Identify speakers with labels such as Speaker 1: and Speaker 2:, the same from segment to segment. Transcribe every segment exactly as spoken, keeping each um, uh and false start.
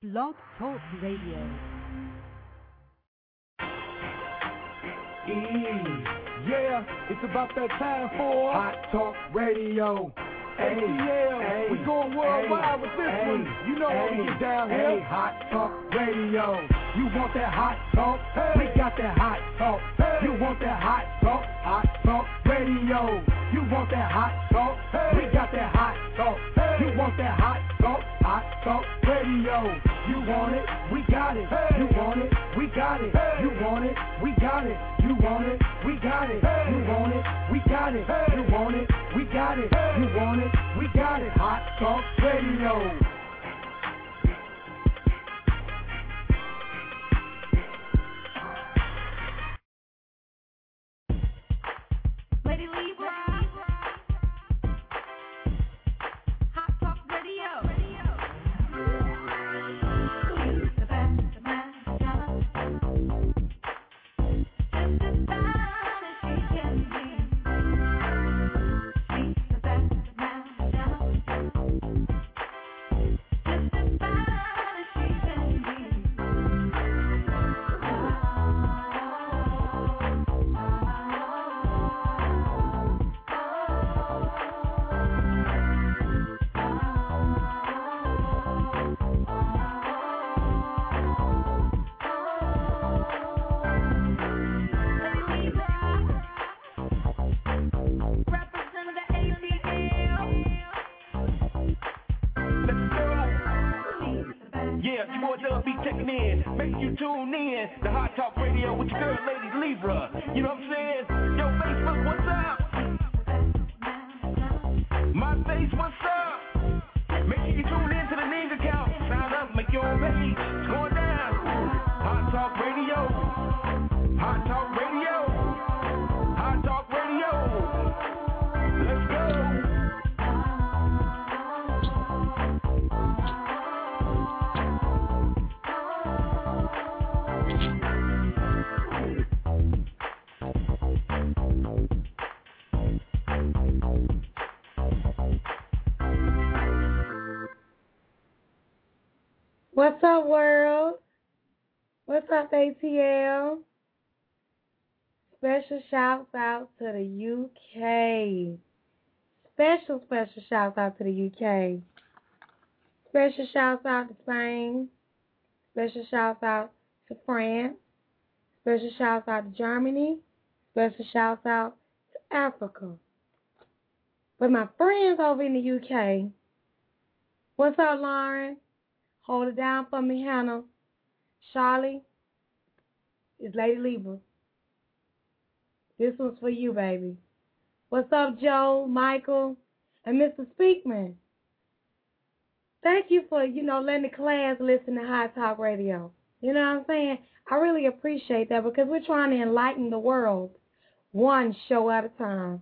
Speaker 1: Blog Talk Radio.
Speaker 2: E, yeah, it's about that time for Hot Talk Radio. A T L, we going worldwide with this ay, one. You know how we get down here. Hot Talk Radio. You want that hot talk? Hey. We got that hot talk. Hey. You want that hot talk? Hot Talk Radio. You want that hot talk? Hey. We got that hot talk. Hey. You want that hot talk? Hot Talk Radio. You want it? We got it. Hey. You want it? We got it. Hey. You want it? We got it. You want it? We got it. Hey. You want it? We got it. Hey. You want it? We got it. Hey. You want it? We got it. Hot Talk Radio.
Speaker 3: Lady Libra. Hot Talk Radio. The best of my just as fine as she can be. She's the best of my just as fine as she can be.
Speaker 4: Yeah, your boy Dub be checking in. Make sure you tune in to Hot Talk Radio with your girl, Lady Libra. You know what I'm saying? Yo, Facebook, what's up? My face, what's up? Make sure you tune in to the Ning account. Sign up, make your own page. It's going down. Hot Talk Radio. Hot Talk Radio. Hot Talk Radio. Let's go.
Speaker 5: What's up, world? What's up, A T L? Special shouts out to the U K. Special, special shouts out to the U K. Special shouts out to Spain. Special shouts out to France. Special shouts out to Germany. Special shouts out to Africa. But my friends over in the U K, what's up, Lauren? Hold it down for me, Hannah. Charlie, it's Lady Libra. This one's for you, baby. What's up, Joe, Michael, and Mister Speakman? Thank you for, you know, letting the class listen to Hot Talk Radio. You know what I'm saying? I really appreciate that because we're trying to enlighten the world one show at a time.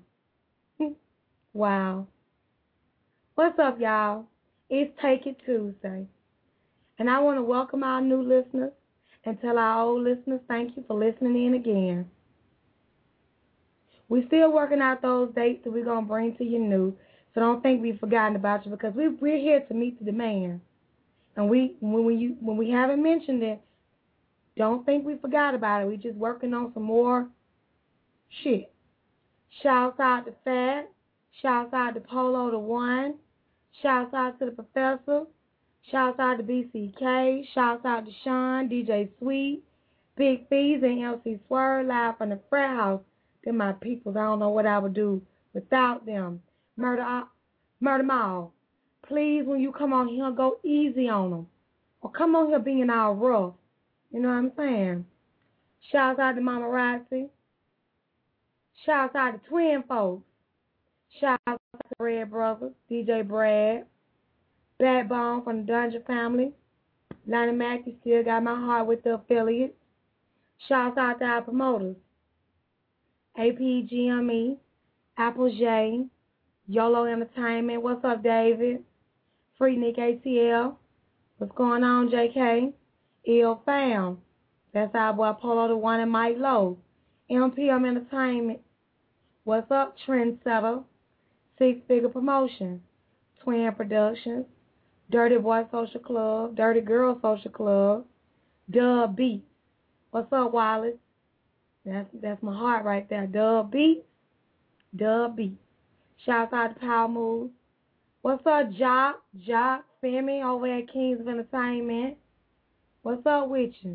Speaker 5: Wow. What's up, y'all? It's Take It Tuesday. And I want to welcome our new listeners and tell our old listeners thank you for listening in again. We're still working out those dates that we're going to bring to you new, so don't think we've forgotten about you because we, we're here to meet the demand. And we when we, you, when we haven't mentioned it, don't think we forgot about it. We're just working on some more shit. Shouts out to Fat. Shouts out to Polo the One. Shouts out to the Professor. Shouts out to B C K. Shouts out to Sean, D J Sweet, Big Fees, and L C Swerve live from the frat house. They're my peoples. I don't know what I would do without them. Murder, murder them all. Please, when you come on here, go easy on them. Or come on here being all rough. You know what I'm saying? Shouts out to Mama Roxy. Shouts out to Twin Folks. Shouts out to Red Brothers, D J Brad. Backbone from the Dungeon family. Lonnie Mackey still got my heart with the affiliates. Shouts out to our promoters. A P G M E, Apple J, YOLO Entertainment. What's up, David? Free Nick A T L. What's going on, J K? Ill Fam. That's our boy Polo the One and Mike Lowe. M P M Entertainment. What's up, Trendsetter? Six Figure Promotion. Twin Productions. Dirty Boy Social Club, Dirty Girl Social Club, Dub Beats. What's up, Wallace? That's that's my heart right there. Dub Beats, Dub Beats. Shouts out to Power Moves. What's up, Jock, Jock, Femi over at Kings of Entertainment? What's up with you?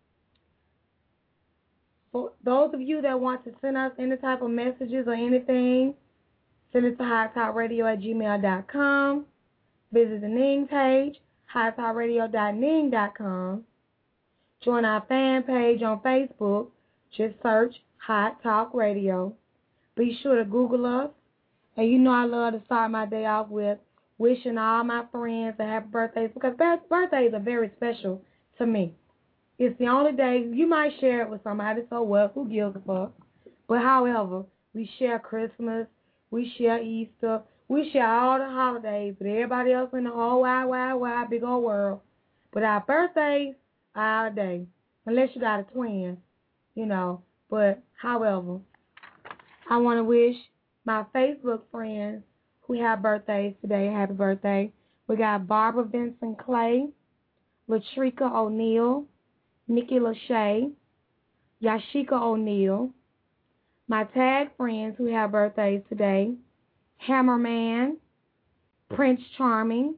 Speaker 5: For those of you that want to send us any type of messages or anything, send it to hightalkradio at gmail dot com. Visit the Ning page, hightalkradio dot ning dot com. Join our fan page on Facebook. Just search Hot Talk Radio. Be sure to Google us. And you know I love to start my day off with wishing all my friends a happy birthdays, because birthdays are very special to me. It's the only day you might share it with somebody, so what? Who gives a fuck? But however, we share Christmas, we share Easter, we share all the holidays with everybody else in the whole wide, wide, wide, big old world. But our birthdays are our day, unless you got a twin, you know. But however, I want to wish my Facebook friends who have birthdays today happy birthday. We got Barbara Vincent Clay, Latrika O'Neal, Nikki Lachey, Yashika O'Neal. My tag friends who have birthdays today, Hammerman, Prince Charming,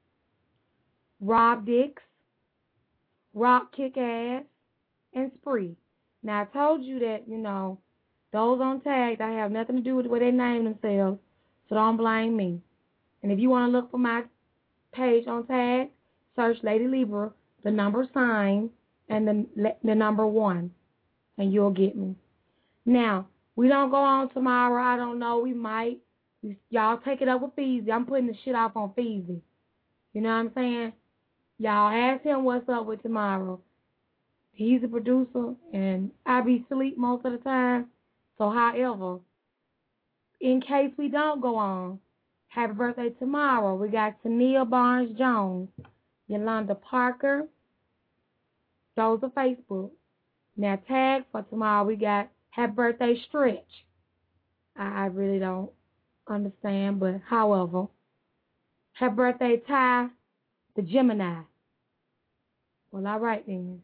Speaker 5: Rob Dix, Rock Kick-Ass, and Spree. Now, I told you that, you know, those on tag, that have nothing to do with the way they name themselves, so don't blame me. And if you want to look for my page on tag, search Lady Libra, the number sign, and the, the number one, and you'll get me. Now, we don't go on tomorrow. I don't know. We might. Y'all take it up with Feezy. I'm putting the shit off on Feezy. You know what I'm saying? Y'all ask him what's up with tomorrow. He's a producer, and I be asleep most of the time. So, however, in case we don't go on, happy birthday tomorrow. We got Tania Barnes-Jones, Yolanda Parker. Those are Facebook. Now, tag for tomorrow, we got happy birthday Stretch. I, I really don't understand, but however, happy birthday Ty, the Gemini. Well, all right then.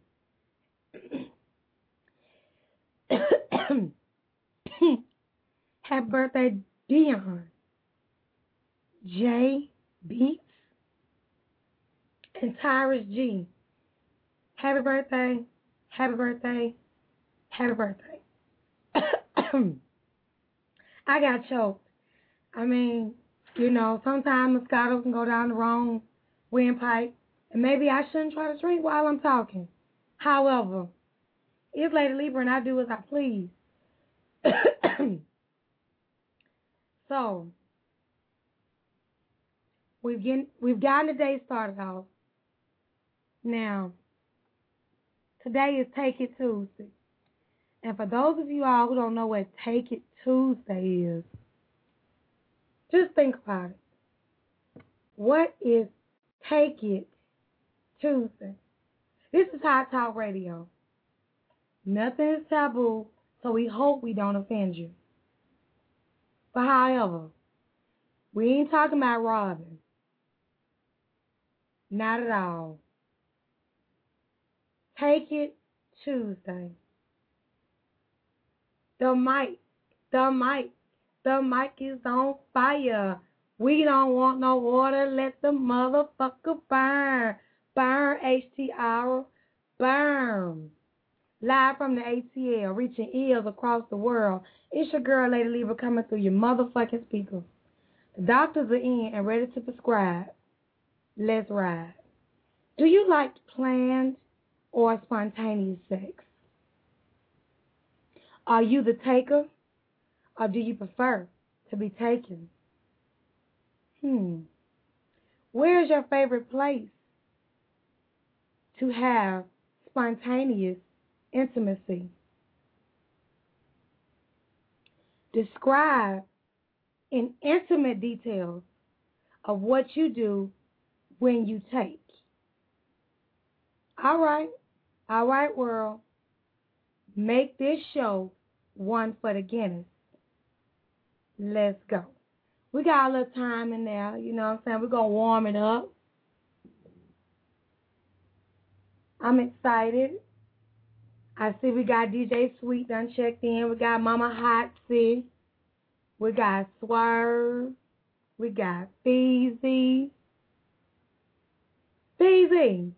Speaker 5: Happy birthday, Dion, Jay Beats, and Tyrus G. Happy birthday, happy birthday, happy birthday. I got choked. I mean, you know, sometimes Moscato can go down the wrong windpipe, and maybe I shouldn't try to drink while I'm talking. However, it's Lady Libra, and I do as I please. So, we've, get, we've gotten the day started off. Now, today is Take It Tuesday. And for those of you all who don't know what Take It Tuesday is, just think about it. What is Take It Tuesday? This is Hot Talk Radio. Nothing is taboo, so we hope we don't offend you. But however, we ain't talking about robbing. Not at all. Take It Tuesday. The mic, the mic, the mic is on fire. We don't want no water, let the motherfucker burn. Burn, H T R, burn. Live from the A T L, reaching ears across the world. It's your girl, Lady Libra, coming through your motherfucking speakers. The doctors are in and ready to prescribe. Let's ride. Do you like planned or spontaneous sex? Are you the taker, or do you prefer to be taken? Hmm. Where's your favorite place to have spontaneous intimacy? Describe in intimate details of what you do when you take. All right. All right, world. Make this show one for the Guinness. Let's go. We got a little time in there, you know what I'm saying? We're going to warm it up. I'm excited. I see we got D J Sweet done checked in. We got Mama Hotsy. We got Swerve. We got Feezy. Feezy.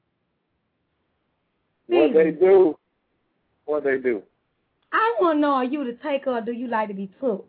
Speaker 1: What they
Speaker 5: Feezy.
Speaker 1: do? What they do?
Speaker 5: I want to know, are you the taker or do you like to be took?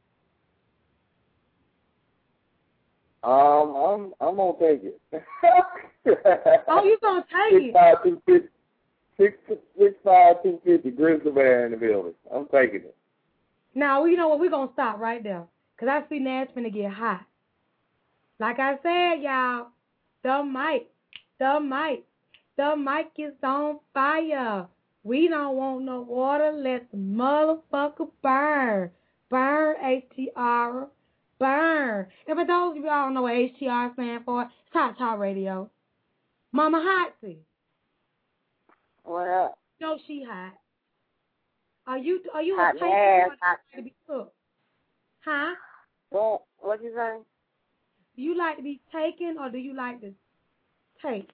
Speaker 1: Um, I'm I'm gonna take it.
Speaker 5: Oh, you gonna take
Speaker 1: six
Speaker 5: it?
Speaker 1: five two fifty, six six five two fifty Grizzly Bear in the building. I'm taking it.
Speaker 5: Now, well, you know what? We're going to stop right there. Because I see Nash finna get hot. Like I said, y'all, the mic, the mic, the mic is on fire. We don't want no water. Let the motherfucker burn. Burn, H T R. Burn. And for those of you who don't know what H T R stands for, it's Hot Talk Radio. Mama Hotsy.
Speaker 6: What up?
Speaker 5: No, she hot. Are you are you
Speaker 6: Hot
Speaker 5: a taker
Speaker 6: ass,
Speaker 5: or
Speaker 6: hot.
Speaker 5: to be cooked? Huh?
Speaker 6: What? What you say?
Speaker 5: Do you like to be taken or do you like to take?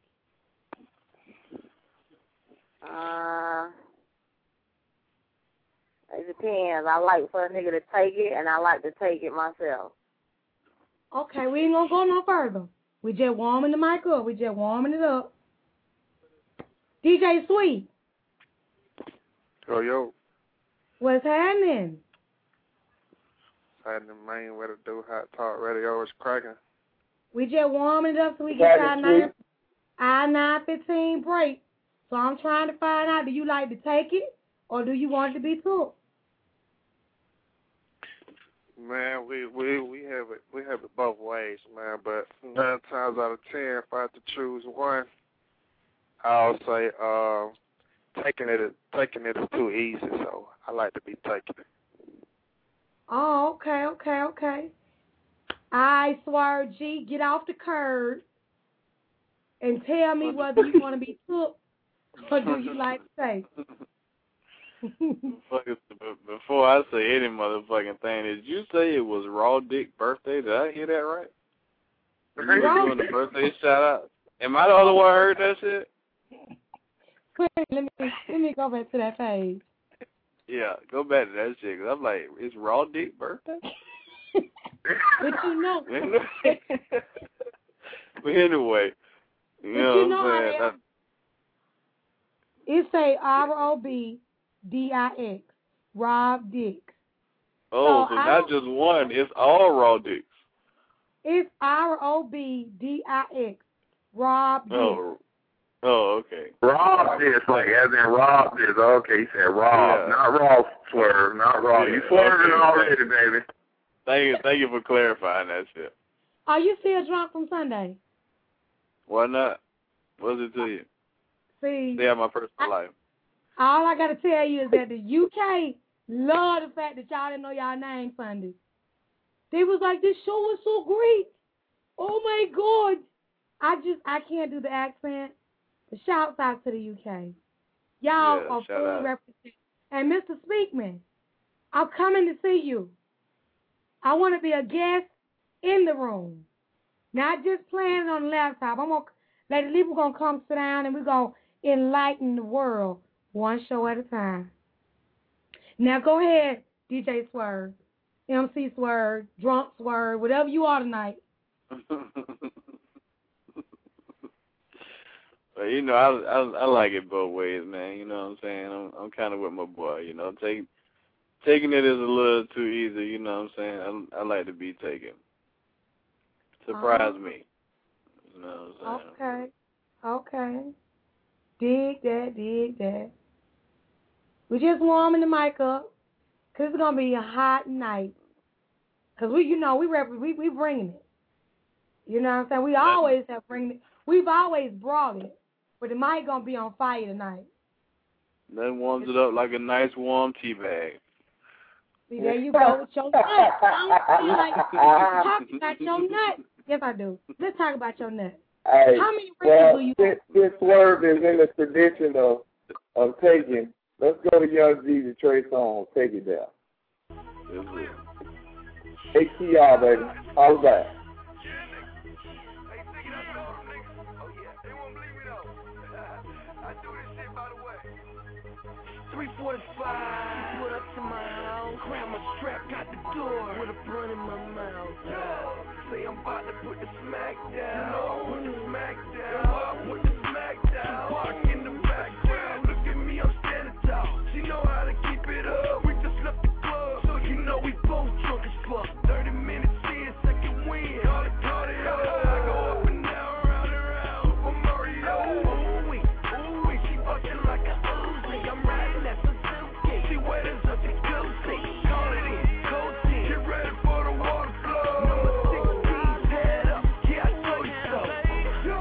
Speaker 6: Uh, it depends. I like for a nigga to take it, and I like to take it myself.
Speaker 5: Okay, we ain't gonna go no further. We just warming the mic up. We just warming it up. D J Sweet,
Speaker 7: Yo, yo.
Speaker 5: what's happening?
Speaker 7: Happening, man. What to do? Hot Talk Radio is cracking.
Speaker 5: We just warming it up so we
Speaker 1: Is
Speaker 5: get
Speaker 1: that
Speaker 5: our
Speaker 1: the
Speaker 5: nine,
Speaker 1: truth?
Speaker 5: our nine fifteen break. So I'm trying to find out, do you like to take it or do you want it to be took?
Speaker 7: Man, we we we have it we have it both ways, man. But nine times out of ten, if I have to choose one, I'll say uh, taking it taking it is too easy. So I like to be taking it.
Speaker 5: Oh, okay, okay, okay. I Swerve G, get off the curb and tell me whether you want to be took or do you like to take?
Speaker 8: Before I say any motherfucking thing, did you say it was Raw Dick birthday? Did I hear that right? You were doing the birthday shout out. Am I the only one who heard that shit?
Speaker 5: Wait, let me let me go back to that page.
Speaker 8: Yeah, go back to that shit. Cause I'm like, it's Raw Dick birthday?
Speaker 5: But you know,
Speaker 8: but anyway, you
Speaker 5: but
Speaker 8: know
Speaker 5: you
Speaker 8: what
Speaker 5: know
Speaker 8: I'm saying?
Speaker 5: how they, it say R O B D I X, Rob Dick.
Speaker 8: Oh,
Speaker 5: So
Speaker 8: so
Speaker 5: I
Speaker 8: not
Speaker 5: don't-
Speaker 8: just one, it's all Raw Dicks.
Speaker 5: It's R O B D I X, Rob Dick.
Speaker 8: Oh, oh, okay.
Speaker 1: Rob this, like as in Rob this. Okay, he said Rob,
Speaker 8: Yeah.
Speaker 1: not Rob Swerve, not Rob.
Speaker 8: Yeah,
Speaker 1: You swerving
Speaker 8: okay.
Speaker 1: already, baby.
Speaker 8: Thank you, thank you for clarifying that shit.
Speaker 5: Are you still drunk from Sunday?
Speaker 8: Why not? What's it to you?
Speaker 5: See,
Speaker 8: Stay out my personal
Speaker 5: I-
Speaker 8: life.
Speaker 5: all I gotta tell you is that the U K love the fact that y'all didn't know y'all name Sunday. They was like, this show was so great. Oh my God. I just, I can't do the accent. But shouts out to the U K. Y'all
Speaker 8: Yeah,
Speaker 5: are
Speaker 8: shout
Speaker 5: fully
Speaker 8: out.
Speaker 5: represented. And Mister Speakman, I'm coming to see you. I want to be a guest in the room. Not just playing on the laptop. I'm gonna, Lady Lee, we're going to come sit down and we're going to enlighten the world one show at a time. Now go ahead, D J Swerve, M C Swerve, Drunk Swerve, whatever you are tonight.
Speaker 8: But you know, I, I I like it both ways, man. You know what I'm saying? I'm I'm kind of with my boy. You know, take taking it is a little too easy. You know what I'm saying? I I like to be taken. Surprise
Speaker 5: Uh-huh.
Speaker 8: me. You know what I'm saying?
Speaker 5: Okay, okay. Dig that, dig that. We're just warming the mic up, because it's going to be a hot night. Because we, you know, we, rep- we we bringing it. You know what I'm saying? We always have bring it. We've always brought it. But the mic going to be on fire tonight.
Speaker 8: That warms it up like a nice warm tea bag.
Speaker 5: See, there you go with your nut. I don't feel like talking about your nut. Yes, I do. Let's talk about your nut.
Speaker 1: Hey,
Speaker 5: How many
Speaker 1: well,
Speaker 5: rings do you
Speaker 1: since, since Swerve is in the tradition of, of taking, let's go to Young Jeezy Trey Songz. Take it down.
Speaker 8: That's it.
Speaker 1: H T R, baby. All back.
Speaker 4: I do this shit by the way. three forty-five, put up to my house. Grab my strap, got the door with a blunt in my mouth. Say I'm about to put the smack down. You know I put the smack down. I put the smack down. Park in the background. Look at me, I'm standing tall. She know how to keep it up. We just left the club, so you know we both drunk as fuck. thirty minutes in, second win. Call it, call it up. I go up and down, round and round. Super Mario. Ooh wee, ooh wee, she fucking like a Uzi. I'm riding that Suzuki. She wetters up the goosey. Call it in, cold in. Get ready for the water flow. Number sixteen, head up. Yeah, I told you so. Yo.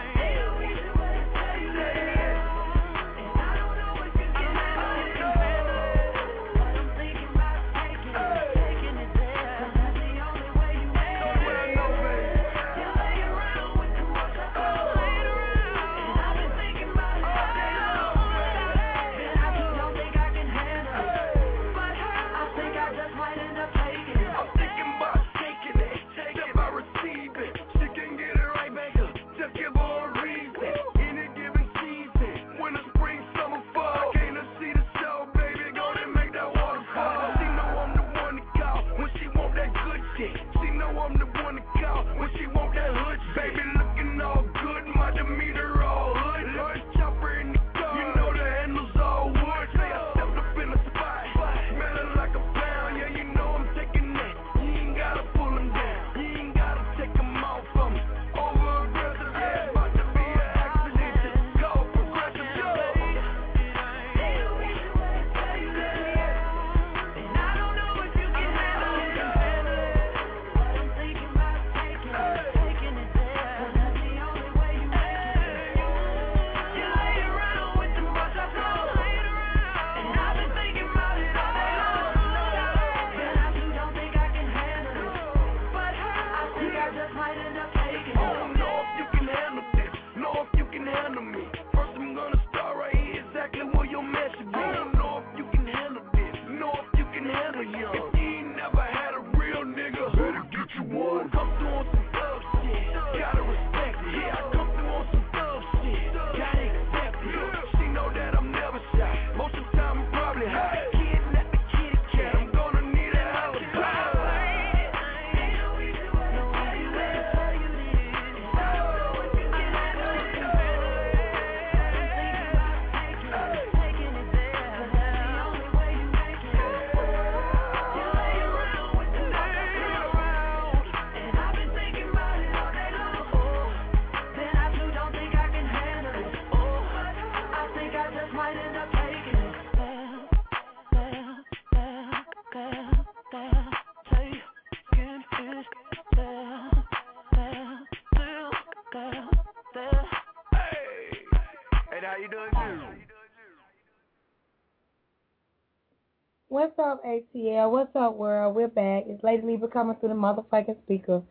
Speaker 5: What's up, A T L? What's up, world? We're back. It's Lady Libra coming through the motherfucking speaker.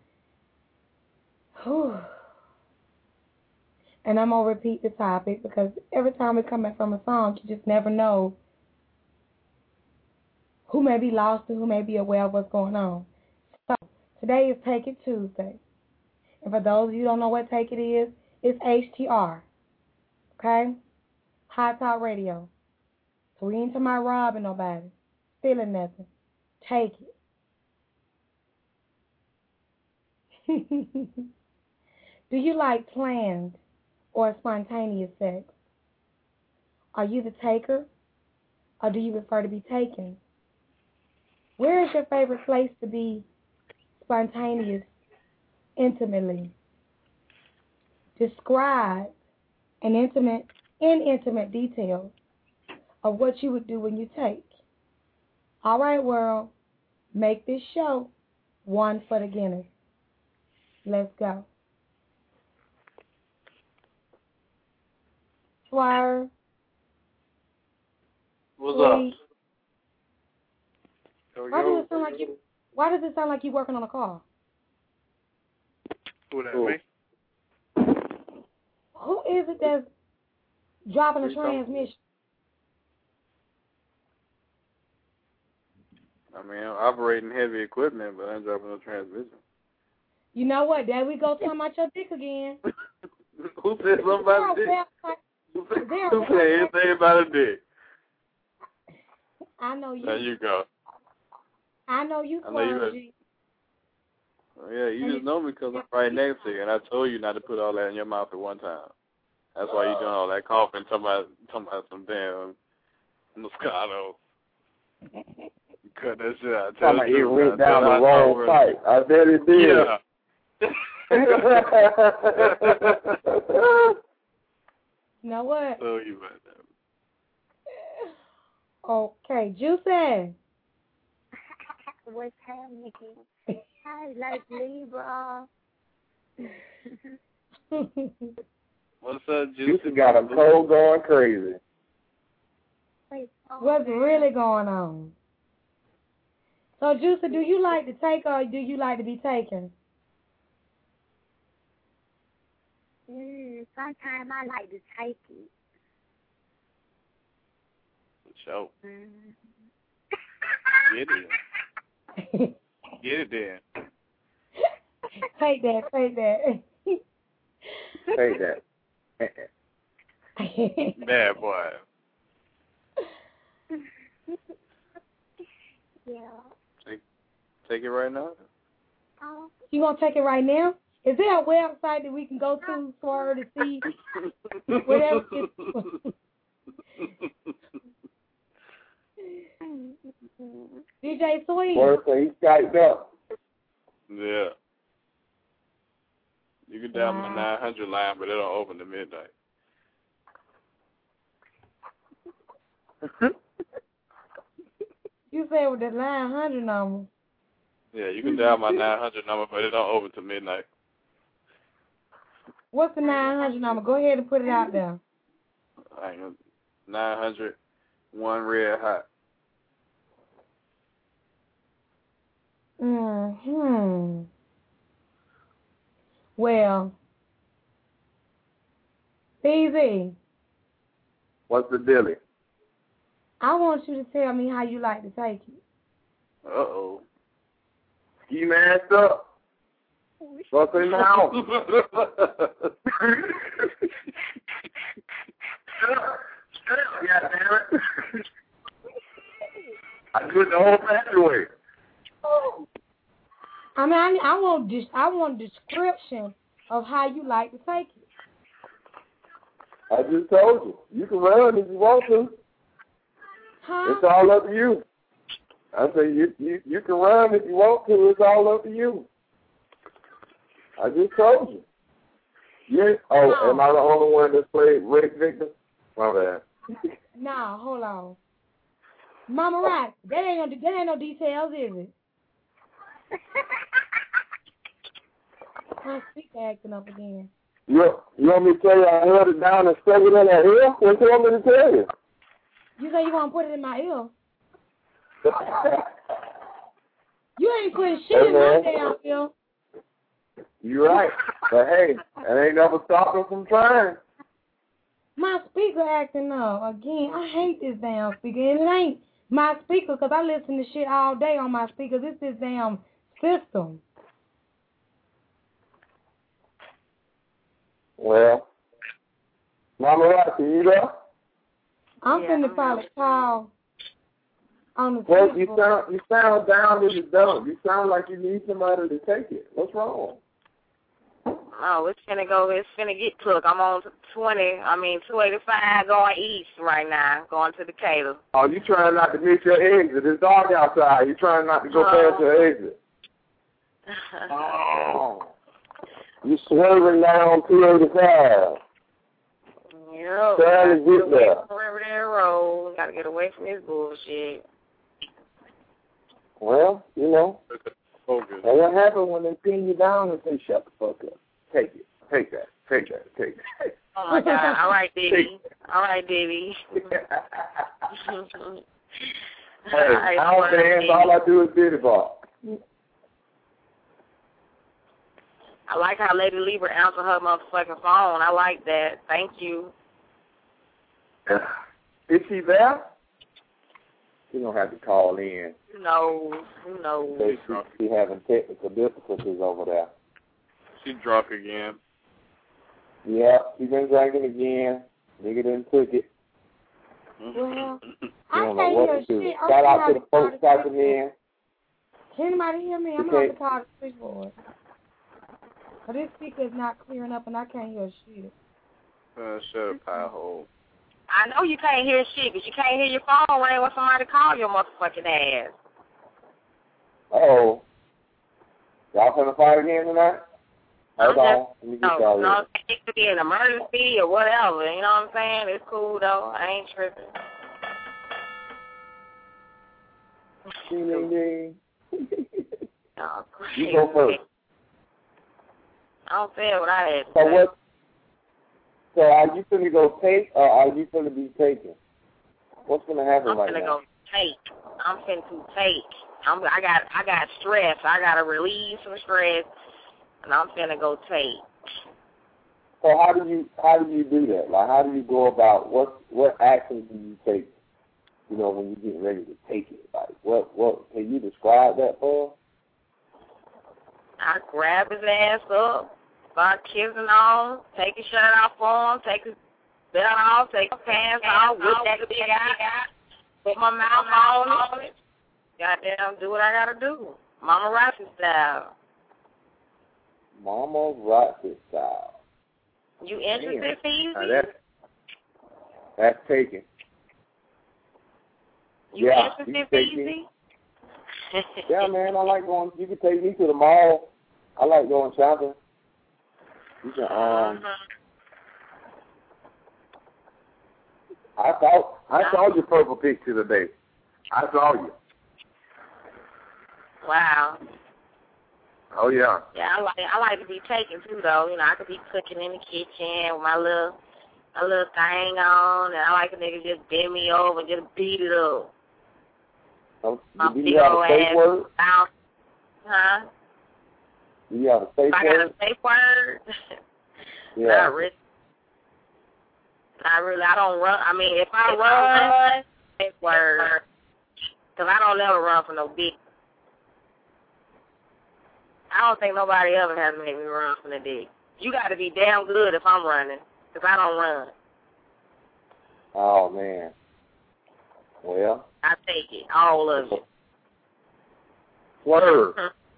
Speaker 5: Whew. And I'm going to repeat the topic because every time we come back from a song, you just never know who may be lost and who may be aware of what's going on. So, today is Take It Tuesday. And for those of you who don't know what Take It is, it's H T R. Okay? Hot Talk Radio. So we ain't talking about robbing nobody, stealing nothing. Take it. Do you like planned or spontaneous sex? Are you the taker or do you prefer to be taken? Where is your favorite place to be spontaneous intimately? Describe an intimate, in intimate detail of what you would do when you take. All right, world, make this show one for the Guinness. Let's go. Swerve.
Speaker 8: What's
Speaker 5: Please.
Speaker 7: Yo,
Speaker 5: Why
Speaker 7: yo.
Speaker 5: does it sound like you? Why does it sound like you working on a car?
Speaker 7: Who that,
Speaker 8: Who?
Speaker 7: me?
Speaker 5: Who is it that's dropping the
Speaker 7: Please don't.
Speaker 5: transmission?
Speaker 8: I mean, I'm operating heavy equipment, but I'm dropping no transmission.
Speaker 5: You know what? There we go talking about your dick again.
Speaker 8: Who said something about
Speaker 5: Girl,
Speaker 8: this?
Speaker 5: well, like,
Speaker 8: Who said
Speaker 5: This Now,
Speaker 8: Don't say anything about a dick.
Speaker 5: I know you.
Speaker 8: There you go.
Speaker 5: I know you
Speaker 8: I know you
Speaker 5: clumsy.
Speaker 8: Oh, yeah, you just know me because I'm right next to you, and I told you not to put all that in your mouth at one time. That's why you're doing all that coughing, talking about, talking about some damn Moscato. You cut that shit out.
Speaker 1: Tell me it went down the wrong pipe. I bet it did.
Speaker 8: Yeah.
Speaker 5: You know what?
Speaker 8: Oh, you about that.
Speaker 5: Okay, Juicy.
Speaker 6: What's happening? I like Libra.
Speaker 8: What's up, Juicy?
Speaker 1: Juicy got a cold going crazy.
Speaker 5: What's really going on? So, Juicy, do you like to take or do you like to be taken?
Speaker 6: Mm, sometimes I like to take it.
Speaker 8: So,
Speaker 6: Mm.
Speaker 8: get it. Get it then.
Speaker 5: Take that, take that.
Speaker 1: Say that.
Speaker 8: Bad boy.
Speaker 6: Yeah.
Speaker 8: Take, take it right now.
Speaker 6: Oh.
Speaker 5: You want to take it right now? Is there a website that we can go to for her to see whatever? D J Sweet.
Speaker 1: Worse, he's Skyped up.
Speaker 8: Yeah. You can dial my nine hundred line, but it don't open to midnight.
Speaker 5: You said with the nine hundred number.
Speaker 8: Yeah, you can dial my nine hundred number, but it don't open to midnight.
Speaker 5: What's the nine hundred number? Go ahead and put it out there.
Speaker 8: nine hundred, one red hot.
Speaker 5: Hmm. Well, Easy.
Speaker 1: What's the dilly?
Speaker 5: I want you to tell me how you like to take it.
Speaker 8: Uh-oh.
Speaker 1: Ski masked up. What's in the house? God damn it. I do it the whole factory way.
Speaker 5: I mean, I, I want dis- I want a description of how you like to take it.
Speaker 1: I just told you. You can run if you want to.
Speaker 5: Huh?
Speaker 1: It's all up to you. I say you, you you can run if you want to. It's all up to you. I just told you. Yeah. Oh,
Speaker 5: No.
Speaker 1: am I the only one that played Rick Victor? My bad.
Speaker 5: Nah, hold on. Mama Rock, that ain't no that ain't no details, is it? My speaker acting up again.
Speaker 1: You, you want me to tell you I held it down and stuck it in her ear? What you want me to tell you?
Speaker 5: You say you want to put it in my ear? You ain't putting shit in my damn ear.
Speaker 1: You're right. But hey, that ain't never stopped her from trying.
Speaker 5: My speaker acting up again. I hate this damn speaker, and it ain't my speaker because I listen to shit all day on my speakers. It's this damn system.
Speaker 1: Well, Mama Rocky, you there?
Speaker 5: I'm
Speaker 6: Yeah,
Speaker 5: finna
Speaker 6: I'm
Speaker 5: probably call on the
Speaker 1: Well, you
Speaker 5: switchboard.
Speaker 1: sound you sound down as you don't. You sound like you need somebody to take it. What's wrong?
Speaker 6: Oh, it's finna go. It's finna get took. I'm on twenty. I mean, two eighty-five going east right now, going to Decatur.
Speaker 1: Oh, you trying not to miss your exit. It's dark outside. You trying not to go
Speaker 6: Oh.
Speaker 1: past your exit. Oh. You swerving down two eighty-five.
Speaker 6: Yep.
Speaker 1: Trying to get there.
Speaker 6: Riverdale Road. Gotta get away from this bullshit.
Speaker 1: Well, you know,
Speaker 8: Focus.
Speaker 1: and what happened when they pin you down and say, shut the fuck up. Take it. Take that. Take that. Take that.
Speaker 6: Oh my God. All right, Diddy. All right, Diddy.
Speaker 1: Hey, I don't dance. All I do is bitty ball.
Speaker 6: I like how Lady Libra answered her motherfucking phone. I like that. Thank you.
Speaker 1: Is she there? She's going to have to call in.
Speaker 6: Who knows? Who knows?
Speaker 1: She, she, she having technical difficulties over there.
Speaker 8: She drunk again.
Speaker 1: Yeah, she been drinking again. Nigga done took it.
Speaker 5: Well,
Speaker 1: You
Speaker 5: I
Speaker 1: don't know
Speaker 5: can't
Speaker 1: what
Speaker 5: hear
Speaker 1: to do.
Speaker 5: shit. I'm
Speaker 1: Shout
Speaker 5: gonna
Speaker 1: out
Speaker 5: have
Speaker 1: to the folks
Speaker 5: call
Speaker 1: talking
Speaker 5: the
Speaker 1: in.
Speaker 5: Can anybody hear me? I'm
Speaker 1: Okay.
Speaker 5: gonna have to call the switchboard. But this speaker is not clearing up and I can't hear shit.
Speaker 8: Uh, shut up, pie hole.
Speaker 6: I know you can't hear shit, but you can't hear your phone ring when somebody call your motherfucking ass.
Speaker 1: Uh-oh. Y'all finna fight again tonight?
Speaker 6: I'm
Speaker 1: Hold on.
Speaker 6: just,
Speaker 1: Let me get
Speaker 6: no,
Speaker 1: y'all
Speaker 6: no,
Speaker 1: ready.
Speaker 6: it could be an emergency or whatever. You know what I'm saying? It's cool though. I ain't tripping.
Speaker 1: Ding, ding, ding.
Speaker 6: Oh,
Speaker 1: You go first.
Speaker 6: I don't say what I had to
Speaker 1: So
Speaker 6: say.
Speaker 1: what? So are you finna go take, or are you finna be taken? What's gonna happen
Speaker 6: I'm
Speaker 1: right
Speaker 6: finna
Speaker 1: now?
Speaker 6: go take. I'm finna to take. I'm, I got, I got stress. I gotta relieve some stress, and I'm finna go take.
Speaker 1: So how do you how do you do that? Like how do you go about what what actions do you take? You know, when you get ready to take it, like what what can you describe that for?
Speaker 6: I grab his ass up, start kissing on, take his shirt off for him, take his belt off, take his pants off, whip that big eye, put my mouth on it. Goddamn, do what I gotta do. Mama Rossi style.
Speaker 1: Mama Rossi style.
Speaker 6: You interested, Feezy?
Speaker 1: Now that's that's taken.
Speaker 6: You
Speaker 1: Yeah,
Speaker 6: interested,
Speaker 1: you can take
Speaker 6: Feezy?
Speaker 1: me. Yeah, man, I like going. You can take me to the mall. I like going shopping. You can um.
Speaker 6: Mhm.
Speaker 1: I saw I saw your purple picture today. I saw you.
Speaker 6: Wow.
Speaker 1: Oh yeah.
Speaker 6: Yeah, I like I like to be taken too though. You know, I could be cooking in the kitchen with my little my little thing on, and I like a nigga just bend me over and just beat it up.
Speaker 1: So,
Speaker 6: My
Speaker 1: do
Speaker 6: big
Speaker 1: you have
Speaker 6: old
Speaker 1: a safe
Speaker 6: ass
Speaker 1: word?
Speaker 6: bounce. Huh?
Speaker 1: Do you have a safe
Speaker 6: If I got
Speaker 1: word?
Speaker 6: a safe word?
Speaker 1: Yeah.
Speaker 6: Not really. Not really. I don't run. I mean, if I run, safe word. Because I don't never run for no dick. I don't think nobody ever has made me run from the dick. You got to be damn good if I'm running, because I don't run.
Speaker 1: Oh man. Well.
Speaker 6: I take it, all of it.
Speaker 1: Word.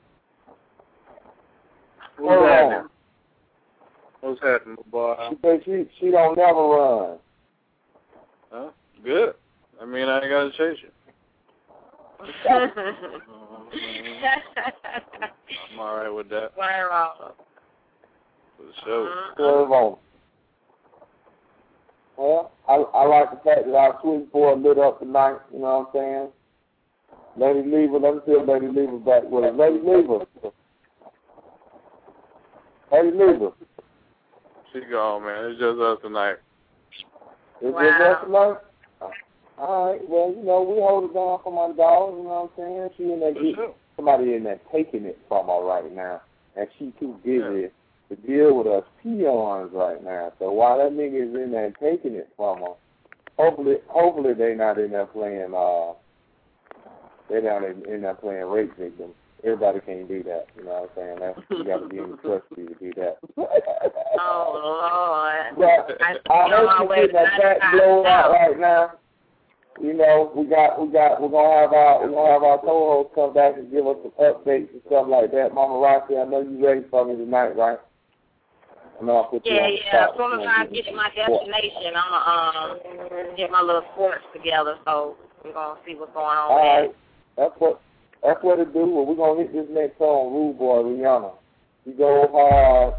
Speaker 7: What's happening? What's happening, boy?
Speaker 1: She said she she don't never run.
Speaker 8: Huh? Good. I mean, I ain't got to chase you. I'm all right with that.
Speaker 6: Where off?
Speaker 8: For sure.
Speaker 1: Swerve on. Well, I I like the fact that our switchboard lit up tonight. You know what I'm saying? Lady Lever, let me tell Lady Lever back with us. Lady Lever. Lady Lever.
Speaker 8: She gone, man. It's just us tonight.
Speaker 1: Is
Speaker 6: Wow.
Speaker 1: it us tonight? All right. Well, you know, we hold it down for my dog. You know what I'm saying? She in there
Speaker 8: For
Speaker 1: getting
Speaker 8: sure.
Speaker 1: somebody in there taking it from her right now, and she too busy
Speaker 8: Yeah.
Speaker 1: to deal with us peons right now. So while that nigga is in there taking it from her, hopefully, hopefully they not in there playing. Uh, they not in, in there playing rape victims. Everybody can't do that. You know what I'm saying? That's, you got to be in the custody to do that.
Speaker 6: Oh, Lord.
Speaker 1: But
Speaker 6: I,
Speaker 1: I
Speaker 6: I'm on my
Speaker 1: heard
Speaker 6: way
Speaker 1: you
Speaker 6: to
Speaker 1: getting that back blown out right now. You know, we got, we got, we're gonna have our, we're gonna have our co-hosts come back and give us some updates and stuff like that. Mama Rossi, I know you ready for me tonight, right? I know I put you
Speaker 6: Yeah,
Speaker 1: on the
Speaker 6: yeah. As
Speaker 1: spot.
Speaker 6: soon as I get to my destination, I'm going to um, get my little forks together, so we're going to see what's going on
Speaker 1: All
Speaker 6: with
Speaker 1: right, that's what, that's what it do. Well, we're gonna hit this next song, Rude Boy Rihanna. You go hard.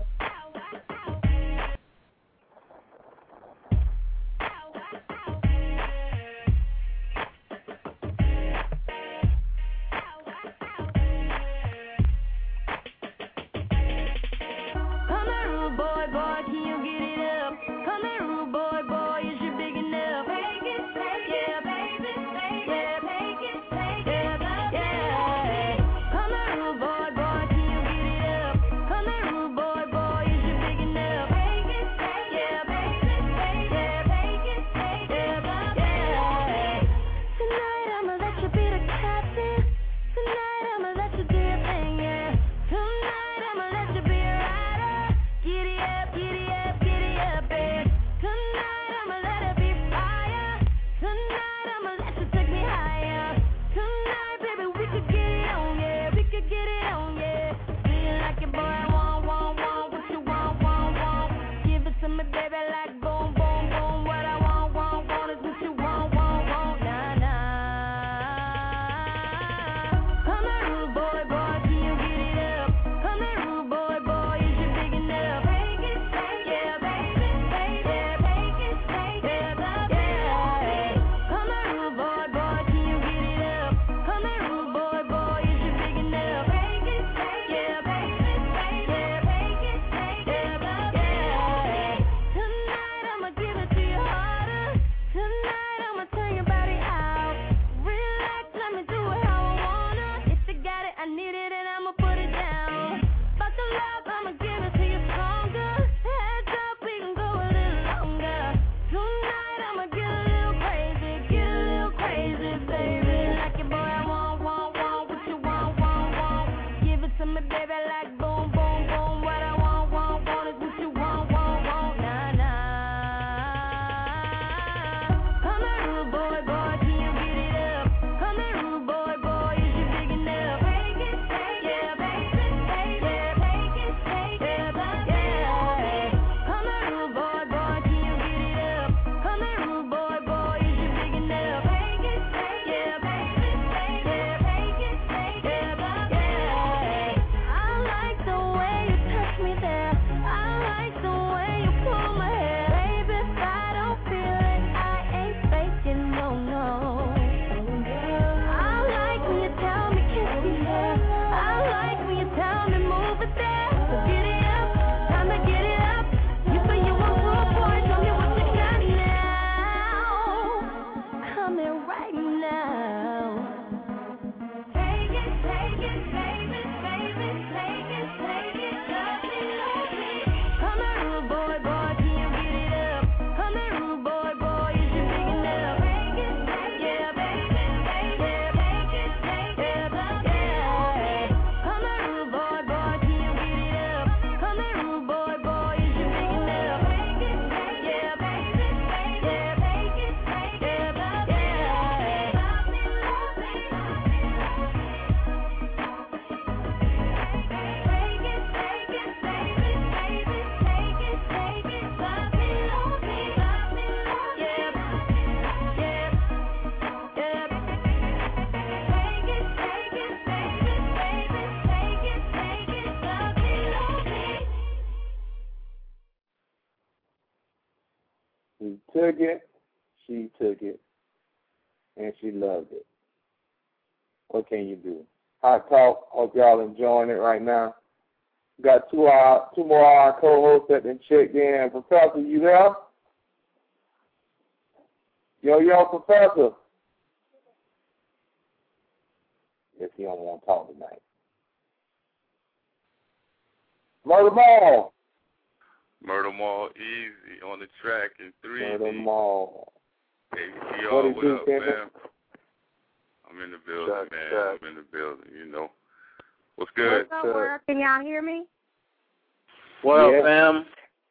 Speaker 3: Come here, rude boy, boy, can you get it up? Come here, rude boy, boy, is you big enough? Take it, take it, baby, take it, take it, take it, yeah. Come here, rude boy, boy, can you get it up? Come here, rude boy, boy, is you big enough?
Speaker 1: took it, she took it, and she loved it. What can you do? Hot Talk, hope y'all enjoying it right now. Got two uh, two more our co-hosts that done checked in. Professor, you there? Yo, yo, Professor. Guess he don't want to talk tonight. Murder Mall.
Speaker 9: Murder Mall easy on the track in three.
Speaker 1: Murder Mall.
Speaker 9: Hey,
Speaker 1: What
Speaker 9: y'all,
Speaker 1: it
Speaker 9: what
Speaker 1: do,
Speaker 9: up,
Speaker 1: Kevin?
Speaker 9: man? I'm in the building,
Speaker 1: Check,
Speaker 9: man.
Speaker 1: check.
Speaker 9: I'm in the building, you know. What's good?
Speaker 10: What's up, world? Can y'all hear me?
Speaker 8: What
Speaker 1: Yeah.
Speaker 8: up, fam?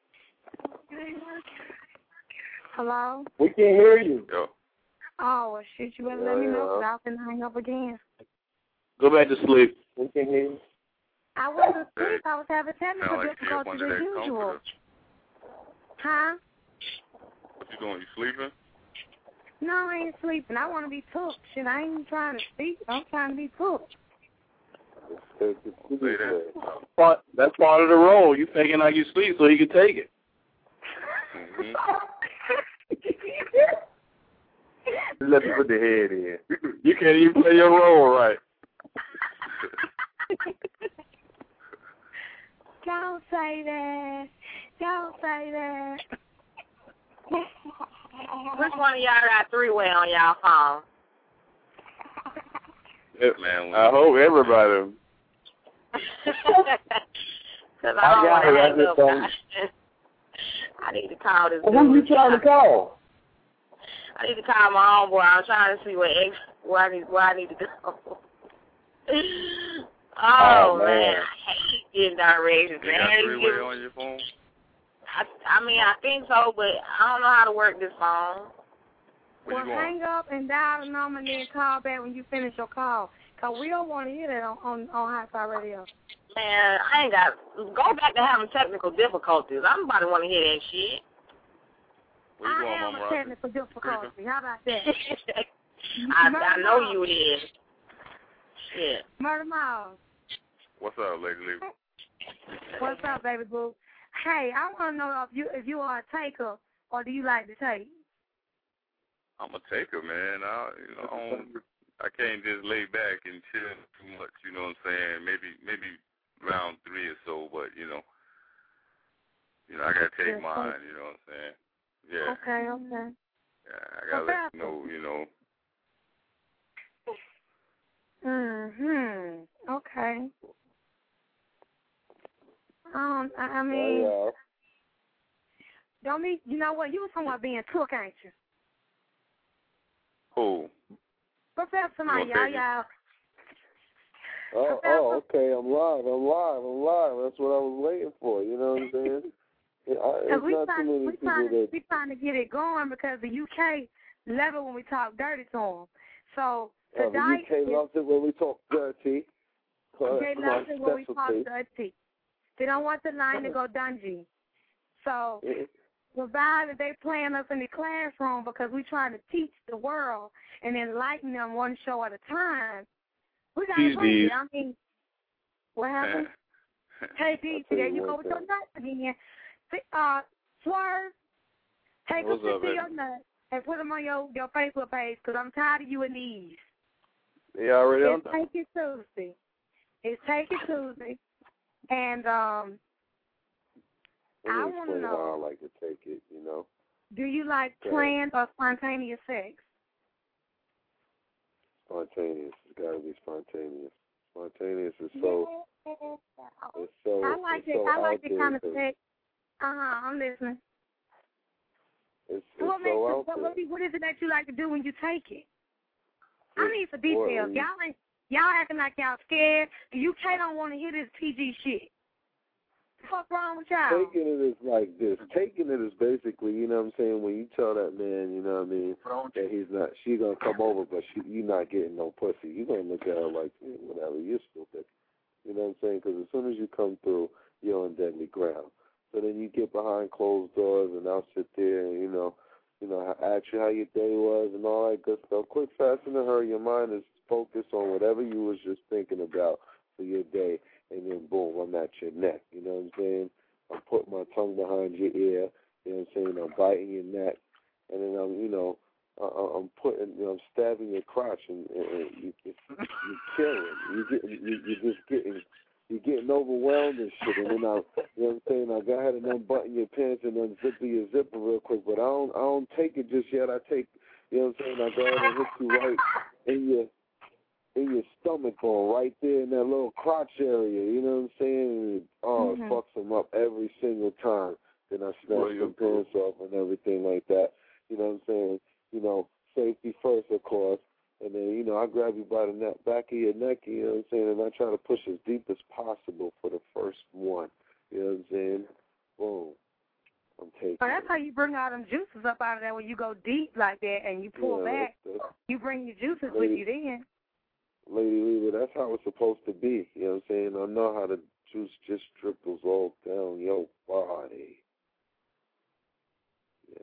Speaker 10: Hello?
Speaker 1: We can hear you.
Speaker 9: Yo.
Speaker 10: Oh, well, shit, you better
Speaker 1: Yeah,
Speaker 10: let me know, because
Speaker 1: yeah.
Speaker 10: I was going to hang up again.
Speaker 8: Go back to sleep.
Speaker 1: We can hear you.
Speaker 10: I wasn't asleep. I was having technical
Speaker 9: Sound like you up
Speaker 10: difficulties
Speaker 9: under
Speaker 10: as
Speaker 9: that
Speaker 10: usual.
Speaker 9: comforter.
Speaker 10: Huh?
Speaker 9: What you doing? You sleeping?
Speaker 10: No, I ain't sleeping. I want to be took. Shit, I ain't trying to sleep. I'm trying to be took.
Speaker 9: Say that. Oh.
Speaker 8: Part- That's part of the role. You faking like you sleep so he can take it.
Speaker 9: Mm-hmm.
Speaker 1: Let me put the head in.
Speaker 8: You can't even play your role right.
Speaker 10: Don't say that. Don't say that.
Speaker 6: Which one of y'all got three-way on y'all phone?
Speaker 9: Man,
Speaker 8: I hope everybody.
Speaker 6: Because
Speaker 1: I
Speaker 6: I don't
Speaker 1: got
Speaker 6: want
Speaker 1: it. I
Speaker 6: to hang
Speaker 1: just
Speaker 6: up.
Speaker 1: don't-
Speaker 6: I need to call this
Speaker 1: Well, who you
Speaker 6: dude.
Speaker 1: trying to call?
Speaker 6: I need to call my homeboy. I'm trying to see where, ex- where, I, need, where I need to go. oh,
Speaker 1: Oh,
Speaker 6: man.
Speaker 1: man.
Speaker 6: I hate getting directions.
Speaker 9: you
Speaker 6: man.
Speaker 9: got
Speaker 6: I,
Speaker 9: three-way on your phone?
Speaker 6: I, I mean, I think so, but I don't know how to work this phone.
Speaker 9: Where
Speaker 10: Well,
Speaker 9: you going?
Speaker 10: hang up and dial the number and then call back when you finish your call. Because we don't want to hear that on, on, on Hot Star Radio.
Speaker 6: Man, I ain't got go back to having technical difficulties. I'm about to want to hear that shit.
Speaker 9: Where you
Speaker 10: I
Speaker 9: going,
Speaker 10: am
Speaker 9: Mama
Speaker 10: a
Speaker 9: Roger?
Speaker 10: technical difficulty. How about that?
Speaker 6: I,
Speaker 10: Murder
Speaker 6: I know
Speaker 10: Mouse.
Speaker 6: you is. Shit.
Speaker 10: Murder Mouse.
Speaker 9: What's up, Lady Lee?
Speaker 10: What's up, baby boo? Hey, I want to know if you if you are a taker or do you like to take?
Speaker 9: I'm a taker, man. I, you know, I, don't, I can't just lay back and chill too much. You know what I'm saying? Maybe, maybe round three or so, but you know, you know, I gotta take
Speaker 10: Yes,
Speaker 9: mine. You know what I'm saying? Yeah.
Speaker 10: Okay, okay.
Speaker 9: Yeah, I gotta
Speaker 10: Okay.
Speaker 9: let you know. You know.
Speaker 10: Mhm. Okay. Um, I, I mean,
Speaker 1: Oh,
Speaker 10: don't be. You know what? You was talking about being took, ain't you?
Speaker 9: Cool.
Speaker 10: Professor, my
Speaker 9: You
Speaker 10: y'all,
Speaker 9: gonna take it?
Speaker 10: y'all.
Speaker 1: Oh, oh, okay. I'm live. I'm live. I'm live. That's what I was waiting for. You know what I'm saying? Yeah, I,
Speaker 10: Cause
Speaker 1: it's
Speaker 10: we
Speaker 1: not too
Speaker 10: trying,
Speaker 1: many
Speaker 10: we
Speaker 1: people
Speaker 10: trying, to,
Speaker 1: that.
Speaker 10: we trying to get it going because the U K love it when we talk dirty to them. So
Speaker 1: Uh, the
Speaker 10: tonight,
Speaker 1: U K loves it when we talk dirty. Uh,
Speaker 10: they
Speaker 1: my
Speaker 10: love it when we talk
Speaker 1: specialty.
Speaker 10: dirty. They don't want the line to go dungy. So provided they playing us in the classroom because we trying to teach the world and enlighten them one show at a time. We got to play it. I mean, what happened? Hey, D,
Speaker 1: tell
Speaker 10: there
Speaker 1: you
Speaker 10: you
Speaker 1: one
Speaker 10: go with your
Speaker 1: thing.
Speaker 10: nuts again. Uh, Swerve, take
Speaker 8: What's
Speaker 10: a
Speaker 8: up,
Speaker 10: picture of
Speaker 8: baby?
Speaker 10: your nuts and put them on your, your Facebook page because I'm tired of you and these.
Speaker 8: They already on
Speaker 10: It's Take It Tuesday. It's Take It Tuesday. And um,
Speaker 1: Let me
Speaker 10: I want to
Speaker 1: explain how I
Speaker 10: know,
Speaker 1: like to take it. You know,
Speaker 10: do you like
Speaker 1: Okay.
Speaker 10: planned or spontaneous sex?
Speaker 1: spontaneous. It's got to be spontaneous. Spontaneous is so. It's so.
Speaker 10: I like
Speaker 1: it's
Speaker 10: it.
Speaker 1: so
Speaker 10: I like
Speaker 1: out
Speaker 10: the
Speaker 1: there
Speaker 10: kind of
Speaker 1: 'cause
Speaker 10: sex. Uh-huh, I'm listening.
Speaker 1: It's, it's
Speaker 10: What,
Speaker 1: so
Speaker 10: makes it,
Speaker 1: out
Speaker 10: what,
Speaker 1: there.
Speaker 10: what, what is it that you like to do when you take it? I
Speaker 1: It's-
Speaker 10: need some
Speaker 1: boy,
Speaker 10: details.
Speaker 1: when you-
Speaker 10: Y'all ain't, y'all acting like y'all scared. The U K don't want to hear this P G shit. What's wrong with y'all?
Speaker 1: Taking it is like this. Taking it is basically, you know what I'm saying, when you tell that man, you know what I mean, that he's not, she gonna come over, but she, you not getting no pussy. You gonna look at her like, eh, whatever, you're stupid. You know what I'm saying? Because as soon as you come through, you're on deadly ground. So then you get behind closed doors, and I'll sit there and, you know, you know, ask you how your day was and all that good stuff. Quick, fast, and in a hurry. Your mind is focused on whatever you was just thinking about for your day. And then, boom, I'm at your neck. You know what I'm saying? I'm putting my tongue behind your ear. You know what I'm saying? I'm biting your neck.
Speaker 11: stabbing your crotch, and, and, and you, you, you killing. You get, you, you just getting, you're getting overwhelmed and shit. And then I, you know what I'm saying? I go ahead and unbutton your pants and unzip your zipper real quick. But I don't, I don't take it just yet. I take, you know what I'm saying? I go ahead and hit you right in your, in your stomach bone, right there in that little crotch area. You know what I'm saying? And, oh, mm-hmm. It fucks them up every single time. Then I snatch well, the pants off and everything like that. You know what I'm saying? You know, safety first, of course. And then, you know, I grab you by the neck, back of your neck, you know what I'm saying? And I try to push as deep as possible for the first one. You know what I'm saying? Boom. I'm taking
Speaker 10: Oh, that's it. How you bring all them juices up out of there when you go deep like that and you pull yeah, back. That's, that's, you bring your juices lady, with you then.
Speaker 11: Lady Leela, that's how it's supposed to be. You know what I'm saying? I know how the juice just trickles all down your body. Yes.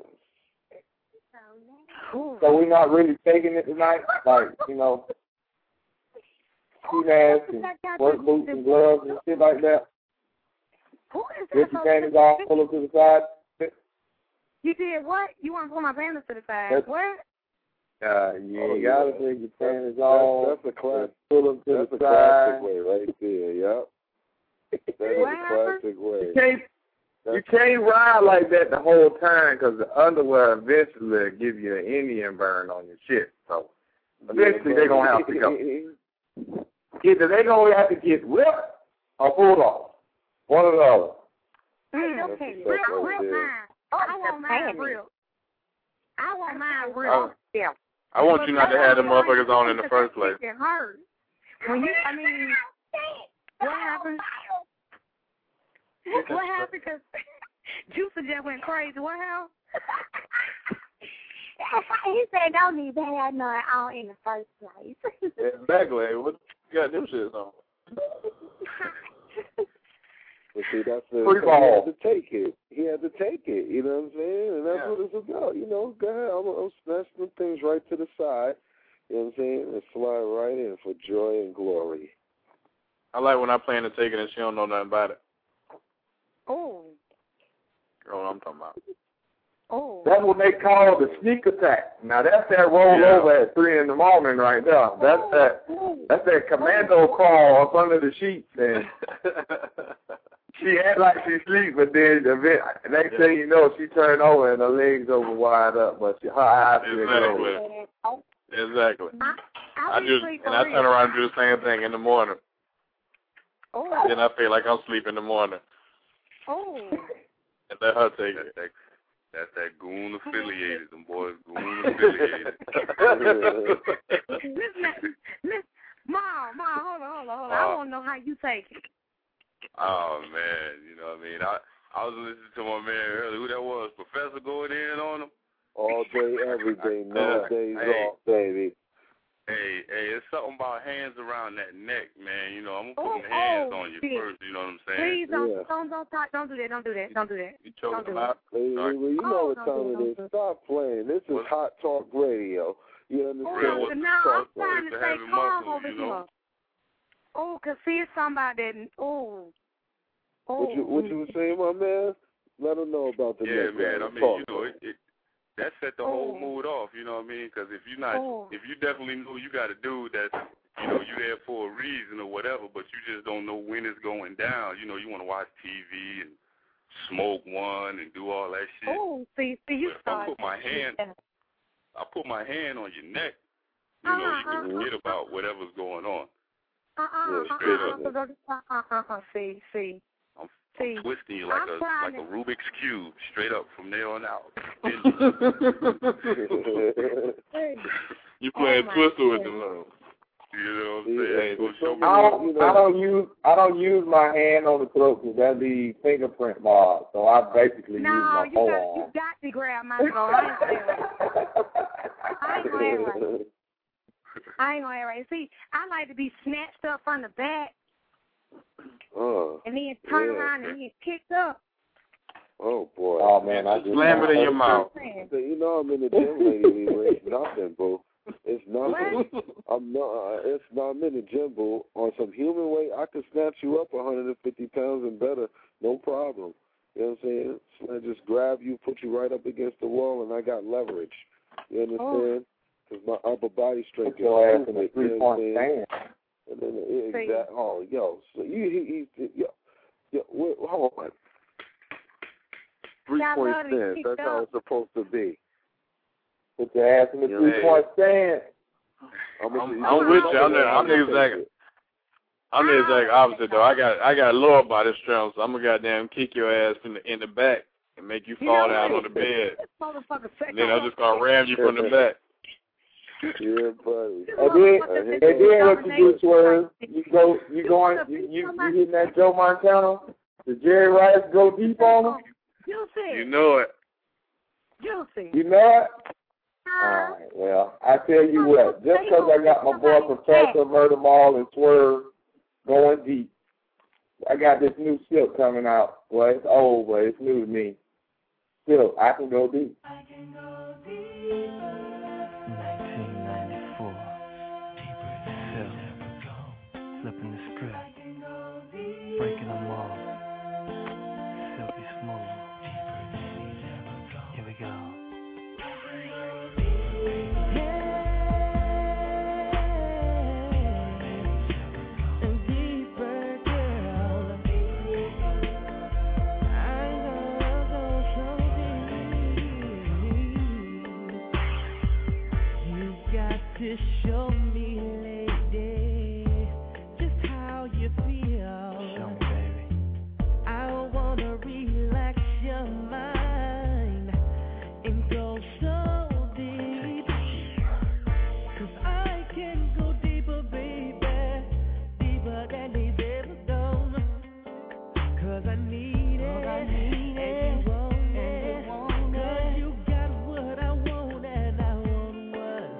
Speaker 1: So we're not really taking it tonight, like, you know, ski masks and work boots and gloves and shit like that.
Speaker 10: Who is that?
Speaker 1: Get your panties all pull them to the side.
Speaker 10: You did what? You want to pull my panties to the side?
Speaker 1: That's,
Speaker 10: what?
Speaker 1: Uh, you
Speaker 11: oh,
Speaker 1: gotta
Speaker 11: yeah.
Speaker 1: take your panties off.
Speaker 11: That's, that's a class.
Speaker 1: Pull them to
Speaker 11: that's
Speaker 1: the
Speaker 11: a
Speaker 1: side.
Speaker 11: classic way right there, yep. That is a classic way.
Speaker 1: You can't, you can't ride like that the whole time because the underwear eventually will give you an Indian burn on your shit. So eventually they're going to have to go. Either they're going to have to get whipped or pulled off. One or the other.
Speaker 10: Mm, okay, real, real mine. Oh, I want mine real. I want mine real.
Speaker 8: Yeah. I want you not to have the motherfuckers on in the first place.
Speaker 10: It hurt. When you, I mean, what happened? What happened? Because Juicer just went crazy. What happened?
Speaker 12: He said don't need to have none on in the first place.
Speaker 8: Exactly. What you got them shits on?
Speaker 11: But see, that's the
Speaker 1: Free
Speaker 11: he
Speaker 1: ball.
Speaker 11: had to take it. He had to take it. You know what I'm saying? And that's yeah. what it's about. You know, go ahead. I'm, I'm snatching them things right to the side. You know what I'm saying? And slide right in for joy and glory.
Speaker 8: I like when I plan to take it and she don't know nothing about it.
Speaker 10: Oh.
Speaker 8: Girl, what I'm talking about.
Speaker 10: Oh.
Speaker 1: That's what they call the sneak attack. Now that's that roll
Speaker 8: yeah.
Speaker 1: over at three in the morning right there. That's that. That's that commando crawl up under the sheets, and she act like she sleep, but then the next yeah. thing you know, she turned over and her legs over wide up, but she, her eyes
Speaker 8: exactly.
Speaker 10: Oh.
Speaker 8: Exactly.
Speaker 10: I, I,
Speaker 8: I just and I turn around and do the same thing in the morning.
Speaker 10: Oh.
Speaker 8: Then I feel like I'm sleeping in the morning.
Speaker 10: Oh.
Speaker 8: And let her take
Speaker 9: that's
Speaker 8: it.
Speaker 9: That, that's that goon affiliated. Them boys goon affiliated.
Speaker 10: Listen, listen, Mom, Mom, hold on, hold on, hold on. Uh, I want to know how you take it.
Speaker 9: Oh man, you know what I mean. I I was listening to my man earlier. Who that was? Professor going in on him.
Speaker 11: All day, every day, no
Speaker 9: uh,
Speaker 11: days
Speaker 9: hey,
Speaker 11: off, baby.
Speaker 9: Hey, hey, it's something about hands around that neck, man. You know, I'm gonna
Speaker 10: oh,
Speaker 9: put my hands
Speaker 10: oh,
Speaker 9: on you
Speaker 10: please.
Speaker 9: first. You know what I'm saying?
Speaker 10: Please don't,
Speaker 11: yeah.
Speaker 10: don't, don't, don't, don't do that. Don't do that. Don't do that.
Speaker 8: You choke them
Speaker 10: out.
Speaker 11: Lady, Lady, you know
Speaker 10: oh,
Speaker 11: what time it is. Stop playing. This is
Speaker 9: what?
Speaker 11: Hot Talk Radio. You understand?
Speaker 10: Oh, now I'm trying to stay calm
Speaker 9: muscles,
Speaker 10: over
Speaker 9: you know?
Speaker 10: here. Oh, cause see somebody that. Oh. Oh.
Speaker 11: What you what you were saying, my man? Let them know about the
Speaker 9: yeah,
Speaker 11: neck.
Speaker 9: man. I mean,
Speaker 11: Talk.
Speaker 9: you know, it, it that set the
Speaker 10: oh.
Speaker 9: whole mood off. You know what I mean? Because if you're not,
Speaker 10: oh.
Speaker 9: if you definitely know you got a dude that, you know, you there for a reason or whatever, but you just don't know when it's going down. You know, you want to watch T V and smoke one and do all that shit.
Speaker 10: Oh, see, see, you
Speaker 9: but if I put my hand, I put my hand on your neck. You
Speaker 10: uh-huh,
Speaker 9: know, you can
Speaker 10: uh-huh.
Speaker 9: forget about whatever's going on.
Speaker 10: Uh-uh,
Speaker 9: yeah,
Speaker 10: uh-uh, uh-uh, uh-uh, see, see.
Speaker 9: I'm,
Speaker 10: see,
Speaker 9: I'm twisting you like
Speaker 10: I'm
Speaker 9: a like
Speaker 10: to...
Speaker 9: a Rubik's Cube, straight up from there on out.
Speaker 8: You playing
Speaker 10: oh
Speaker 8: Twister with them, though.
Speaker 9: You know what I'm saying?
Speaker 11: Yeah,
Speaker 9: so
Speaker 1: I don't, I don't use, I don't use my hand on the throat because that'd be fingerprint mark. So I basically
Speaker 10: no,
Speaker 1: use my
Speaker 10: you
Speaker 1: forearm.
Speaker 10: got, you got to grab my throat. I ain't gonna act right. I ain't gonna act right. See, I like to be snatched up from the back,
Speaker 11: Oh,
Speaker 10: and then turn
Speaker 11: yeah.
Speaker 10: around and get kicked up.
Speaker 11: Oh boy.
Speaker 1: Oh man, I just
Speaker 8: slam it in your mouth.
Speaker 11: So, you know I'm in the gym lately. It's nothing, boo. It's nothing. I'm not. Uh, it's not. I'm in the gym, boo. On some human weight, I could snatch you up one hundred fifty pounds and better, no problem. You know what I'm saying? So I just grab you, put you right up against the wall, and I got leverage. You understand? because my upper body strength
Speaker 1: Put your
Speaker 11: is
Speaker 1: ass in a
Speaker 11: stupid,
Speaker 1: three
Speaker 11: you know what I'm
Speaker 1: point
Speaker 11: saying?
Speaker 1: stand.
Speaker 11: And then it, exact, oh, yo, so you, he, he, yo, yo, wait, hold on. Three point stand. That's how it's supposed to be.
Speaker 1: Put your ass in the
Speaker 11: You
Speaker 1: three
Speaker 11: know,
Speaker 1: point stand.
Speaker 8: I'm, I'm, I'm with you. I'm the, I'm the exact. I'm the exact opposite though. I got I got lower body strength, so I'm gonna goddamn kick your ass in the in the back and make you fall down on the bed. And then I'm just gonna ram you from the back.
Speaker 11: Yeah, buddy.
Speaker 1: And then, and then what you do, Swerve? You go, you going, you you, you hitting that Joe Montana? The Jerry Rice go deep on him?
Speaker 8: You know it.
Speaker 10: Juicy.
Speaker 1: You know it? All right. Well, I tell you what. Just because I got my boy Professor Murder Mall and Swerve going deep, I got this new silk coming out. Well, it's old, but it's new to me. Silk, I can go deep.
Speaker 2: I can go deeper. nineteen ninety-four, deeper than ever go. Flipping the script, breaking them off. Silky smooth, deeper than he's ever gone. Here we go. To show me, lady, just how you feel. Show me, baby. I wanna relax your mind and go so deep. 'Cause I can go deeper, baby, deeper than they've ever gone. 'Cause I need it, I need and you want it, 'cause you got what I want and I want what.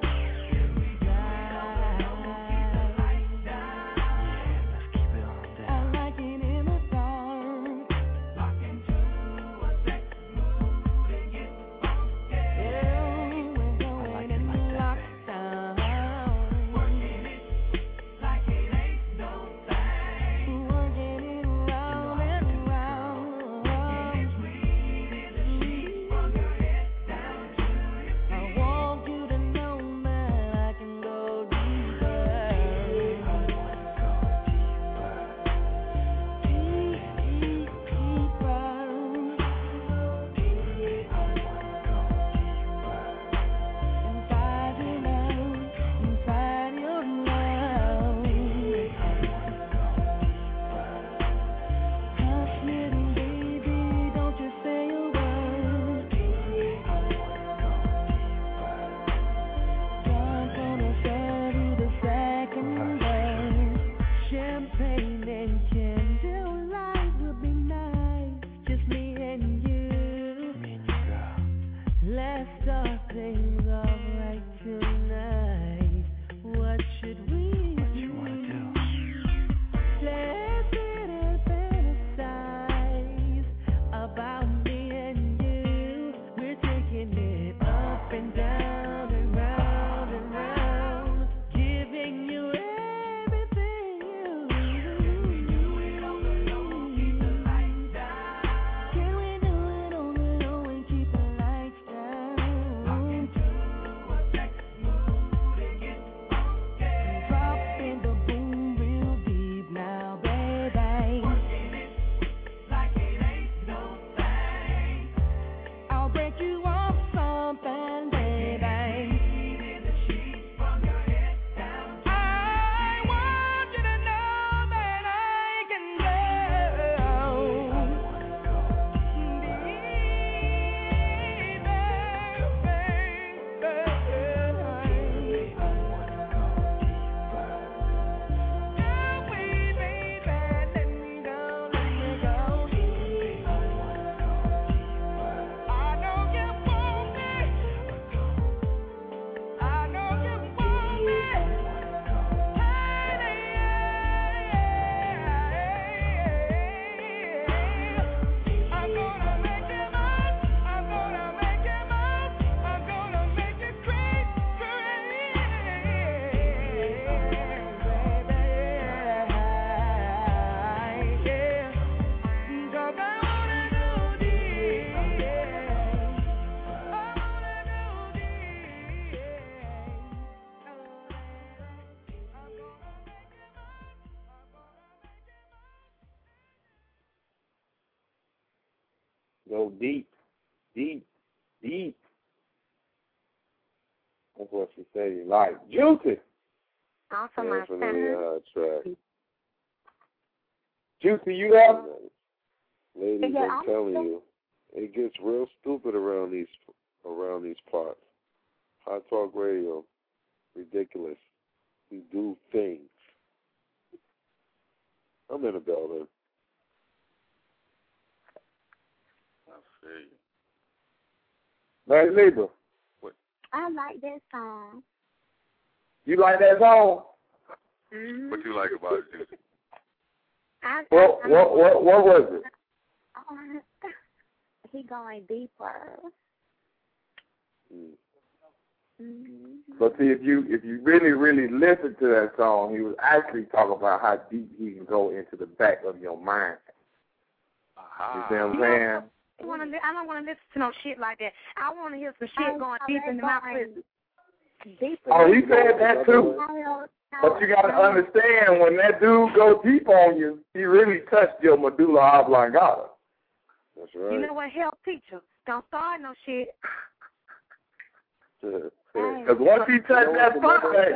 Speaker 2: I'll break you off something, baby.
Speaker 1: Go deep, deep, deep. That's what she said. Like Juicy.
Speaker 10: Also my
Speaker 11: Definitely a hot track.
Speaker 1: Juicy, you there?
Speaker 11: Ladies,
Speaker 12: Yeah,
Speaker 11: I'm
Speaker 12: I'm
Speaker 11: telling
Speaker 12: so-
Speaker 11: you, it gets real stupid around these around these parts. Hot Talk Radio, ridiculous. We do things. I'm in a building.
Speaker 9: I see.
Speaker 1: Larry Lieber,
Speaker 12: I like that song.
Speaker 1: you like that song?
Speaker 10: Mm-hmm.
Speaker 9: What you like about it, Juicy?
Speaker 10: I,
Speaker 1: What,
Speaker 10: I,
Speaker 1: what, what, what was it?
Speaker 12: Oh, he going deeper.
Speaker 11: Mm.
Speaker 12: Mm-hmm.
Speaker 1: But see, if you if you really really listen to that song, he was actually talking about how deep he can go into the back of your mind. You see what I'm saying?
Speaker 10: I, wanna, I don't want to listen to no shit like that. I want to hear some shit going deep into my pussy.
Speaker 12: Deeper.
Speaker 1: Oh, he said that too. But you gotta understand, when that dude go deep on you, he really touched your medulla oblongata.
Speaker 11: That's right.
Speaker 10: You know what? Help teacher. Don't start no shit.
Speaker 1: Because once he touched that spot right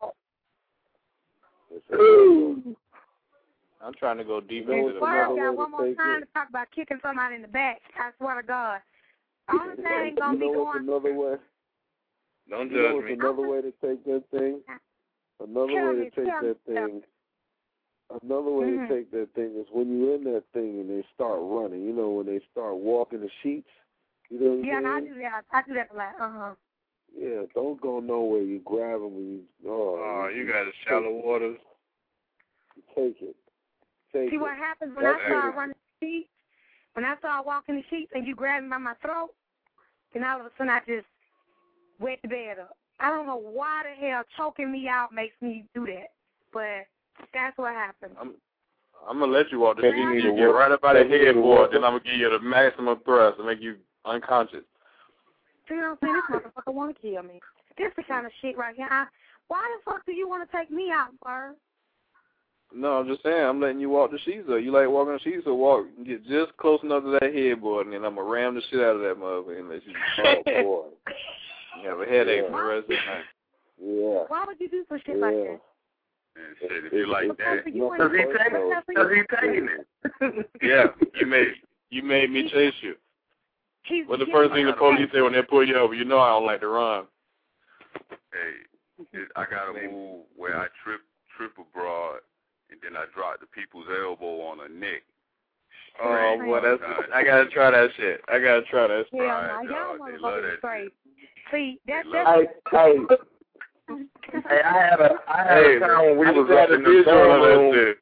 Speaker 1: there,
Speaker 11: ooh.
Speaker 8: I'm trying to go deep
Speaker 11: You know
Speaker 8: into the
Speaker 11: what's
Speaker 10: Word
Speaker 8: mouth.
Speaker 10: got
Speaker 11: way
Speaker 10: one
Speaker 11: to
Speaker 10: more
Speaker 11: take
Speaker 10: time
Speaker 11: it?
Speaker 10: to talk about kicking somebody in the back. I swear to God. Only thing gonna
Speaker 11: You
Speaker 10: be
Speaker 11: know what's
Speaker 10: going.
Speaker 11: another way?
Speaker 9: Don't
Speaker 11: You know
Speaker 9: judge
Speaker 11: what's
Speaker 9: me.
Speaker 11: another way to take that thing? Another
Speaker 10: Tell
Speaker 11: way
Speaker 10: me,
Speaker 11: to take
Speaker 10: tell me,
Speaker 11: that
Speaker 10: tell
Speaker 11: thing. Another way
Speaker 10: Mhm.
Speaker 11: to take that thing is when you're in that thing and they start running. You know, when they start walking the sheets. You know what
Speaker 10: Yeah,
Speaker 11: I'm
Speaker 10: no, I
Speaker 11: saying?
Speaker 10: do that. I do that a lot. Uh huh.
Speaker 11: Yeah, don't go nowhere. You grab them and you, oh,
Speaker 9: Oh, you got the shallow waters.
Speaker 11: you take it. Take
Speaker 10: See
Speaker 11: it.
Speaker 10: what happens when
Speaker 11: That's
Speaker 10: I start
Speaker 11: it.
Speaker 10: running the sheets? When I start walking the sheets and you grab me by my throat, then all of a sudden I just wet the bed up. I don't know why the hell choking me out makes me do that, but that's what happens.
Speaker 8: I'm, I'm gonna let you walk the
Speaker 1: Cause
Speaker 8: sheet.
Speaker 1: you need
Speaker 8: You
Speaker 1: to
Speaker 8: get
Speaker 1: work-
Speaker 8: right up out of
Speaker 1: cause you need to
Speaker 8: headboard,
Speaker 1: work
Speaker 8: then
Speaker 1: up.
Speaker 8: I'm gonna give you the maximum thrust and make you unconscious.
Speaker 10: See what I'm saying? This motherfucker want to kill me. This the kind of shit right here. I, why the fuck do you want to take me out, Bird?
Speaker 8: No, I'm just saying, I'm letting you walk the sheets up. You like walking the sheets, so walk, get just close enough to that headboard, and then I'm gonna ram the shit out of that motherfucker and let you.
Speaker 11: Oh, boy.
Speaker 8: You have a headache
Speaker 11: Yeah.
Speaker 8: for the rest of the night.
Speaker 11: Yeah.
Speaker 10: Why would you do some shit
Speaker 11: Yeah.
Speaker 10: like that?
Speaker 9: And shit, if you like that,
Speaker 10: You ain't-
Speaker 1: Cause he taking, cause he taking it.
Speaker 8: Yeah, you made you made me chase you.
Speaker 10: He's
Speaker 8: What's the
Speaker 10: getting
Speaker 8: first thing the police say when they pull you over? You know I don't like to run.
Speaker 9: hey, it, I got a move where I trip trip abroad, and then I drop the people's elbow on her neck.
Speaker 8: Oh
Speaker 9: Straight
Speaker 8: boy, that's
Speaker 9: sometimes.
Speaker 8: I gotta try that shit. I gotta try that shit.
Speaker 10: Hell
Speaker 9: Right,
Speaker 10: no, y'all
Speaker 9: dog, they love
Speaker 10: motherfuckers
Speaker 9: that
Speaker 10: straight. See, that,
Speaker 9: They love
Speaker 10: that's
Speaker 1: Hey, hey, hey, I had a, I had
Speaker 8: Hey,
Speaker 1: a time when we
Speaker 8: I
Speaker 1: was
Speaker 8: just had
Speaker 1: up
Speaker 8: a
Speaker 1: in the
Speaker 8: visual
Speaker 1: dorm
Speaker 8: of that
Speaker 1: room.
Speaker 8: shit.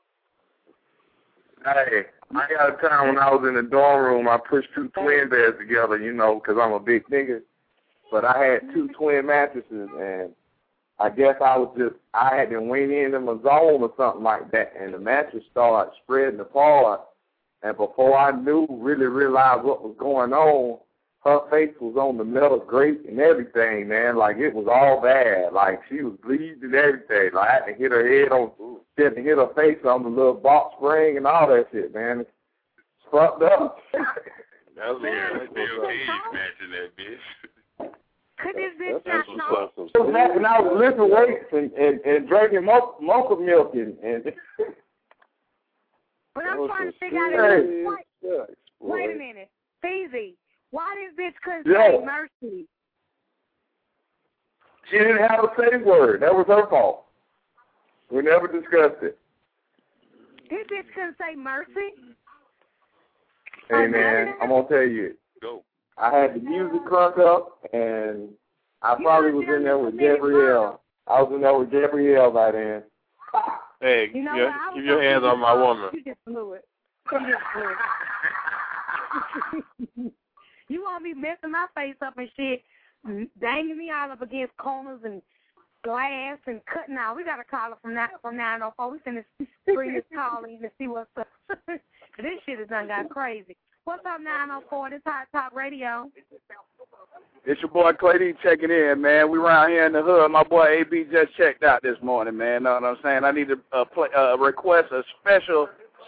Speaker 1: Hey, I got a time when I was in the dorm room, I pushed two twin beds together, you know, because I'm a big nigga. But I had two twin mattresses, and I guess I was just, I had been went in in my zone or something like that, and the mattress started spreading apart. And before I knew, really realized what was going on, her face was on the metal grate and everything, man. Like, it was all bad. Like, she was bleeding and everything. Like, I had to hit her head on, had to hit her face on the little box spring and all that shit, man. It's fucked up.
Speaker 8: That's
Speaker 9: Yeah,
Speaker 8: what
Speaker 9: still age matching that bitch.
Speaker 10: could this bitch
Speaker 11: That's
Speaker 10: not
Speaker 11: what's
Speaker 10: know?
Speaker 11: up.
Speaker 1: It was back when I was lifting weights and, and, and drinking mo- mocha milk and, and
Speaker 10: But I'm
Speaker 11: That was
Speaker 10: trying to
Speaker 11: some
Speaker 10: figure out
Speaker 11: serious
Speaker 10: if wait,
Speaker 11: sex, boy.
Speaker 10: wait a minute. Feezy, why this bitch couldn't
Speaker 1: Yeah.
Speaker 10: say mercy?
Speaker 1: she didn't have a safe word. That was her fault. We never discussed it.
Speaker 10: This bitch couldn't say mercy?
Speaker 1: Hey, man, I'm going to tell you.
Speaker 9: Go.
Speaker 1: I had the music crunk up, and I probably was in there with Gabrielle. I was in there with Gabrielle by then.
Speaker 8: Hey,
Speaker 10: You know
Speaker 8: keep your,
Speaker 10: what? I was
Speaker 8: keep your
Speaker 10: gonna
Speaker 8: hands
Speaker 10: do
Speaker 8: on my
Speaker 10: this.
Speaker 8: woman.
Speaker 10: You just blew it. You just blew it. You want me messing my face up and shit, banging me all up against corners and glass and cutting out. We got a caller from that from nine oh four. We finna bring this call in and see what's up. This shit has done got crazy. What's up, nine oh four? This Hot Talk Radio.
Speaker 13: It's your boy Clay D checking in, man. We around here in the hood. My boy A B just checked out this morning, man. Know what I'm saying? I need to uh, play, uh, request a special,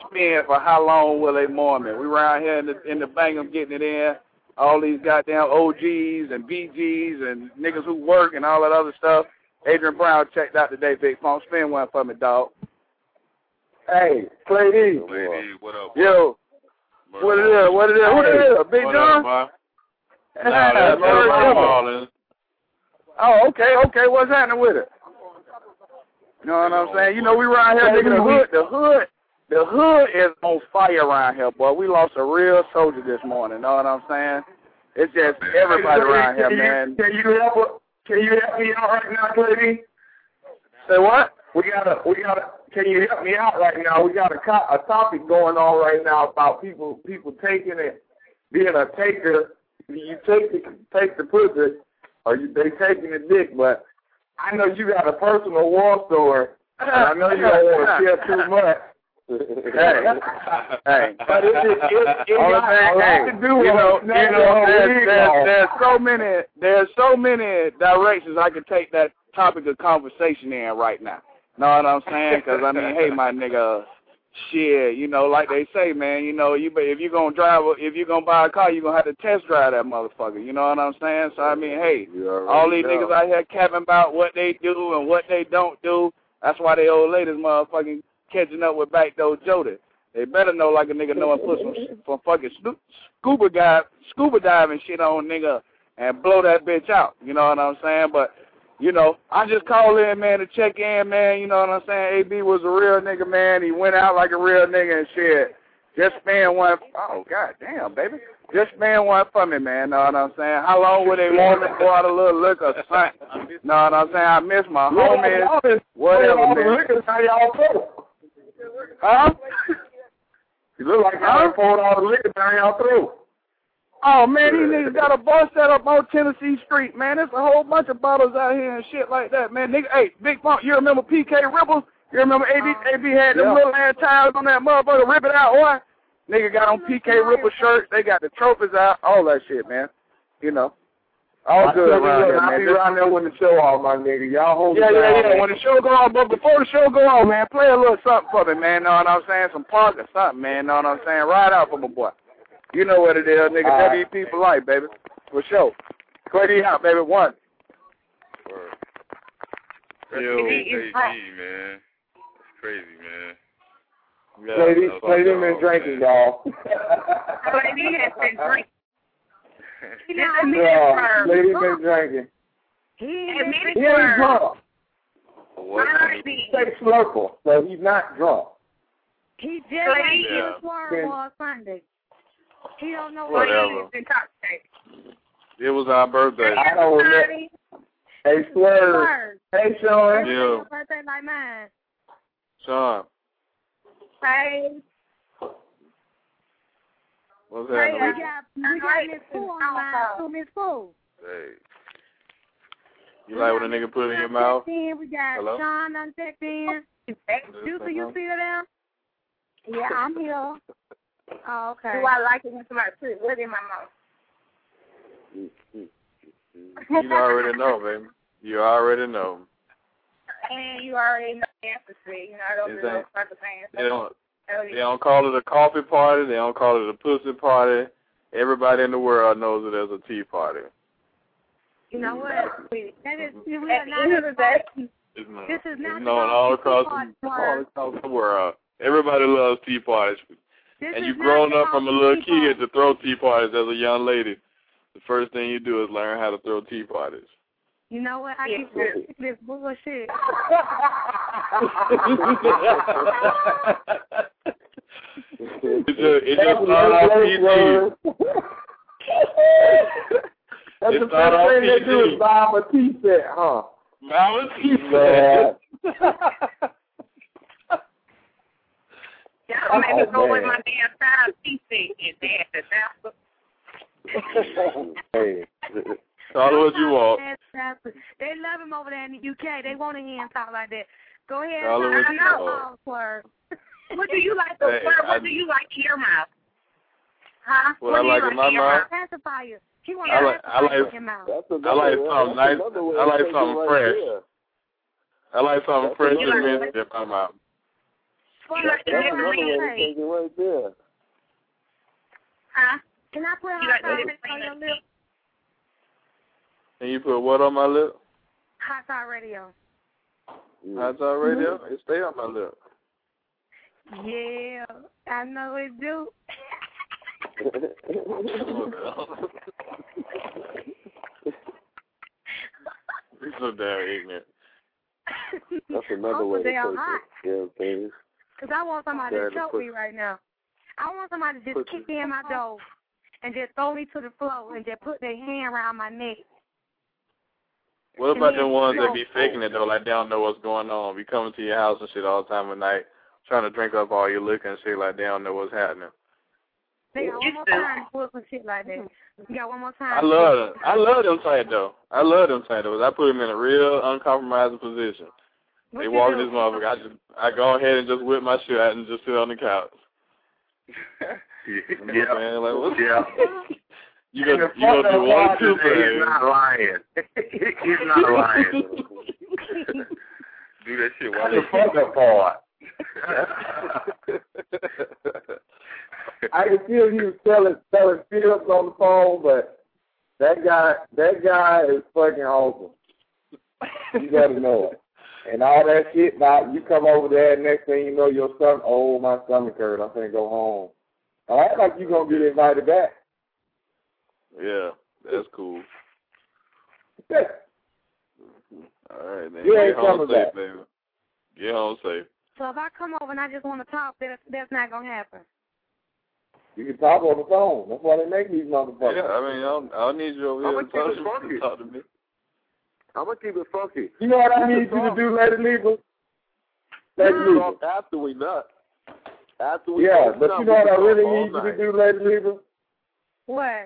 Speaker 13: spin for how long will they Mormon? We around here in the in the Bangham getting it in. All these goddamn O Gs and B Gs and niggas who work and all that other stuff. Adrian Brown checked out today, Big Funk. Spin one for me, dog.
Speaker 14: Hey, Clay D.
Speaker 9: Clay D, what up?
Speaker 13: Yo. What it is? What it is? What it is? Big John?
Speaker 8: Nah,
Speaker 13: that's
Speaker 8: Marlins.
Speaker 13: Oh, okay, okay. What's happening with it? You know what I'm saying? You know, we around here, nigga, the hood, the hood, the hood is on fire around here, boy. We lost a real soldier this morning, know what I'm saying? It's just everybody around here, man.
Speaker 14: Can you help Can you help me out right now, Clay D?
Speaker 13: Say what?
Speaker 14: We gotta, we gotta, can you help me out right now? We got a, co- a topic going on right now about people, people taking it, being a taker. You take the, take the pussy, or you, they taking the dick, but I know you got a personal war story, and I know you don't want to share too much.
Speaker 13: Hey, hey,
Speaker 14: but it, it, it, it
Speaker 13: all
Speaker 14: got
Speaker 13: thing,
Speaker 14: a lot
Speaker 13: hey,
Speaker 14: to do
Speaker 13: you
Speaker 14: with
Speaker 13: know, you know, there's, there's, there's
Speaker 14: off.
Speaker 13: so many, there's so many directions I can take that topic of conversation in right now. Know what I'm saying? Because I mean, hey, my nigga, shit, you know, like they say, man, you know, you if you're gonna drive, if you're gonna buy a car, you're gonna have to test drive that motherfucker. You know what I'm saying? So I mean, hey, all these
Speaker 14: know.
Speaker 13: niggas out here capping about what they do and what they don't do. That's why they old ladies motherfucking catching up with backdoor Jody. They better know like a nigga know and put some, some fucking scuba dive, scuba diving shit on nigga and blow that bitch out. You know what I'm saying? But you know, I just call in, man, to check in, man. You know what I'm saying? A B was a real nigga, man. He went out like a real nigga and shit. Just spend one. Oh, god damn, baby. Just spend one for me, man. Know what I'm saying? How long would they want to pour out a little liquor or something? Know what I'm saying? I miss my homies. Whatever, man. Huh?
Speaker 14: You look like y'all poured all the liquor down y'all throat.
Speaker 13: Oh, man, these niggas got a bar set up on Tennessee Street, man. There's a whole bunch of bottles out here and shit like that, man. Nigga, hey, Big Funk, you remember P K Ripple? You remember A B, A B had them
Speaker 14: yeah.
Speaker 13: little ass tires on that motherfucker, rip it out, boy? Nigga got on P K Ripple shirts. They got the trophies out, all that shit, man. You know. All
Speaker 14: I
Speaker 13: good around here,
Speaker 14: I'll
Speaker 13: man.
Speaker 14: be around there when the show off, my nigga. Y'all hold
Speaker 13: Yeah,
Speaker 14: it
Speaker 13: yeah,
Speaker 14: down,
Speaker 13: yeah.
Speaker 14: man.
Speaker 13: When the show go on, but before the show go on, man, play a little something for me, man. Know what I'm saying? Some park or something, man. Know what I'm saying? Ride out for my boy. You know what it is, nigga.
Speaker 14: All
Speaker 13: W P for life, baby. For sure. Clay D out, baby. One.
Speaker 9: Yo, K D, man. It's crazy, man.
Speaker 14: Yeah, Clay D, Clay D been drinking, y'all.
Speaker 6: Clay D has been drinking.
Speaker 14: Yeah, Clay D been drinking.
Speaker 10: He
Speaker 14: ain't drunk. He's a slurper, so he's not drunk.
Speaker 10: He just like
Speaker 6: yeah.
Speaker 10: his word on Sunday. He don't know
Speaker 8: what
Speaker 10: what
Speaker 8: he is
Speaker 10: intoxicated.
Speaker 8: It was our birthday.
Speaker 14: I don't remember. Hey, Swerve. Hey, Sean.
Speaker 8: Yeah.
Speaker 10: Birthday like mine.
Speaker 8: Sean.
Speaker 10: Hey.
Speaker 8: What's
Speaker 10: Hey,
Speaker 8: happening?
Speaker 10: we got, we got Miss Pooh on the line. So Miss Pooh.
Speaker 9: Hey.
Speaker 8: You like what a nigga put in your mouth?
Speaker 10: In. We got
Speaker 8: Hello?
Speaker 10: Sean unchecked in. Juicy, you still there? Yeah, I'm here. Oh, okay.
Speaker 6: Do I like it when somebody put it in my mouth?
Speaker 8: You already know, baby. You already know.
Speaker 6: And you already know the answer to it. You know, I don't do
Speaker 8: It's
Speaker 6: those
Speaker 8: ain't-
Speaker 6: type of things.
Speaker 8: They don't. They don't call it a coffee party. They don't call it a pussy party. Everybody in the world knows it as a tea party.
Speaker 10: You know what? That is, we
Speaker 6: At
Speaker 10: are
Speaker 6: the
Speaker 10: not
Speaker 6: end of the day,
Speaker 8: It's known,
Speaker 10: this is
Speaker 8: it's
Speaker 10: not
Speaker 8: known
Speaker 10: about
Speaker 8: all
Speaker 10: the
Speaker 8: across
Speaker 10: tea
Speaker 8: the,
Speaker 10: party.
Speaker 8: all across the world. Everybody loves tea parties.
Speaker 10: This
Speaker 8: And
Speaker 10: is
Speaker 8: you've
Speaker 10: not
Speaker 8: grown up
Speaker 10: about
Speaker 8: from a little
Speaker 10: tea party.
Speaker 8: kid to throw tea parties as a young lady. The first thing you do is learn how to throw tea parties.
Speaker 10: You know what? I keep this, this bullshit.
Speaker 8: It just, it just started off P G.
Speaker 14: That's
Speaker 8: It
Speaker 14: the
Speaker 8: started
Speaker 14: first
Speaker 8: off
Speaker 14: thing they
Speaker 8: P
Speaker 14: do is
Speaker 8: G.
Speaker 14: buy him a tea set, huh?
Speaker 8: Now it's tea
Speaker 14: Yeah.
Speaker 6: y'all make me
Speaker 14: Oh,
Speaker 6: go with
Speaker 14: man.
Speaker 6: my damn time T C and dance and
Speaker 14: Hey.
Speaker 8: Call it what you want.
Speaker 10: They love him over there in the U K. They want to hear him talk like that. Go ahead.
Speaker 8: Call it what you
Speaker 10: Talk,
Speaker 8: want.
Speaker 10: Swerve.
Speaker 6: What do you like to
Speaker 8: Hey,
Speaker 6: what
Speaker 8: I-
Speaker 6: do you like in your mouth? Huh?
Speaker 8: What I
Speaker 6: do you
Speaker 8: like in my
Speaker 6: in your
Speaker 8: mouth?
Speaker 10: Pacifier. He want
Speaker 8: I
Speaker 10: to
Speaker 8: like- I
Speaker 10: pacify
Speaker 8: like-
Speaker 10: your mouth.
Speaker 11: That's
Speaker 8: I
Speaker 11: another,
Speaker 8: like
Speaker 11: that's
Speaker 8: something nice.
Speaker 11: another way
Speaker 8: I
Speaker 11: to
Speaker 8: like
Speaker 11: take it
Speaker 8: something
Speaker 11: right
Speaker 8: fresh.
Speaker 11: there.
Speaker 8: I like something
Speaker 11: That's
Speaker 8: fresh
Speaker 11: another
Speaker 8: and
Speaker 11: way.
Speaker 8: minty in my mouth.
Speaker 10: put
Speaker 11: That's another way to
Speaker 10: it
Speaker 11: take it right there.
Speaker 10: Huh? Can I put hot sauce on your lip?
Speaker 8: Can you put what on my lip?
Speaker 10: Hot sauce radio.
Speaker 11: Mm.
Speaker 8: Hot sauce radio? It stay on my lip.
Speaker 10: Yeah, I know it do.
Speaker 8: You're so damn ignorant.
Speaker 11: That's another way to take
Speaker 10: damn hot.
Speaker 11: it. Yeah, baby.
Speaker 10: Because I want somebody
Speaker 11: Daddy,
Speaker 10: to choke
Speaker 11: put-
Speaker 10: me right now. I want somebody to just
Speaker 11: put-
Speaker 10: kick me in my door and just throw me to the floor and just put their hand around my neck.
Speaker 8: What about the ones that be faking it though, like they don't know what's going on? Be coming to your house and shit all the time of night, trying to drink up all your liquor and shit like they don't know what's happening.
Speaker 10: They got one more time to pull some shit like that. You got one more time.
Speaker 8: I love them. I love them tight though. I love them tight though. I put them in a real uncompromising position.
Speaker 10: What
Speaker 8: they
Speaker 10: you
Speaker 8: walk
Speaker 10: do?
Speaker 8: this motherfucker. I just I go ahead and just whip my shit out and just sit on the couch.
Speaker 14: Yeah,
Speaker 8: man, like what?
Speaker 14: yeah.
Speaker 8: You
Speaker 14: And
Speaker 8: gonna
Speaker 14: the
Speaker 8: you gonna
Speaker 14: fucked
Speaker 8: do
Speaker 14: up
Speaker 8: one or
Speaker 14: part
Speaker 8: two
Speaker 14: is that He's
Speaker 8: things.
Speaker 14: not lying. He's not lying.
Speaker 9: Do that shit
Speaker 14: That's
Speaker 9: while
Speaker 14: the fucked up part. I can feel he was telling telling Phillips on the phone, but that guy that guy is fucking awesome. You gotta know it. And all that shit now you come over there and next thing you know your stomach oh my stomach hurt, I'm finna go home. I act like you gonna get invited back.
Speaker 8: Yeah, that's cool.
Speaker 14: Yeah.
Speaker 8: All right, man.
Speaker 14: You
Speaker 8: Get
Speaker 14: ain't
Speaker 8: home
Speaker 14: coming
Speaker 8: safe,
Speaker 14: back.
Speaker 8: baby. Get home safe.
Speaker 10: So if I come over and I just want to talk, that's, that's not going to happen.
Speaker 14: You can talk on the phone. That's why they make these motherfuckers.
Speaker 8: Yeah, I mean, I don't, I don't need you over
Speaker 11: I'm
Speaker 8: here
Speaker 11: gonna
Speaker 8: to talk,
Speaker 11: keep it funky.
Speaker 8: to talk to me.
Speaker 11: I'm gonna keep it funky.
Speaker 14: You know what I need you to do, Lady Lever? Lady Lever.
Speaker 11: Talk after we nut. After we
Speaker 14: Yeah,
Speaker 11: talk,
Speaker 14: but
Speaker 11: nut,
Speaker 14: you
Speaker 11: we
Speaker 14: know what I
Speaker 11: can
Speaker 14: really
Speaker 11: talk all
Speaker 14: need you to
Speaker 11: night.
Speaker 14: do, Lady Lever?
Speaker 10: What?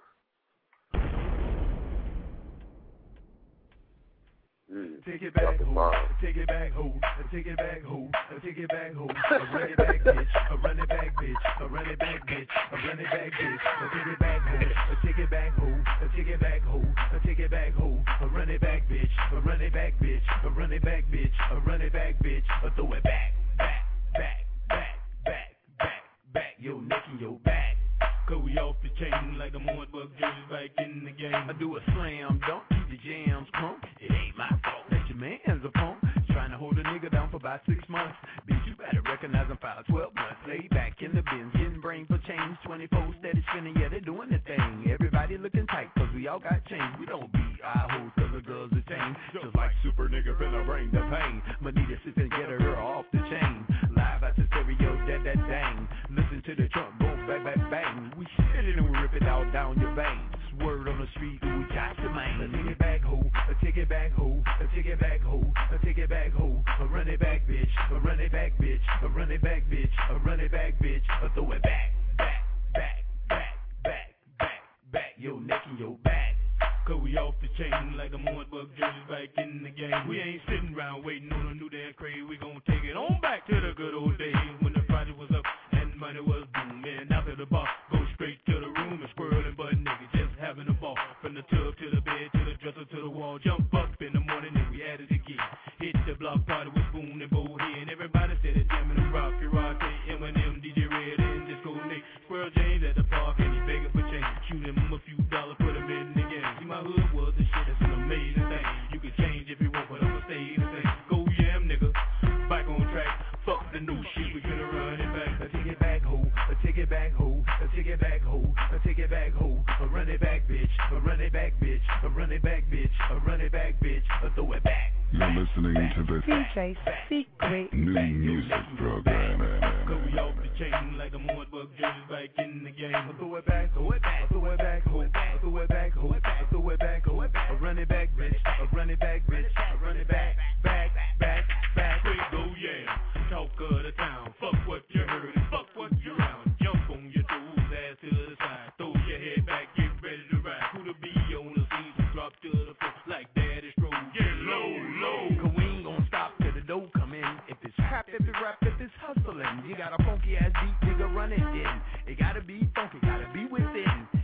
Speaker 11: Mm.
Speaker 2: Take it back,
Speaker 11: Fucking
Speaker 2: ho.
Speaker 11: bomb.
Speaker 2: Take it back, ho. Take it back, ho. Take it back, ho. Run it back, bitch. Run it back, bitch. Run it back, bitch. Run it back, bitch. Take it back, ho. Take it back, ho. Take it back, ho. Take it back, ho. Run it back, bitch. Run it back, bitch. Run it back, bitch. Run it back, bitch. Throw it back, back, back, back, back, back, back. Your neck and your back. Cause we off the chain like the Moonsburg jerseys back in the game. I do a slam dunk, keep the jams crunk. It ain't my fault that your man's a punk. Trying to hold a nigga down for about six months. Bitch, you better recognize I'm five twelve months. Lay back in the bins, getting brain for change. twenty-four steady spinning, yeah, they doing the thing. Everybody looking tight, cause we all got change. We don't beat our hoes cause the girls are chain. Just like super nigga finna bring the pain. Manita sit and get her off the chain. Live out the stereo, that that dang. Listen to the trunk, boom, bang, bang, bang. We shit it and we rip it all down your veins. Word on the street, we got the man. Take it back, ho. Take it back, ho. Take it back, ho. Take it back, ho. Run it back, bitch. Run it back, bitch. Run it back, bitch. Run it back, bitch. Throw it back, back, back, back, back, back, back. Your neck and your back. Cause we off the chain like the Moonsburg jerseys back in the game. We ain't sitting around waiting on a new damn craze. We gon' take it on back to the good old days when the project was up and money was booming. After the bar, go straight to the room and squirreling butt niggas just having a ball. From the tub to the bed to the dresser to the wall. Jump up in the morning and we at it again. Hit the block party with Spoon and Bo here. And everybody said it's jamming and rocky rocky. Eminem, D J Red and Disco Nick. Squirrel James at the park and he begging for change. Shoot him a few dollars, put him in the game. See my hood was the shit, it's an amazing thing. You can change if you want, but I'ma stay the same. Go yam nigga, back on track. Fuck the new shit, we finna run it back. Take it back, ho. Take it back, ho. Take it back, ho. Take it back, ho. Run it back, bitch. Run it back, bitch. Run it back, bitch. Run it back, bitch. Throw it back.
Speaker 15: You're listening to the
Speaker 10: D J Secret
Speaker 15: new music program.
Speaker 2: Cause we off the chain like the Moonsburg jerseys back in the game. Throw it back, throw it back, throw it back, ho. Throw it back, ho. Throw it back, ho. Run it back, bitch. Run it back, bitch. Run it back, back, back, back. Quick go, yeah. Talk of the town. Fuck what you heard and fuck what you round. Jump on your toes, ass to the side. Throw your head back, get ready to ride. Who to be on the scene? Drop to the floor like Daddy Stroll. Get low, low. Cause we ain't gon' stop till the dough come in. If it's rap, if it's rap, if it's hustling. You got a funky ass beat, nigga, run it in. It gotta be funky, gotta be within.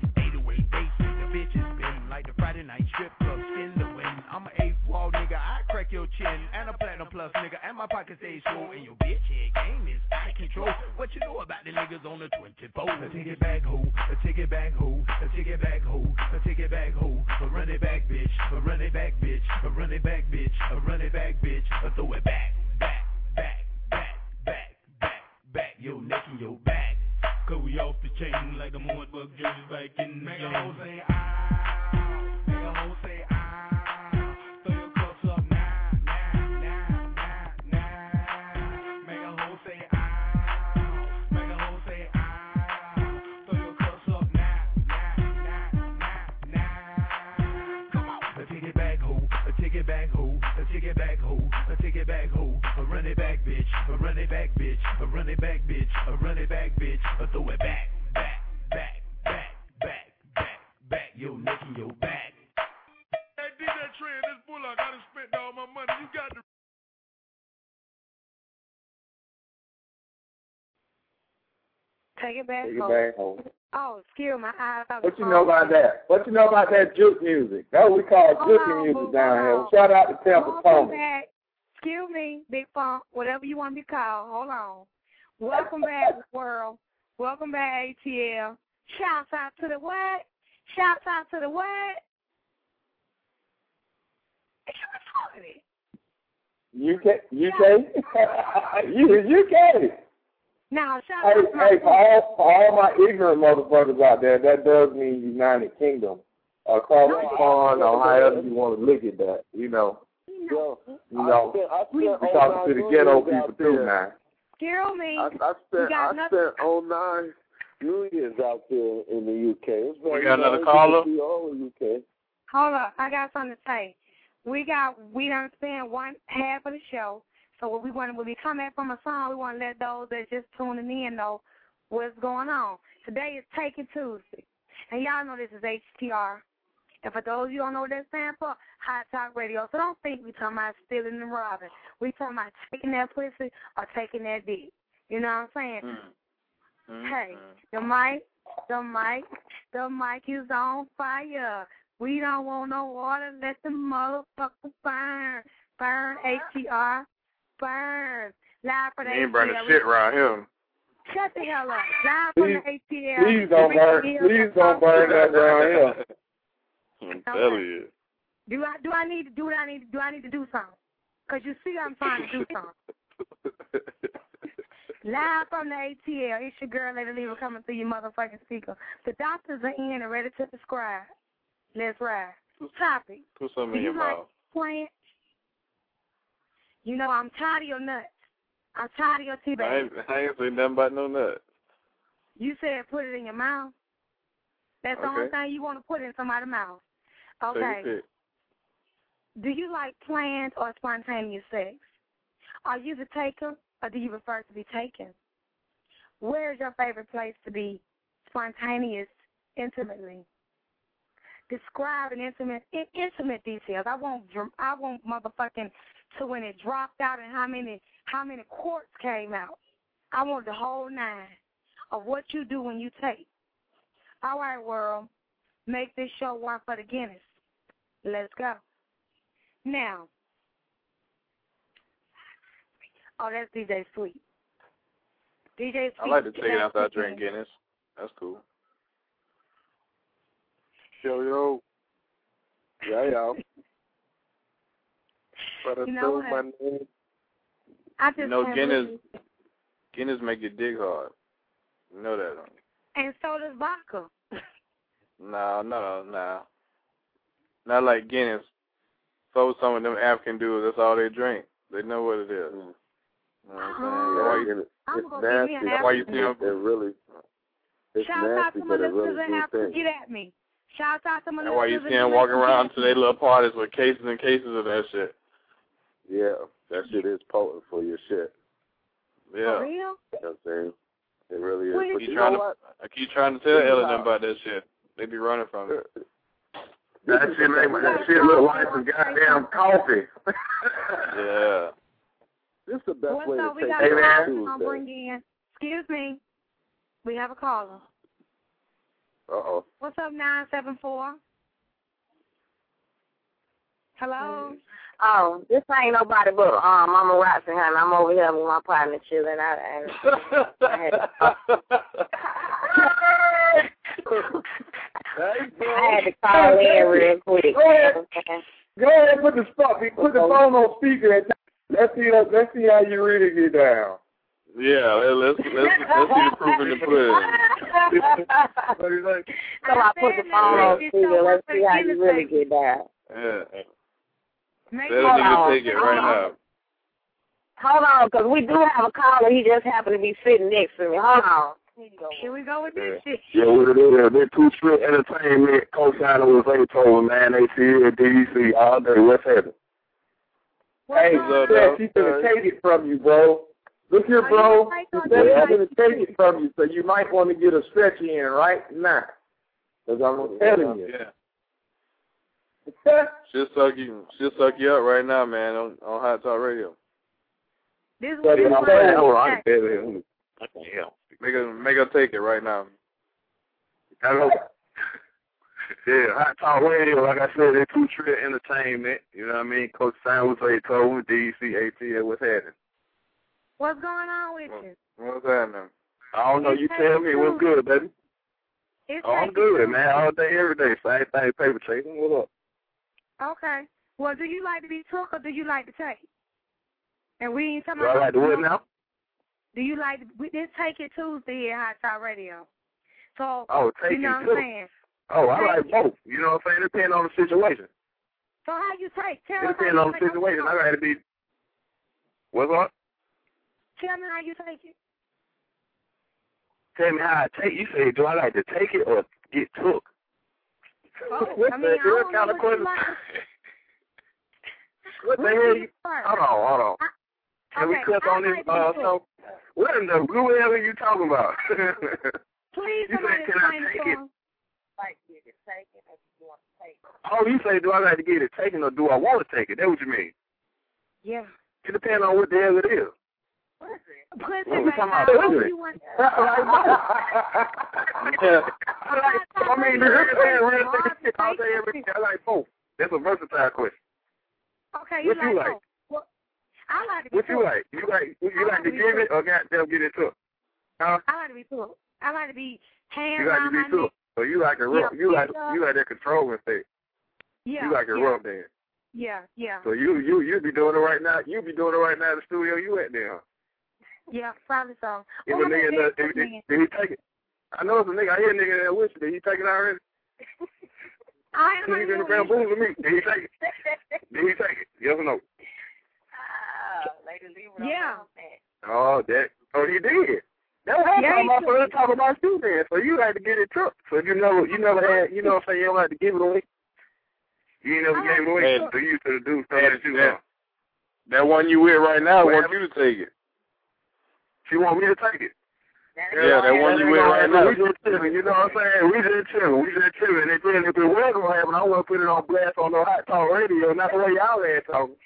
Speaker 2: ball, nigga, I crack your chin. And a platinum plus, nigga, and my pocket stays full. And your bitch head game is out of control. What you know about the niggas on the twenty-four? I take it back, ho. I take it back, ho. I take it back, ho. I take it back, ho. I run it back, bitch. I run it back, bitch. I run it back, bitch. I run it back, bitch. I throw it back, back, back, back, back, back, back. Your neck and your back. Cause we off the chain like the Moon Bug jerseys back in the game. Make a hoe say ah. Make a hoe say ah. Throw your cups up now, now, now, now, now. Make a hoe say ah. Make a hoe say ah. Throw your cups up now, now, now, now, now. Come on. I take it back, ho. I take it back, ho. I take it back, ho. I take it back, ho. I run it back, bitch. I run it back, bitch. I run it back, bitch. I run it back, bitch. I throw it back, back, back, back, back, back, back. Your neck and your back.
Speaker 16: Hey, D J Trey, this bullock, I done spent all my money. You got to.
Speaker 10: Take it back
Speaker 1: Take it
Speaker 10: home.
Speaker 1: back home.
Speaker 10: Oh, excuse my eyes.
Speaker 1: What you know about that? What you know about that juke music? That's what we call juke music down here. Shout out to Temple
Speaker 10: Welcome
Speaker 1: Tony.
Speaker 10: back. Excuse me, Big Funk, whatever you want to be called. Hold on. Welcome back, world. Welcome back, A T L. Shouts out to the what? Shouts out to the what?
Speaker 1: U K, U K, you U K.
Speaker 10: Now, shout
Speaker 1: Hey,
Speaker 10: out to my
Speaker 1: hey, for all, for all my ignorant motherfuckers out there, that does mean United Kingdom. Across the pond, or however you want to look at that, you know.
Speaker 11: Yo,
Speaker 1: You know,
Speaker 11: I spent, I
Speaker 1: we
Speaker 11: spent
Speaker 1: talking to the ghetto people too, man.
Speaker 10: Excuse me.
Speaker 11: I, I spent
Speaker 10: got
Speaker 11: I
Speaker 10: nothing.
Speaker 11: spent oh nine New Year's out there in the U K. It's
Speaker 8: We
Speaker 11: very
Speaker 8: got another
Speaker 11: nice
Speaker 8: caller?
Speaker 11: to see all of U K.
Speaker 10: Hold up, I got something to say. We got we done spent one half of the show, so what we want when we come back from a song, we want to let those that just tuning in know what's going on. Today is Taking Tuesday, and y'all know this is H T R. And for those of you who don't know what that stands for, Hot Talk Radio. So don't think we talking about stealing and robbing. We talking about taking that pussy or taking that dick. You know what I'm saying?
Speaker 8: Mm. Mm.
Speaker 10: Hey, the mic, the mic, the mic is on fire. We don't want no water. Let the motherfucker burn. Burn, H T R. Burn. Live for the
Speaker 7: You ain't
Speaker 10: A T L.
Speaker 7: burning shit around here.
Speaker 10: Shut the hell up. Live from the A T L.
Speaker 1: Please don't burn, please don't burn that around here.
Speaker 8: I'm telling you.
Speaker 10: Do I do I need to do what I need to do? I need to do something. Cause you see I'm trying to do something. Live from the A T L. It's your girl, Lady Lever, coming through your motherfucking speaker. The doctors are in and ready to prescribe. Let's ride. Topic.
Speaker 8: Put something
Speaker 10: Do
Speaker 8: in
Speaker 10: you
Speaker 8: your
Speaker 10: like
Speaker 8: mouth.
Speaker 10: plants? You know I'm tired of your nuts. I'm tired of your tea
Speaker 8: I
Speaker 10: bags.
Speaker 8: ain't, I ain't say nothing about no nuts.
Speaker 10: You said put it in your mouth. That's the only
Speaker 8: Okay.
Speaker 10: thing you want to put in somebody's mouth.
Speaker 8: Take
Speaker 10: Okay.
Speaker 8: a pic.
Speaker 10: Do you like planned or spontaneous sex? Are you the taker or do you prefer to be taken? Where is your favorite place to be spontaneous intimately? Describe an intimate, in, intimate details. I want, dr- I want motherfucking to when it dropped out and how many, how many quarts came out. I want the whole nine of what you do when you take. All right, world, make this show one for the Guinness. Let's go. Now, oh, that's D J Sweet. D J Sweet.
Speaker 8: I like to take it after I drink Guinness. That's cool.
Speaker 11: Yo, yo. Yeah, yo.
Speaker 10: You know what? I just
Speaker 8: You know,
Speaker 10: can't
Speaker 8: Guinness,
Speaker 10: believe-
Speaker 8: Guinness make your dick hard. You know that, don't you?
Speaker 10: And so does vodka.
Speaker 8: No, no, no. Not like Guinness. So some of them African dudes, that's all they drink. They know what it is. You know what I'm saying?
Speaker 10: Uh-huh.
Speaker 8: That's why you,
Speaker 11: It's
Speaker 10: I'm gonna give me
Speaker 11: nasty.
Speaker 10: an
Speaker 8: that's why you see
Speaker 11: It
Speaker 8: them.
Speaker 11: really, it's
Speaker 10: Shout out
Speaker 11: nasty,
Speaker 10: to my
Speaker 11: but it
Speaker 10: listeners
Speaker 11: really
Speaker 10: that have
Speaker 11: do
Speaker 10: to
Speaker 11: things.
Speaker 10: get at me. Shout out to my
Speaker 8: That's why you
Speaker 10: listeners
Speaker 8: see
Speaker 10: that
Speaker 8: them
Speaker 10: do
Speaker 8: walking
Speaker 10: get
Speaker 8: around
Speaker 10: at
Speaker 8: to
Speaker 10: me.
Speaker 8: their little parties with cases and cases of that shit.
Speaker 11: Yeah, that shit is potent for your shit.
Speaker 8: Yeah.
Speaker 10: For real?
Speaker 11: You know what I'm saying? It really is.
Speaker 10: What
Speaker 11: But
Speaker 10: is
Speaker 11: you
Speaker 8: trying
Speaker 11: know
Speaker 8: to,
Speaker 11: what?
Speaker 8: I keep trying to tell Ellen them about that shit. They be running from it.
Speaker 14: That shit ain't that shit look like some goddamn coffee.
Speaker 8: Yeah.
Speaker 11: This is the best
Speaker 10: What's
Speaker 11: way
Speaker 10: up?
Speaker 11: to
Speaker 10: We
Speaker 11: take
Speaker 10: got
Speaker 11: it
Speaker 10: a caller
Speaker 11: on
Speaker 10: we're gonna bring in. Excuse me. We have a caller.
Speaker 11: Uh-oh.
Speaker 10: What's up, nine seven four? Hello?
Speaker 6: Oh, this ain't nobody but um, Mama Roxy, honey. I'm over here with my partner chilling. I, I, I, had, I had to call in real quick.
Speaker 14: Go ahead, go ahead and put the, spot, put the phone on speaker and let's see, let's see how you really get down.
Speaker 8: Yeah, let's let's let's see the proof in the pudding.
Speaker 14: What do you think?
Speaker 6: So I put the phone on speaker. Let's see how you really get down.
Speaker 8: Yeah.
Speaker 10: Make
Speaker 8: Let a nigga take it right now.
Speaker 6: Hold on, because we do have a caller. He just happened to be sitting next to me. Hold on.
Speaker 10: Here we go with this shit.
Speaker 17: Yeah, what it is, they're Two Strip Entertainment, co-signing with Zaytoven, man. They see it at D C all day. What's happening?
Speaker 14: Hey, she said she's going to take it from you, bro. Look here, bro. She said she's going to take it from you, so you might want to get a stretch in right now. Because I'm telling you.
Speaker 8: Yeah. She'll suck you. She'll suck you up right now, man, on, on Hot Talk Radio.
Speaker 10: This is
Speaker 14: what
Speaker 10: what
Speaker 14: I'm
Speaker 17: saying. I can't help.
Speaker 8: Make her, make her take it right now.
Speaker 17: Hello. Yeah, Hot Talk Radio, like I said, they're Two Strip Entertainment. You know what I mean? Coach Sam was Zaytoven, D C, A T L. What's happening?
Speaker 10: What's going on with you?
Speaker 8: What's happening?
Speaker 17: I don't know. You tell me. What's good, baby?
Speaker 10: It's
Speaker 17: oh, I'm good, man. All day, every day. Same thing, paper chasing. What up?
Speaker 10: Okay. Well, do you like to be took or do you like to take? And we ain't talking
Speaker 17: Do
Speaker 10: about.
Speaker 17: I like to what now?
Speaker 10: Do you like to, we did Take It Tuesday here at Hot Talk Radio. So,
Speaker 17: oh, take
Speaker 10: you know
Speaker 17: it
Speaker 10: what I'm
Speaker 17: too.
Speaker 10: saying?
Speaker 17: Oh, I
Speaker 10: take
Speaker 17: like
Speaker 10: it.
Speaker 17: both. You know what I'm saying? It depends on the situation.
Speaker 10: So how you take? Tell
Speaker 17: It
Speaker 10: us how
Speaker 17: depends
Speaker 10: you
Speaker 17: on the
Speaker 10: take.
Speaker 17: situation. I got to be. What's up?
Speaker 10: Tell me how you take it.
Speaker 17: Tell me how I take. You say, do I like to take it or get took?
Speaker 10: Oh,
Speaker 17: what
Speaker 10: I
Speaker 17: the
Speaker 10: mean, I
Speaker 17: hell
Speaker 10: don't
Speaker 17: kind
Speaker 10: know
Speaker 17: of
Speaker 10: what you
Speaker 17: question?
Speaker 10: like.
Speaker 17: What the
Speaker 10: What
Speaker 17: hell?
Speaker 10: do
Speaker 17: You,
Speaker 10: you prefer?
Speaker 17: hold on, hold on. Can
Speaker 10: okay,
Speaker 17: we click
Speaker 10: I
Speaker 17: on this?
Speaker 10: like
Speaker 17: Uh,
Speaker 10: to
Speaker 17: so, what in the blue hell are you talking about?
Speaker 10: Please,
Speaker 17: you
Speaker 10: somebody
Speaker 17: say, can I
Speaker 10: explain
Speaker 17: take
Speaker 10: it
Speaker 17: it?
Speaker 10: to him.
Speaker 6: Like, get it taken if you want to take it.
Speaker 17: Oh, you say, do I like to get it taken or do I want to take it? That's what you mean.
Speaker 10: Yeah.
Speaker 17: It depends on what the hell it is.
Speaker 10: Pussy,
Speaker 17: What we
Speaker 10: baby.
Speaker 17: talking about?
Speaker 10: I hope
Speaker 17: Pussy.
Speaker 10: you want
Speaker 17: I mean, the real thing, real thing, all day, every day. I like both. That's a versatile question.
Speaker 10: Okay, you
Speaker 17: What
Speaker 10: like
Speaker 17: you like?
Speaker 10: both. Well, I like to be
Speaker 17: What you
Speaker 10: took.
Speaker 17: like? You like you
Speaker 10: I
Speaker 17: like
Speaker 10: like
Speaker 17: to
Speaker 10: to be
Speaker 17: give it
Speaker 10: took.
Speaker 17: or goddamn get it took? Huh?
Speaker 10: I like to be took. I like to be hands
Speaker 17: You like to
Speaker 10: around
Speaker 17: be
Speaker 10: my
Speaker 17: took.
Speaker 10: neck.
Speaker 17: So you like to rub.
Speaker 10: Yeah,
Speaker 17: You like
Speaker 10: yeah.
Speaker 17: you like that controlling thing.
Speaker 10: Yeah.
Speaker 17: You like to
Speaker 10: yeah.
Speaker 17: rub there.
Speaker 10: Yeah, yeah.
Speaker 17: So you you you be doing it right now. You be doing it right now in the studio. You at there? Huh?
Speaker 10: Yeah, probably so.
Speaker 17: If
Speaker 10: Well,
Speaker 17: a nigga,
Speaker 10: I'm
Speaker 17: did, did, did, did he take it? I know it's a nigga. I hear a nigga there with you. Did he take it already?
Speaker 10: I am
Speaker 17: He's in the bamboozle me. Did he take it? Did he take it? Yes or no?
Speaker 10: Yeah.
Speaker 17: Oh, that. Oh, he did. That's what I'm
Speaker 10: Yeah,
Speaker 17: talking
Speaker 10: he
Speaker 17: about. So let's talk about you then. So you like to get it took. So you know, you never had, you know what I'm saying, you don't like to give it away. You ain't never
Speaker 10: I
Speaker 17: gave it
Speaker 10: like
Speaker 17: away.
Speaker 8: to
Speaker 17: So you to do stuff
Speaker 8: And
Speaker 17: that you
Speaker 8: that-
Speaker 17: want.
Speaker 8: That one you with right now
Speaker 17: What
Speaker 8: wants you to take it.
Speaker 17: She want me to take it.
Speaker 8: Yeah, that one you with right now.
Speaker 17: We just chilling, you know what I'm saying? We just chilling. We just chilling. And then if it was going to happen, I want to put it on blast on the Hot Talk Radio, not the way y'all had talking.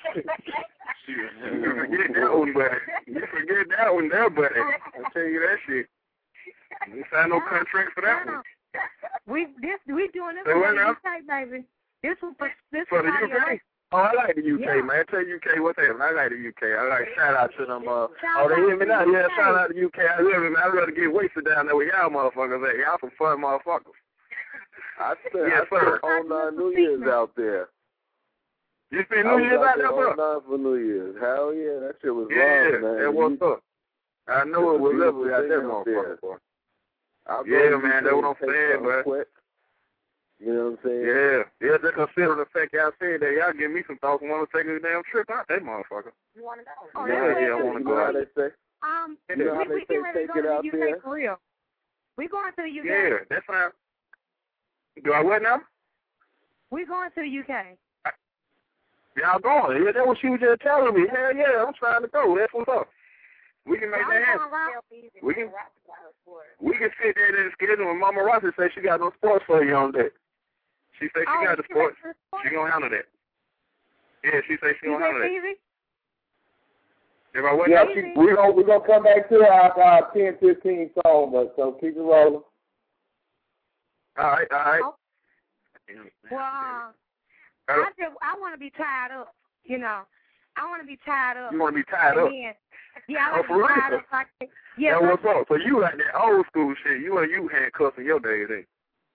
Speaker 17: You forget that one, buddy. You forget that one there, buddy. I'll tell you that shit. You signed no contract for that one.
Speaker 10: We this we doing this
Speaker 17: Say
Speaker 10: for
Speaker 17: what
Speaker 10: the
Speaker 17: now?
Speaker 10: U K, baby. This one for this
Speaker 17: For the
Speaker 10: one
Speaker 17: U K? Oh, I like the U K,
Speaker 10: Yeah.
Speaker 17: man. Tell U K what's happening. I like the U K. I like shout out to them. Uh,
Speaker 10: Shout
Speaker 17: oh, they hear
Speaker 10: out
Speaker 17: me
Speaker 10: to
Speaker 17: now?
Speaker 10: U K.
Speaker 17: Yeah, shout out to U K. I love it, man. I'd rather get wasted down there with y'all motherfuckers at. Y'all some fun motherfuckers.
Speaker 1: I spent,
Speaker 17: Yes,
Speaker 1: I spent
Speaker 17: sir.
Speaker 1: whole nine New Year's out there.
Speaker 17: You spent
Speaker 1: I
Speaker 17: New
Speaker 1: was
Speaker 17: Year's out
Speaker 1: there
Speaker 17: there,
Speaker 1: whole
Speaker 17: bro?
Speaker 1: nine for New Year's. Hell yeah, that shit was
Speaker 17: Yeah,
Speaker 1: long, man.
Speaker 17: that was
Speaker 1: You-
Speaker 17: up. I know it was lovely out there, motherfucker, boy.
Speaker 1: I'll go
Speaker 17: Yeah,
Speaker 1: to
Speaker 17: man,
Speaker 1: U K
Speaker 17: that's what I'm
Speaker 1: and take
Speaker 17: saying,
Speaker 1: something
Speaker 17: man.
Speaker 1: quick. You know what I'm saying?
Speaker 17: Yeah, yeah, just consider the fact y'all said that y'all give me some thoughts and want to take a damn trip out that motherfucker.
Speaker 10: You want to go?
Speaker 1: Oh,
Speaker 17: Yeah,
Speaker 1: yeah,
Speaker 17: yeah, I want to
Speaker 1: you
Speaker 17: go
Speaker 1: know how
Speaker 17: out.
Speaker 1: they say?
Speaker 10: Um,
Speaker 1: You know how
Speaker 10: we,
Speaker 1: they
Speaker 10: we
Speaker 1: say
Speaker 10: get ready to
Speaker 1: take
Speaker 10: go
Speaker 1: it
Speaker 10: to
Speaker 1: out
Speaker 10: the U K
Speaker 1: there?
Speaker 10: for real. We going to the U K.
Speaker 17: Yeah, that's fine. Do I what now?
Speaker 10: We going to the U K.
Speaker 17: Y'all going? Yeah, that's what she was just telling me. Hell yeah, I'm trying to go. That's what's up. We can make that happen. We can, we can fit that in the schedule. And Mama Rossi said she got no sports for you on that. She said she
Speaker 10: Oh,
Speaker 17: got the
Speaker 10: she
Speaker 17: sports.
Speaker 10: got the sports?
Speaker 17: She gonna handle that. Yeah, she said she
Speaker 10: You
Speaker 17: gonna handle
Speaker 10: say
Speaker 17: that.
Speaker 10: easy?
Speaker 17: If I wasn't
Speaker 14: Yeah,
Speaker 17: up,
Speaker 14: she, we're going we gonna come back to our, our ten, fifteen song, but so keep it rolling.
Speaker 17: all right, all right.
Speaker 10: Well, uh, I just I want to be tied up. You know, I want to be tied up.
Speaker 17: You want to be tied up?
Speaker 10: Then, yeah, I want
Speaker 17: Oh,
Speaker 10: to be
Speaker 17: for
Speaker 10: tied
Speaker 17: real?
Speaker 10: up. Like, yeah,
Speaker 17: Now,
Speaker 10: like,
Speaker 17: what's up? So you like that old school shit. You and you handcuffs in your days, ain't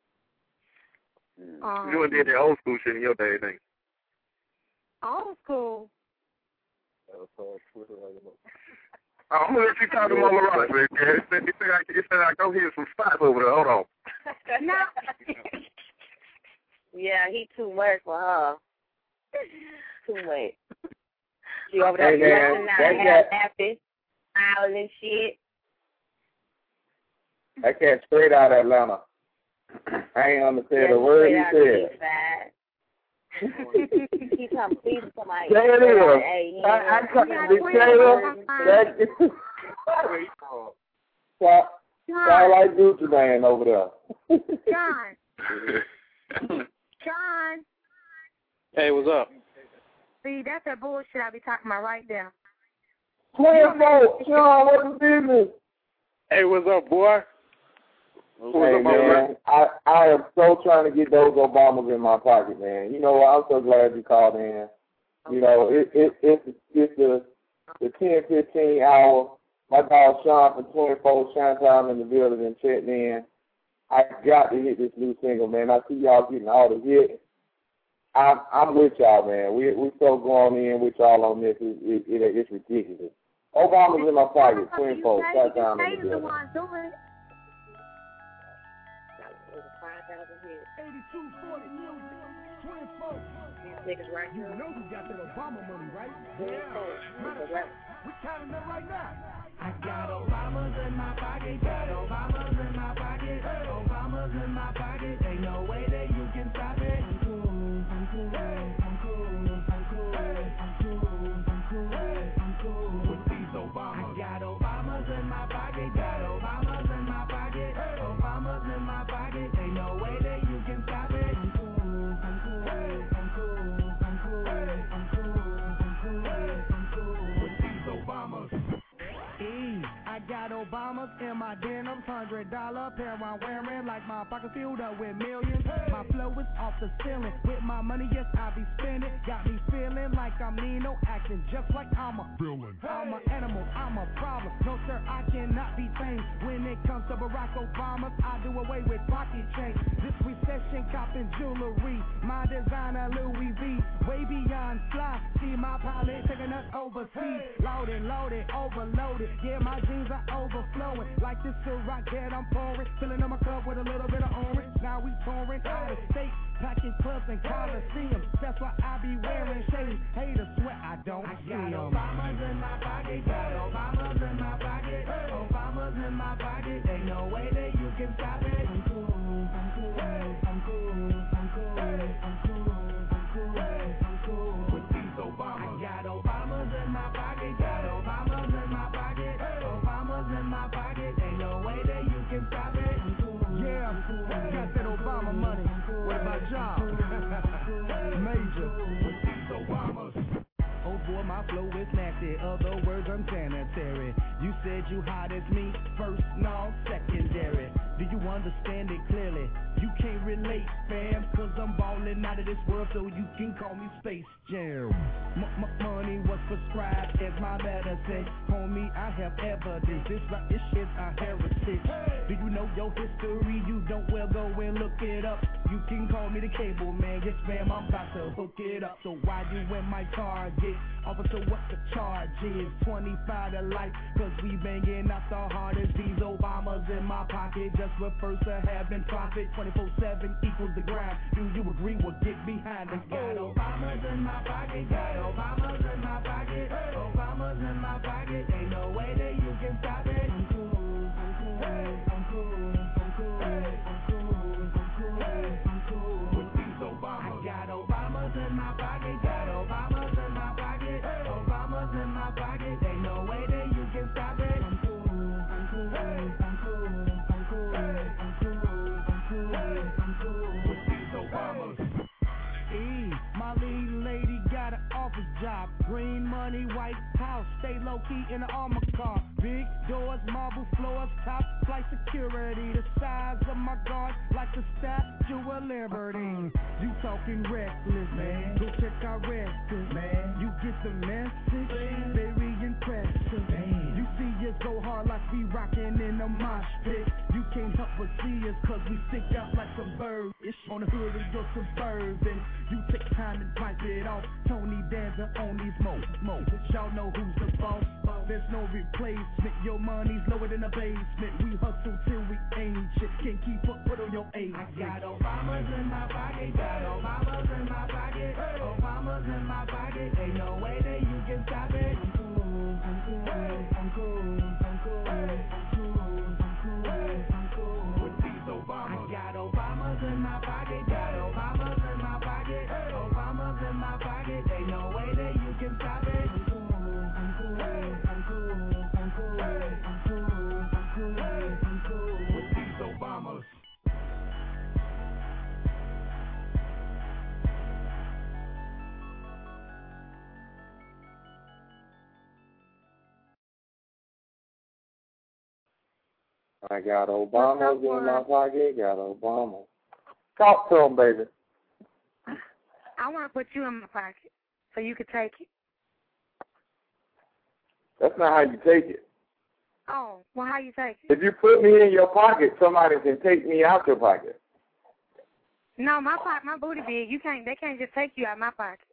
Speaker 10: um,
Speaker 17: you? You and did that old school shit in your days, ain't
Speaker 10: old school.
Speaker 17: Oh, I'm gonna let you talk to Mama Ross, man. It said, it said, I, it said I go hit some spots over there. Hold on.
Speaker 10: No.
Speaker 6: Yeah, he too much for her. Too much. She over there
Speaker 1: Hey, man,
Speaker 6: flexing
Speaker 1: that
Speaker 6: now, half
Speaker 1: cat-
Speaker 6: happy, smiling and shit.
Speaker 1: That cat straight out of Atlanta. I ain't understand
Speaker 6: Yeah,
Speaker 1: a word
Speaker 6: straight
Speaker 1: he
Speaker 6: out of the
Speaker 1: said.
Speaker 6: east side. He come please somebody.
Speaker 1: Say it is.
Speaker 6: Hey, he
Speaker 1: I, I
Speaker 6: ain't
Speaker 1: come
Speaker 6: got
Speaker 1: to
Speaker 6: no
Speaker 1: Taylor.
Speaker 6: friends.
Speaker 1: That sound sound like Gucci Man over there.
Speaker 10: John. John.
Speaker 18: Hey, what's up?
Speaker 10: See, that's that bullshit I be talking about right there.
Speaker 1: Twin folks, Sean, what's the business?
Speaker 18: Hey, what's up, boy? What's
Speaker 1: Hey,
Speaker 18: up, my
Speaker 1: man,
Speaker 18: brother?
Speaker 1: I, I am so trying to get those Obamas in my pocket, man. You know what? I'm so glad you called in. You know, it, it, it's, it's the, the ten fifteen hour. My dog Sean from Twin Folks, Shine Time in the building and checked in. I got to hit this new single, man. I see y'all getting all the hits. I'm, I'm with y'all, man. We we so going in with y'all on this. It, it, it, it's ridiculous. Obama's in my pocket. Twin Folks, Shine Time in the building.
Speaker 2: eighty-two forty music, Twin Folks.
Speaker 6: These niggas right
Speaker 2: You
Speaker 6: here.
Speaker 2: know you got that Obama money, right?
Speaker 6: Yeah.
Speaker 2: Matter of fact, we counting it right now.
Speaker 4: I got Obamas in my pocket, got Obamas in my pocket, Obamas in my pocket. Ain't no way that you can stop it. I'm cool, I'm cool, I'm cool, I'm cool, I'm cool, I'm cool, I'm cool. With these Obamas, I got Obamas in my pocket, got Obamas in my pocket, Obamas in my pocket. Ain't no way that you can stop it. I'm cool, I'm cool, I'm cool, I'm cool, I'm cool, I'm cool, I'm cool. With these Obamas.
Speaker 2: E, I got Obamas in my denims, hundred dollar pair I'm wearing like my pocket filled up with millions. My flow is off the ceiling. With my money, yes, I be spending. Got me feeling like I'm Nino, acting just like I'm a villain. I'm an animal, I'm a problem. No, sir, I cannot be tamed. When it comes to Barack Obama, I do away with pocket change. This recession copping jewelry, my designer Louis V, way beyond fly. See my pilot taking us overseas, loaded, loaded, overloaded. Yeah, my jeans are overflowing like this Ciroc that I'm pouring, filling up my cup with a little bit of orange. Now we pouring out of state, packing clubs and coliseums. That's why I be wearing shades. Haters sweat I don't
Speaker 4: I
Speaker 2: see
Speaker 4: got
Speaker 2: 'em.
Speaker 4: Obamas in my pocket, got Obamas in my pocket, Obamas in my pocket. Ain't no way that you can stop it. I'm cool, I'm cool, I'm cool, I'm cool, I'm cool, I'm cool, I'm cool. With these Obamas, I got Obamas in my pocket, got Obamas in my pocket, Obamas in my pocket. Ain't no way that you can stop it. I'm cool,
Speaker 2: Yeah, got that Obama money. What about y'all? Major.
Speaker 4: with these Obamas.
Speaker 2: Oh boy, my flow is nasty. Other words, unsanitary. You said you hot as me, first, no, secondary. Do you understand it clearly? You can't relate, fam, cause I'm ballin' out of this world, so you can call me Space Jam. M- m- money was prescribed as my medicine. Homie, I have evidence. This right, this shit's our heritage. Do you know your history? You don't, well, go and look it up. You can call me the cable man. Yes, ma'am, I'm about to hook it up. So why you in my target? Officer, what the charge is? twenty-five to life, cause we banging out the hardest. These Obamas in my pocket just refers to having profit. twenty-four seven equals the grind. Do you agree? Well, get behind us.
Speaker 4: Got Obamas in my pocket, got Obamas in my pocket, Obamas in my pocket. Ain't no way that you can stop it. I'm cool, I'm cool, I'm cool, I'm cool, I'm cool, I'm cool, I'm cool. With these Obamas, I got Obamas in my pocket, got Obamas in my pocket, Obamas in my pocket. Ain't no way that you can stop it. I'm cool, I'm cool, I'm cool, I'm cool, I'm cool, I'm cool, I'm cool. With these Obamas.
Speaker 2: E, my lead lady got got an office job. Green money, white house, stay low key in an armor car. Big doors, marble floors, top flight security. The size of my guard, like the Statue of Liberty. You talking reckless, man. Go check our records, man. You get the message, very impressive. Man. You see us go hard like we rockin' in a mosh pit. You can't help but see us cause we stick out like some birds. It's on the hood of your Suburban. You take time and wipe it off. Tony Danza on these mo, mo. Y'all know who's the boss. There's no replacement. Your money's lower than the basement. We hustle till we ain't shit. Can't keep up with all your age. I got Obamas in my pocket. Got Obamas in my pocket. Obamas in my pocket. Ain't no way that you can stop it. I'm cool. I'm cool. I'm cool. I'm cool. I'm cool. I'm cool. I'm cool. With these Obamas. I got Obamas in my pocket. Got Obamas in my pocket. Obamas in my pocket. Ain't no way that you can stop it. I'm cool. I'm cool. I'm cool. I'm cool. I'm cool. I'm cool. I'm cool. With these Obamas.
Speaker 1: I got Obamas in my pocket, got Obama. Talk to him, baby.
Speaker 10: I want to put you in my pocket so you can take it.
Speaker 1: That's not how you take it.
Speaker 10: Oh, well, how you take it?
Speaker 1: If you put me in your pocket, somebody can take me out your pocket.
Speaker 10: No, my pocket, my booty big. You can't. They can't just take you out my pocket.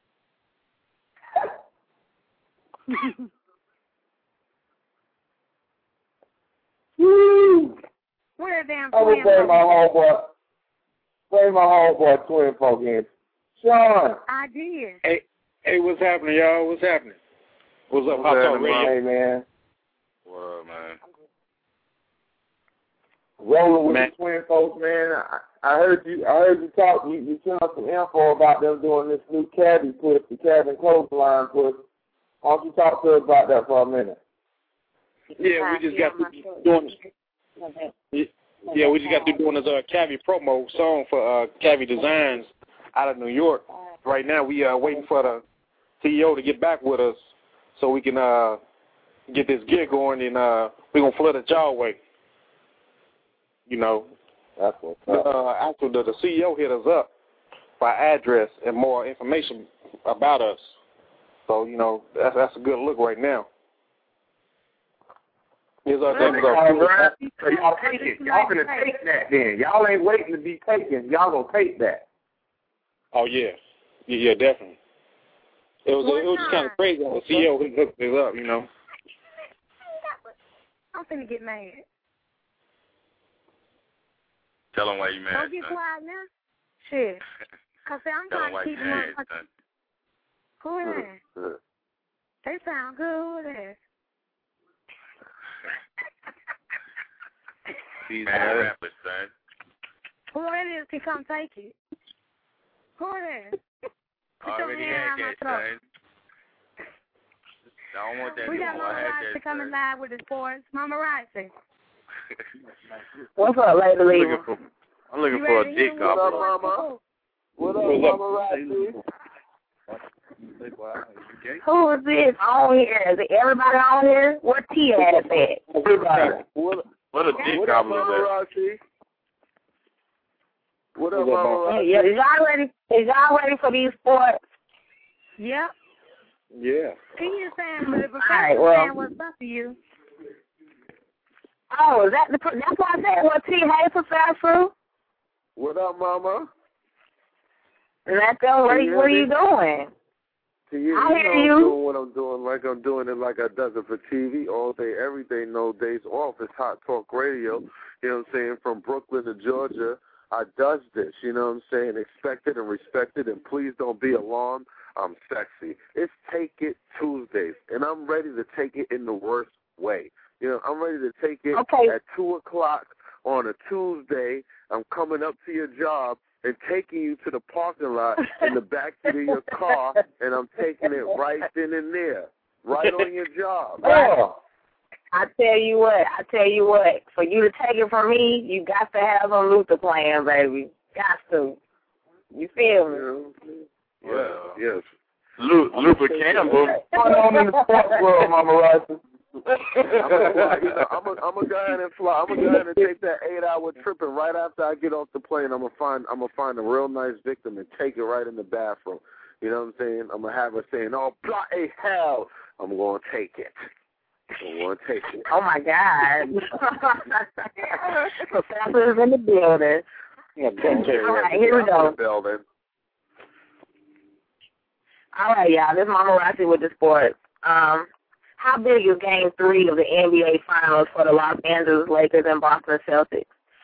Speaker 1: Woo!
Speaker 10: What a damn
Speaker 1: I would
Speaker 10: twin
Speaker 1: play
Speaker 10: folk.
Speaker 1: my homeboy. Play my homeboy twin folk in. Sean.
Speaker 10: I did.
Speaker 18: Hey, hey, what's happening, y'all? What's happening? What's up,
Speaker 1: What's
Speaker 18: Hot Talk
Speaker 1: happening,
Speaker 18: Radio?
Speaker 1: Hey, man.
Speaker 9: What up, man?
Speaker 1: Rolling with
Speaker 18: Man.
Speaker 1: the twin folks, man. I, I heard you. I heard you talk. You, you sent us some info about them doing this new cabin push, the cabin clothesline push. Why don't you talk to us about that for a minute?
Speaker 18: Yeah, we just got through doing. Yeah, we just got through doing this uh, Cavi promo song for uh, Cavi Designs out of New York. Right now, we are uh, waiting for the C E O to get back with us so we can uh, get this gear going, and uh, we're gonna flood it y'all way. You know,
Speaker 1: that's what's up.
Speaker 18: Uh, actually, the, the C E O hit us up for address and more information about us. So you know, that's that's a good look right now. Here's our
Speaker 14: All
Speaker 18: name.
Speaker 14: right. So y'all take it. Y'all gonna take that then. Y'all ain't waiting to be taken. Y'all gonna take that.
Speaker 18: Oh yeah, yeah, yeah, definitely. It was it was just kind of crazy. The C E O hooked us up, you know.
Speaker 10: I'm finna get mad.
Speaker 9: Tell them why you mad,
Speaker 10: Don't get
Speaker 9: son.
Speaker 10: quiet now. Shit. Cause see, I'm
Speaker 9: Tell them
Speaker 10: trying
Speaker 9: why
Speaker 10: to
Speaker 9: you
Speaker 10: keep the
Speaker 9: mad,
Speaker 10: motherfuckers.
Speaker 9: son.
Speaker 10: Who is that? They sound good. Who is that?
Speaker 9: These mad rappers, son.
Speaker 10: Who it is can come take it? Who it is? Put your
Speaker 9: Already
Speaker 10: hand
Speaker 9: had
Speaker 10: on my
Speaker 9: that,
Speaker 10: throat.
Speaker 9: son. I don't want that
Speaker 10: We
Speaker 9: no
Speaker 10: got
Speaker 9: more. I
Speaker 10: Mama
Speaker 9: had
Speaker 10: Rising
Speaker 9: that,
Speaker 10: coming
Speaker 9: son.
Speaker 10: live with the sports. Mama Rising.
Speaker 19: What's up, lady
Speaker 9: I'm
Speaker 19: leader?
Speaker 9: looking for, I'm looking
Speaker 10: You
Speaker 9: for
Speaker 10: ready
Speaker 9: a
Speaker 10: to hear
Speaker 9: dick
Speaker 10: what
Speaker 9: gobbler.
Speaker 10: I'm doing?
Speaker 1: What up,
Speaker 18: What's up?
Speaker 1: Mama Rising?
Speaker 19: Who is this on here? Is it everybody on here? What T ass at?
Speaker 1: Everybody.
Speaker 9: What, what a dick
Speaker 1: What up,
Speaker 9: gobbler
Speaker 1: Mama
Speaker 9: is
Speaker 1: Rising? What up,
Speaker 18: What's up,
Speaker 1: Mama
Speaker 19: Hey,
Speaker 1: Rising?
Speaker 19: yeah, is y'all ready? Is y'all ready for these sports?
Speaker 10: Yep.
Speaker 18: Yeah.
Speaker 10: He is saying, but the professor
Speaker 19: right, well.
Speaker 10: saying what's up to you.
Speaker 19: Oh, is that the? That's why I said what T. Hey, Professor.
Speaker 1: What up, Mama?
Speaker 19: Let them. What, are you- what are you doing?
Speaker 11: To you,
Speaker 19: I
Speaker 11: you
Speaker 19: hear
Speaker 11: know
Speaker 19: you.
Speaker 11: I'm doing what I'm doing like I'm doing it like I does it for T V all day, every day, no days off. It's Hot Talk Radio, you know what I'm saying, from Brooklyn to Georgia. I does this, you know what I'm saying, expect it and respect it, and please don't be alarmed. I'm sexy. It's Take It Tuesdays, and I'm ready to take it in the worst way. You know, I'm ready to take it
Speaker 19: Okay.
Speaker 11: at two o'clock on a Tuesday. I'm coming up to your job and taking you to the parking lot in the backseat of your car, and I'm taking it right then and there, right on your job.
Speaker 19: Oh. I tell you what, I tell you what, for you to take it from me, you got to have some Luther playing, baby. Got to. You feel me?
Speaker 11: Yeah, yes.
Speaker 8: Lu- Luther Campbell.
Speaker 14: What's going on in the sports world, Mama Rossi?
Speaker 11: I'm gonna, you know, I'm gonna, I'm gonna go ahead and fly. I'm gonna go ahead and take that eight-hour trip, and right after I get off the plane, I'm gonna find, I'm gonna find a real nice victim and take it right in the bathroom. You know what I'm saying? I'm gonna have her saying, "Oh, bloody hell!" I'm gonna take it. I'm gonna take it.
Speaker 19: Oh my God! Professor's in the building.
Speaker 11: Yeah,
Speaker 19: all right, here we go.
Speaker 11: Building.
Speaker 19: All right, y'all. This is Mama Rossi with the sports. Um, how big is Game Three of the N B A Finals for the Los Angeles Lakers and Boston Celtics?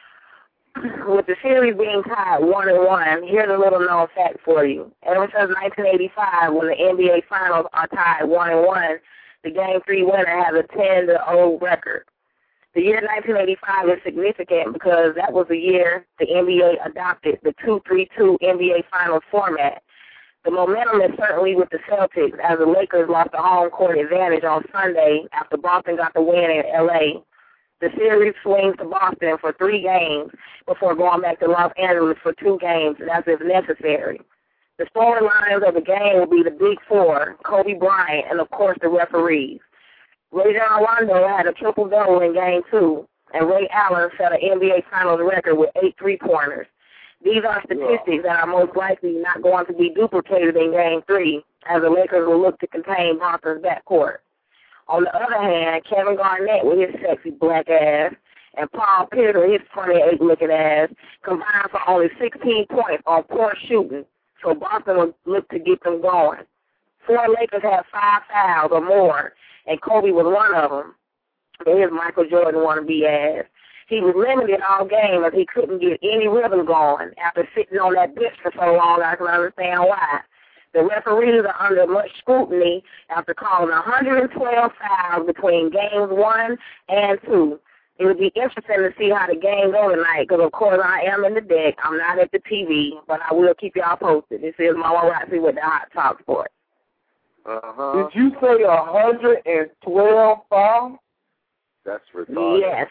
Speaker 19: With the series being tied one and one, here's a little known fact for you. Ever since nineteen eighty-five, when the N B A Finals are tied one and one, the Game Three winner has a ten to oh record. The year nineteen eighty-five is significant because that was the year the N B A adopted the two three two N B A Finals format. The momentum is certainly with the Celtics as the Lakers lost the home court advantage on Sunday after Boston got the win in L A. The series swings to Boston for three games before going back to Los Angeles for two games, as if necessary. The storylines of the game will be the Big Four, Kobe Bryant, and, of course, the referees. Rajon Rondo had a triple-double in Game two, and Ray Allen set an N B A Finals record with eight three-pointers. These are statistics that are most likely not going to be duplicated in Game three, as the Lakers will look to contain Boston's backcourt. On the other hand, Kevin Garnett with his sexy black ass and Paul Pierce with his twenty-eight-looking ass combined for only sixteen points on poor shooting, so Boston will look to get them going. Four Lakers had five fouls or more, and Kobe was one of them. His Michael Jordan wannabe ass. He was limited all game as he couldn't get any rhythm going. After sitting on that bench for so long, I can understand why. The referees are under much scrutiny after calling one hundred twelve fouls between games one and two. It would be interesting to see how the game goes tonight because, of course, I am in the deck. I'm not at the T V, but I will keep y'all posted. This is Mama Rossi with the Hot Talk Sports.
Speaker 11: Uh-huh.
Speaker 14: Did you say one hundred twelve fouls?
Speaker 11: That's retarded.
Speaker 19: Yes.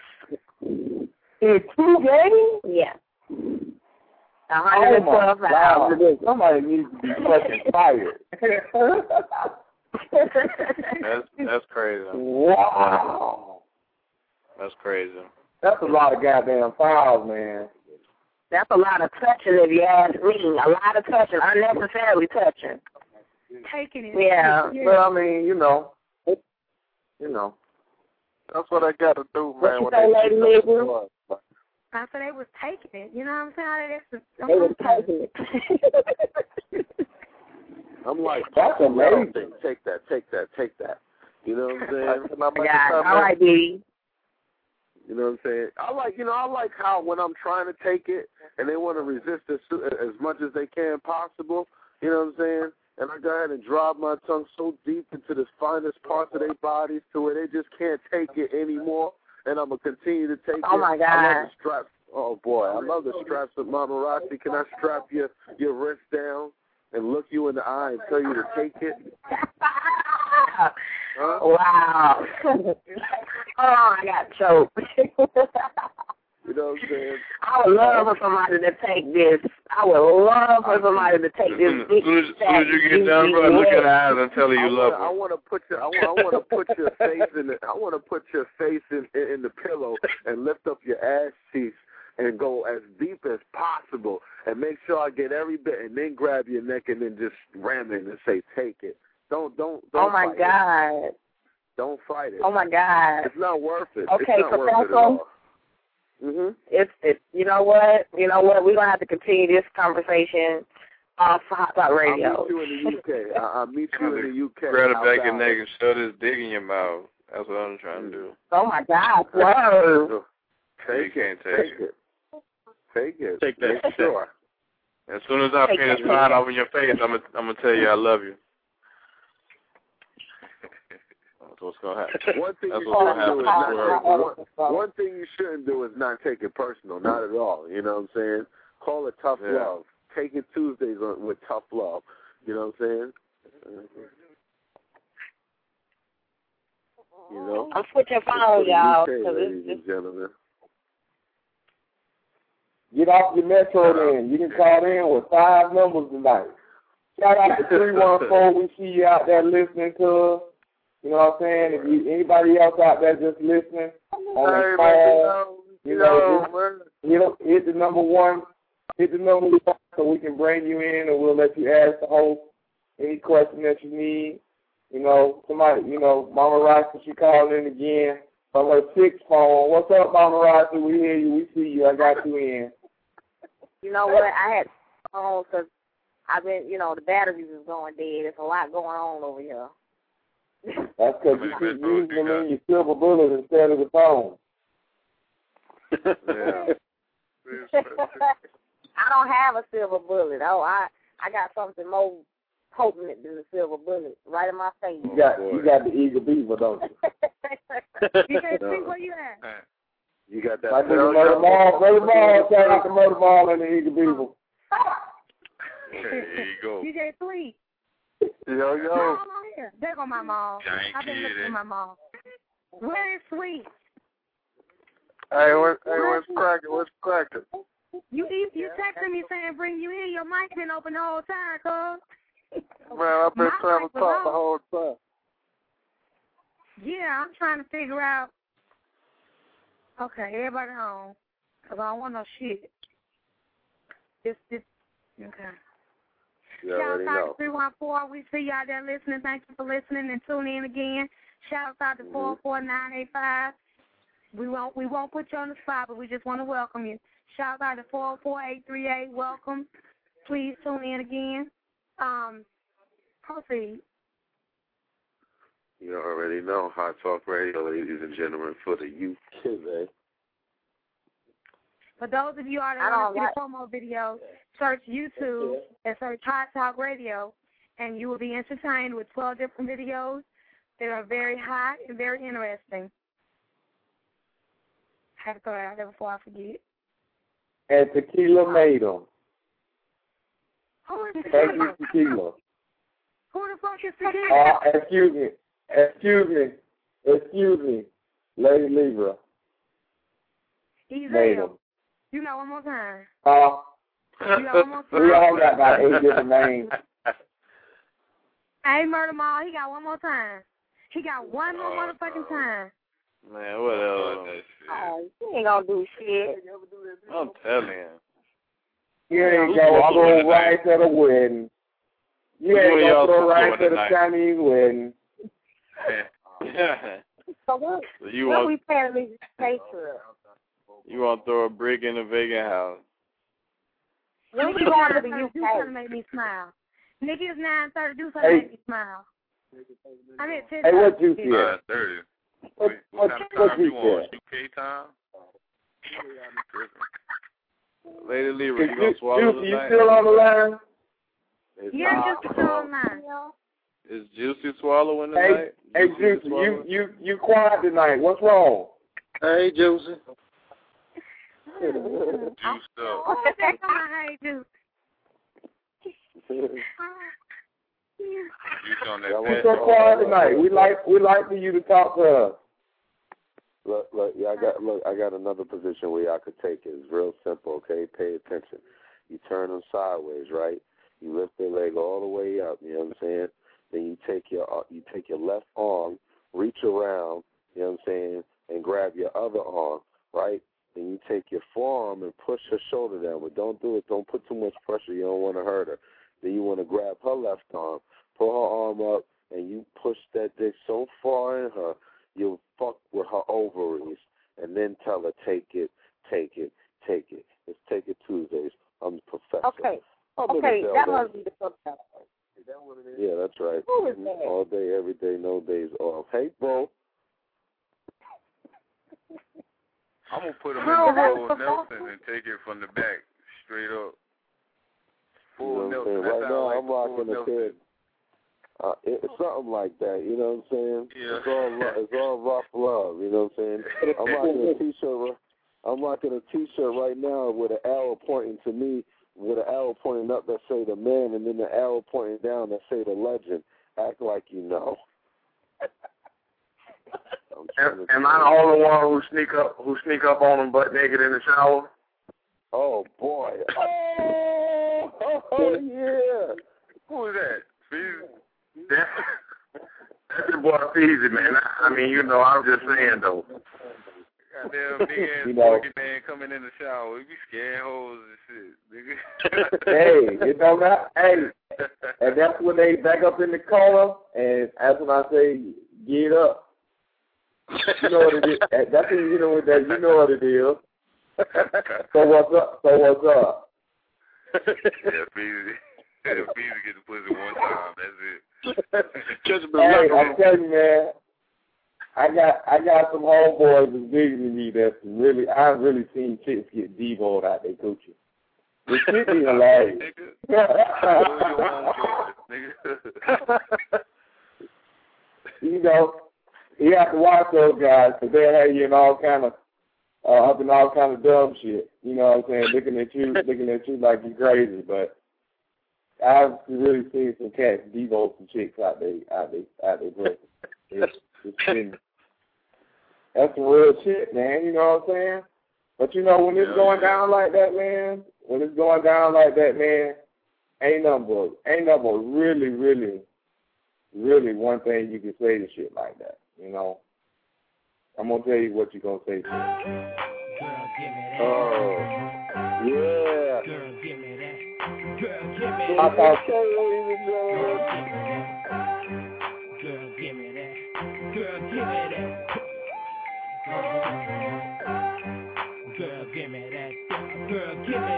Speaker 14: In two games?
Speaker 19: Yeah. one hundred twelve
Speaker 14: oh
Speaker 19: fouls.
Speaker 14: God. Somebody needs to be fucking fired.
Speaker 8: That's that's crazy.
Speaker 14: Wow.
Speaker 8: That's crazy.
Speaker 14: That's a lot of goddamn fouls, man.
Speaker 19: That's a lot of touching, if you ask me. A lot of touching, unnecessarily touching.
Speaker 10: Taking it.
Speaker 19: Yeah.
Speaker 14: Well, I mean, you know, you know.
Speaker 7: That's what I got to do,
Speaker 19: What
Speaker 7: man.
Speaker 19: you
Speaker 7: when
Speaker 19: say,
Speaker 7: they
Speaker 19: Lady
Speaker 7: keep
Speaker 19: Nigga?
Speaker 7: us going.
Speaker 10: I said they was taking it. You know what I'm saying? That's the,
Speaker 19: They was taking it.
Speaker 11: I'm like,
Speaker 14: that's amazing.
Speaker 11: Take that, take that, take that. You know what I'm saying?
Speaker 19: Yeah, all right, D.
Speaker 11: You know what I'm saying? I like, you know, I like how when I'm trying to take it and they want to resist as, as much as they can possible, you know what I'm saying? And I go ahead and drive my tongue so deep into the finest parts of their bodies to where they just can't take it anymore. And I'm going to continue to take
Speaker 19: oh
Speaker 11: it.
Speaker 19: my God.
Speaker 11: I love the straps. Oh, boy. I love the straps of Mama Rossi. Can I strap your, your wrist down and look you in the eye and tell you to take it? Huh?
Speaker 19: Wow. Oh, I got choked.
Speaker 11: You know what I'm saying?
Speaker 19: I would love for somebody to take this. I would love for somebody to take this
Speaker 8: As
Speaker 19: big
Speaker 8: soon as, soon as you get done, bro, look in the eyes and tell her you
Speaker 11: I
Speaker 8: love
Speaker 11: wanna,
Speaker 8: her.
Speaker 11: I want to put your, I want, I want to put your face in the, I want to put your face in, in in the pillow and lift up your ass cheeks and go as deep as possible and make sure I get every bit and then grab your neck and then just ram it and say take it. Don't don't don't.
Speaker 19: Oh my
Speaker 11: fight
Speaker 19: God.
Speaker 11: It. Don't fight it.
Speaker 19: Oh my God.
Speaker 11: It's not worth it.
Speaker 19: Okay,
Speaker 11: it's not worth it at
Speaker 19: Professor.
Speaker 11: all. Mhm.
Speaker 19: It's it. You know what? You know what? We're gonna have to continue this conversation off Hot Talk Radio.
Speaker 11: I'll meet you in the U K. I- I'll meet you in the U K.
Speaker 8: Grab it
Speaker 11: How
Speaker 8: back
Speaker 11: about
Speaker 8: your neck
Speaker 11: it?
Speaker 8: and shove this dick in your mouth. That's what I'm trying to do.
Speaker 19: Oh my God! Whoa.
Speaker 11: Take
Speaker 8: you can't
Speaker 11: it.
Speaker 8: take
Speaker 11: Take it. Take it.
Speaker 8: Take that.
Speaker 11: Make sure.
Speaker 8: As soon as I
Speaker 19: Take
Speaker 8: finish
Speaker 19: that.
Speaker 8: flying off in your face, I'm gonna I'm gonna tell you I love you. That's what's gonna happen.
Speaker 11: One thing
Speaker 8: That's
Speaker 11: you
Speaker 8: what's
Speaker 11: shouldn't
Speaker 8: gonna
Speaker 11: do is
Speaker 8: happen.
Speaker 11: not take, one, one thing you shouldn't do is not take it personal. Not at all. You know what I'm saying? Call it tough
Speaker 8: Yeah.
Speaker 11: love. Take it Tuesdays on, with tough love. You know what I'm saying? You know?
Speaker 19: I'm switching phones, y'all.
Speaker 11: Okay,
Speaker 19: Cause
Speaker 11: ladies
Speaker 19: it's
Speaker 11: and gentlemen.
Speaker 14: Get off your metro then. You can call in with five numbers tonight. shout out to three one four. We see you out there listening to us. You know what I'm saying? If you anybody else out there just listening on the phone, you know, just, you know, hit the number one, hit the number one so we can bring you in and we'll let you ask the host any question that you need. You know, somebody, you know, Mama Rossi, she called in again from her six phone. What's up, Mama Rossi? We hear you. We see you. I got you in.
Speaker 19: You know what? I had phone because I've been, you know, the batteries is going dead. There's a lot going on over here.
Speaker 14: That's because you keep using them in your silver bullet instead of the phone.
Speaker 19: Yeah. I don't have a silver bullet. Oh, I I got something more potent than the silver bullet right in my face.
Speaker 14: You got you got the Eagle Beaver, don't you?
Speaker 10: You can't see where you at.
Speaker 11: You got that.
Speaker 14: Like the Murder Ball, Murder Ball, shout out the Murder Ball and the Eagle Beaver.
Speaker 9: There you go.
Speaker 10: D J Sweet.
Speaker 14: Yo, yo.
Speaker 10: There go my mom.
Speaker 9: Thank
Speaker 10: I've been
Speaker 9: you.
Speaker 10: looking at my mom. Where is Sweet?
Speaker 7: Hey, what, hey, what's cracking? What's cracking?
Speaker 10: You you texting me saying bring you in. Your mic been open the whole time, cuz.
Speaker 7: Man, I've been
Speaker 10: My
Speaker 7: trying
Speaker 10: mic
Speaker 7: to
Speaker 10: was
Speaker 7: talk the
Speaker 10: on.
Speaker 7: whole time.
Speaker 10: Yeah, I'm trying to figure out. Okay, everybody home. Cause I don't want no shit. This this okay.
Speaker 11: You
Speaker 10: Shout
Speaker 11: already
Speaker 10: out
Speaker 11: know.
Speaker 10: to three one four. We see y'all there listening. Thank you for listening and tuning in again. Shout out to four four nine eight five. We won't we won't put you on the spot, but we just want to welcome you. Shout out to four four eight three eight. Welcome. Please tune in again. Um, proceed.
Speaker 11: You already know. Hot Talk Radio, ladies and gentlemen, for the U K.
Speaker 10: For those of you out there
Speaker 19: I
Speaker 10: want to
Speaker 19: don't
Speaker 10: see the promo video, search YouTube and search Hot Talk Radio, and you will be entertained with twelve different videos that are very hot and very interesting. I have to throw it out there before I forget.
Speaker 14: And Tequila made them.
Speaker 10: Who is
Speaker 14: Thank
Speaker 10: Tequila?
Speaker 14: you, Tequila.
Speaker 10: Who the fuck is
Speaker 14: Uh,
Speaker 10: Tequila?
Speaker 14: excuse me. Excuse me. Excuse me. Lady Libra.
Speaker 10: He's
Speaker 14: Made
Speaker 10: there.
Speaker 14: them.
Speaker 10: You got one more time.
Speaker 14: Uh,
Speaker 10: You got one more time.
Speaker 14: we all got about eight different names.
Speaker 10: Hey, Murder Mall, he got one more time. He got one more motherfucking time.
Speaker 8: Man, whatever.
Speaker 19: Oh, you ain't gonna do shit.
Speaker 8: I'm telling you.
Speaker 14: You ain't gonna throw rice at a wedding. You ain't
Speaker 8: What
Speaker 14: gonna
Speaker 8: y'all
Speaker 14: throw rice
Speaker 8: doing
Speaker 14: at a
Speaker 8: tonight?
Speaker 14: Chinese wedding.
Speaker 19: So what?
Speaker 8: So you
Speaker 19: what
Speaker 8: want
Speaker 19: we paying me to pay for?
Speaker 8: you want to throw a brick in a vacant house?
Speaker 19: When
Speaker 10: Nikki
Speaker 19: you going to
Speaker 10: nine
Speaker 19: the
Speaker 10: thirty,
Speaker 19: U
Speaker 10: do
Speaker 19: K?
Speaker 10: something to make me smile. Nikki is nine thirty, do something to
Speaker 14: Hey.
Speaker 10: make me smile. I mean, ten
Speaker 14: Hey, what you
Speaker 10: thirty.
Speaker 14: see?
Speaker 9: nine thirty.
Speaker 14: What,
Speaker 9: What
Speaker 14: what,
Speaker 9: kind of
Speaker 14: what
Speaker 9: time
Speaker 14: you
Speaker 9: you want?
Speaker 14: said?
Speaker 9: U K time?
Speaker 8: Lady Libra, you
Speaker 14: You,
Speaker 8: gonna swallow
Speaker 14: you, you
Speaker 8: tonight?
Speaker 14: still on the line?
Speaker 10: Yeah, just still online.
Speaker 8: Is Juicy swallowing
Speaker 14: Hey,
Speaker 8: tonight?
Speaker 14: hey,
Speaker 8: Juicy
Speaker 14: Juicy, you,
Speaker 8: swallowing?
Speaker 14: you, you quiet tonight. What's wrong?
Speaker 11: Hey, Juicy.
Speaker 9: Juiced up.
Speaker 10: Who is that going, hey, Juice?
Speaker 9: Juice on that
Speaker 11: That
Speaker 14: You
Speaker 9: pet.
Speaker 14: so quiet tonight. We like, we like for you to talk to us.
Speaker 11: Look, look, yeah, I got look, I got another position where y'all could take it. It's real simple, okay? Pay attention. You turn them sideways, right? You lift their leg all the way up, you know what I'm saying? Then you take your uh, you take your left arm, reach around, you know what I'm saying, and grab your other arm, right? Then you take your forearm and push her shoulder down, but don't do it. Don't put too much pressure. You don't want to hurt her. Then you want to grab her left arm, pull her arm up, and you push that dick so far in her, you'll fuck with her ovaries, and then tell her, take it, take it, take it. It's Take It Tuesdays. I'm the professor.
Speaker 19: Okay.
Speaker 11: I'm in
Speaker 19: Okay,
Speaker 11: the
Speaker 19: that
Speaker 11: cell,
Speaker 19: must
Speaker 11: baby.
Speaker 19: be the professor.
Speaker 11: Yeah, that's right.
Speaker 19: Who is that?
Speaker 11: All day, every day, no days off. Hey, bro.
Speaker 9: I'm gonna put him
Speaker 19: No,
Speaker 9: in
Speaker 19: that's
Speaker 9: full
Speaker 19: the
Speaker 9: Nelson and take it from the back, straight up.
Speaker 11: You
Speaker 9: Full
Speaker 11: know what I'm
Speaker 9: Nelson.
Speaker 11: saying?
Speaker 9: That's
Speaker 11: Right
Speaker 9: how
Speaker 11: now,
Speaker 9: I like
Speaker 11: I'm
Speaker 9: the full
Speaker 11: rocking a
Speaker 9: Nelson.
Speaker 11: kid. Uh, it, it's something like that, you know what I'm saying?
Speaker 9: Yeah.
Speaker 11: It's all ro- it's all rough love, you know what I'm saying? I'm rocking a t-shirt. ri- I'm rocking a t-shirt right now with an arrow pointing to me, with an arrow pointing up that say the man, and then the arrow pointing down that say the legend. Act like you know. I'm trying
Speaker 14: Am,
Speaker 11: to
Speaker 14: am I the only one who sneak up, who sneak up on them butt naked in the shower?
Speaker 11: Oh boy! Oh, oh yeah!
Speaker 9: Who is that? Feezy?
Speaker 14: That, that's your boy Feezy, man. I, I mean, you know, I'm just saying though.
Speaker 9: Goddamn big ass
Speaker 14: You know.
Speaker 9: boogie man coming in the shower. We be scaring hoes and shit, nigga.
Speaker 14: Hey, it don't matter. Hey, and that's when they back up in the corner, and that's when I say, get up. You know what it is. That's when you know what that. You know what it is. So what's up? So what's up?
Speaker 9: Yeah, Feezy. Yeah, Feezy get the pussy one time. That's it.
Speaker 14: Hey, I'm telling you, man. I got I got some homeboys that's bigger than me that's really I've really seen chicks get devoed out their coochie. The shit be hilarious. You know, you have to watch those guys because they have you in all kind of uh, up in all kind of dumb shit. You know what I'm saying? Looking at you, looking at you like you're crazy. But I've really seen some cats devote some chicks out there, out there, out there. Pussy. It's, it's been, that's some real shit, man. You know what I'm saying? But you know when it's going down like that, man. When it's going down like that, man, ain't nothing but ain't nothing but really, really, really one thing you can say to shit like that. You know. I'm gonna tell you what you're gonna say to me.
Speaker 11: Oh, yeah.
Speaker 2: Girl, give me that. Girl, give me
Speaker 14: I
Speaker 2: that.
Speaker 14: thought,
Speaker 2: Girl, give me that. Girl, give me that. Girl, give me that. Girl, give me that. Girl, give me that.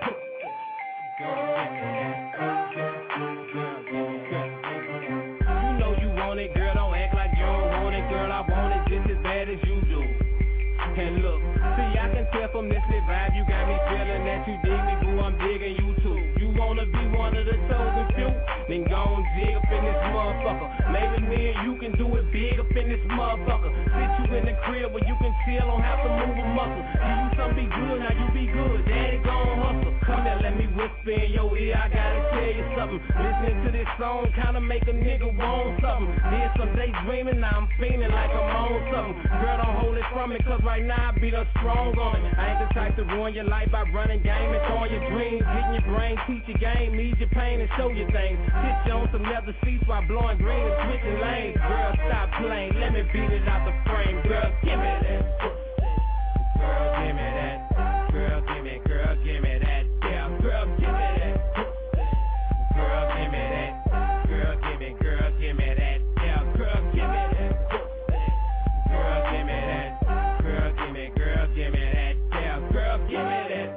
Speaker 2: Girl, give me that. You know you want it, girl. Don't act like you don't want it, girl. I want it just as bad as you do. And look, see, I can tell from this little vibe you got me feeling that you dig me, boo. I'm digging you too. You wanna be one of the chosen few? Then go and dig up in this motherfucker. Maybe me and you can do it big up in this motherfucker. Sit you in the crib where you can chill, don't have to move a muscle. Give you something be good, now you be good. Daddy gon' hustle. Come here, let me whisper in your ear. I gotta tell you something. Listening to this song kinda make a nigga want something. Did some daydreaming, now I'm feeling like I'm on something. Girl, don't hold it from me, cause right now I beat up strong on it. I ain't the type to ruin your life by running game and throwing your dreams. Getting your brain, teach your game, ease your pain and show you things. Sit you on some leather seats while blowing green and switching lanes. Girl, stop playing, let me beat it out the frame. Girl, give me that. Girl, give me that. Girl, give me, girl, give me that. Yeah, girl, give me that. Girl, give me that. Girl, give me, girl, give me that. Yeah, girl, give me that. Girl, give me that. Girl, give me, girl, give me that. Yeah, girl, give me that.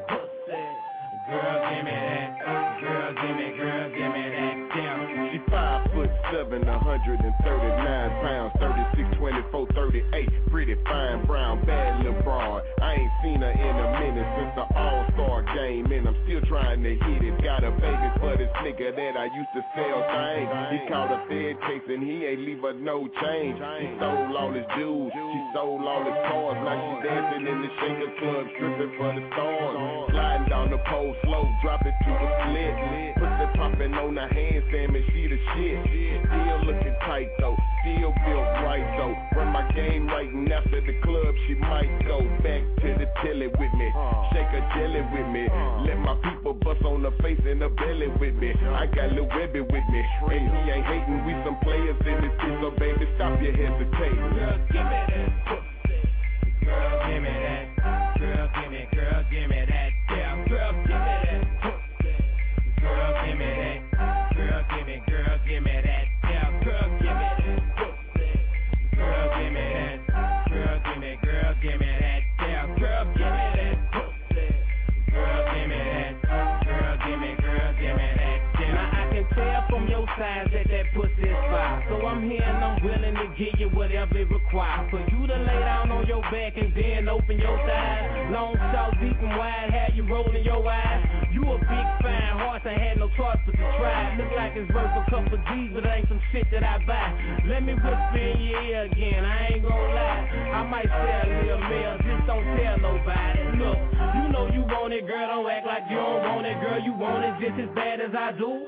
Speaker 2: Girl, give me that. Girl, give me, girl, give me that. Yeah.
Speaker 20: She five foot seven, one hundred thirty-nine pounds, thirty-six, twenty-four, thirty-eight. Pretty fine brown, bad little broad. I ain't seen her in a minute since the All-Star game, and I'm still trying to hit it. Got a baby for this nigga that I used to sell things. He caught a Fed case and he ain't leave her no change. He sold all his dudes, she sold all his cars. Now she dancing in the Shaker Club, stripping for the stars. Sliding down the pole slow, drop it to a slit. Pussy popping on her handstand, man, she the shit. Still looking tight though, still built right though. Run my game right and after the club she might go back to the tilly with me. Shake a jelly with me. Let my people bust on the face and the belly with me. I got Lil Webby with me, and he ain't hating. We some players in this shit, so baby stop your hesitating.
Speaker 2: Girl, give me that pussy. Girl, give me that. Girl, give me, girl, give me that. Yeah, girl, give me that pussy. Girl, give me that. Girl, give me, girl, give me that. Yeah, girl, give me that pussy. Girl, give me that. Girl, give me, girl, give me that. Yeah, girl, give me that pussy. Girl, give me that. Girl, give me, girl, give me that. Yeah. Now I can tell from your size that that pussy is fire. So I'm here and I'm willing to give you whatever it requires. For you to lay down on your back and then open your thighs. Long, short, deep and wide, have you rolling your eyes. You a big fine horse, I had no choice but to try. Look like it's worth a couple G's, but it ain't some shit that I buy. Let me whisper in your ear again, I ain't gon' lie. I might sell a little meal, just don't tell nobody. Look, you know you want it, girl, don't act like you don't want it, girl. You want it just as bad as I do.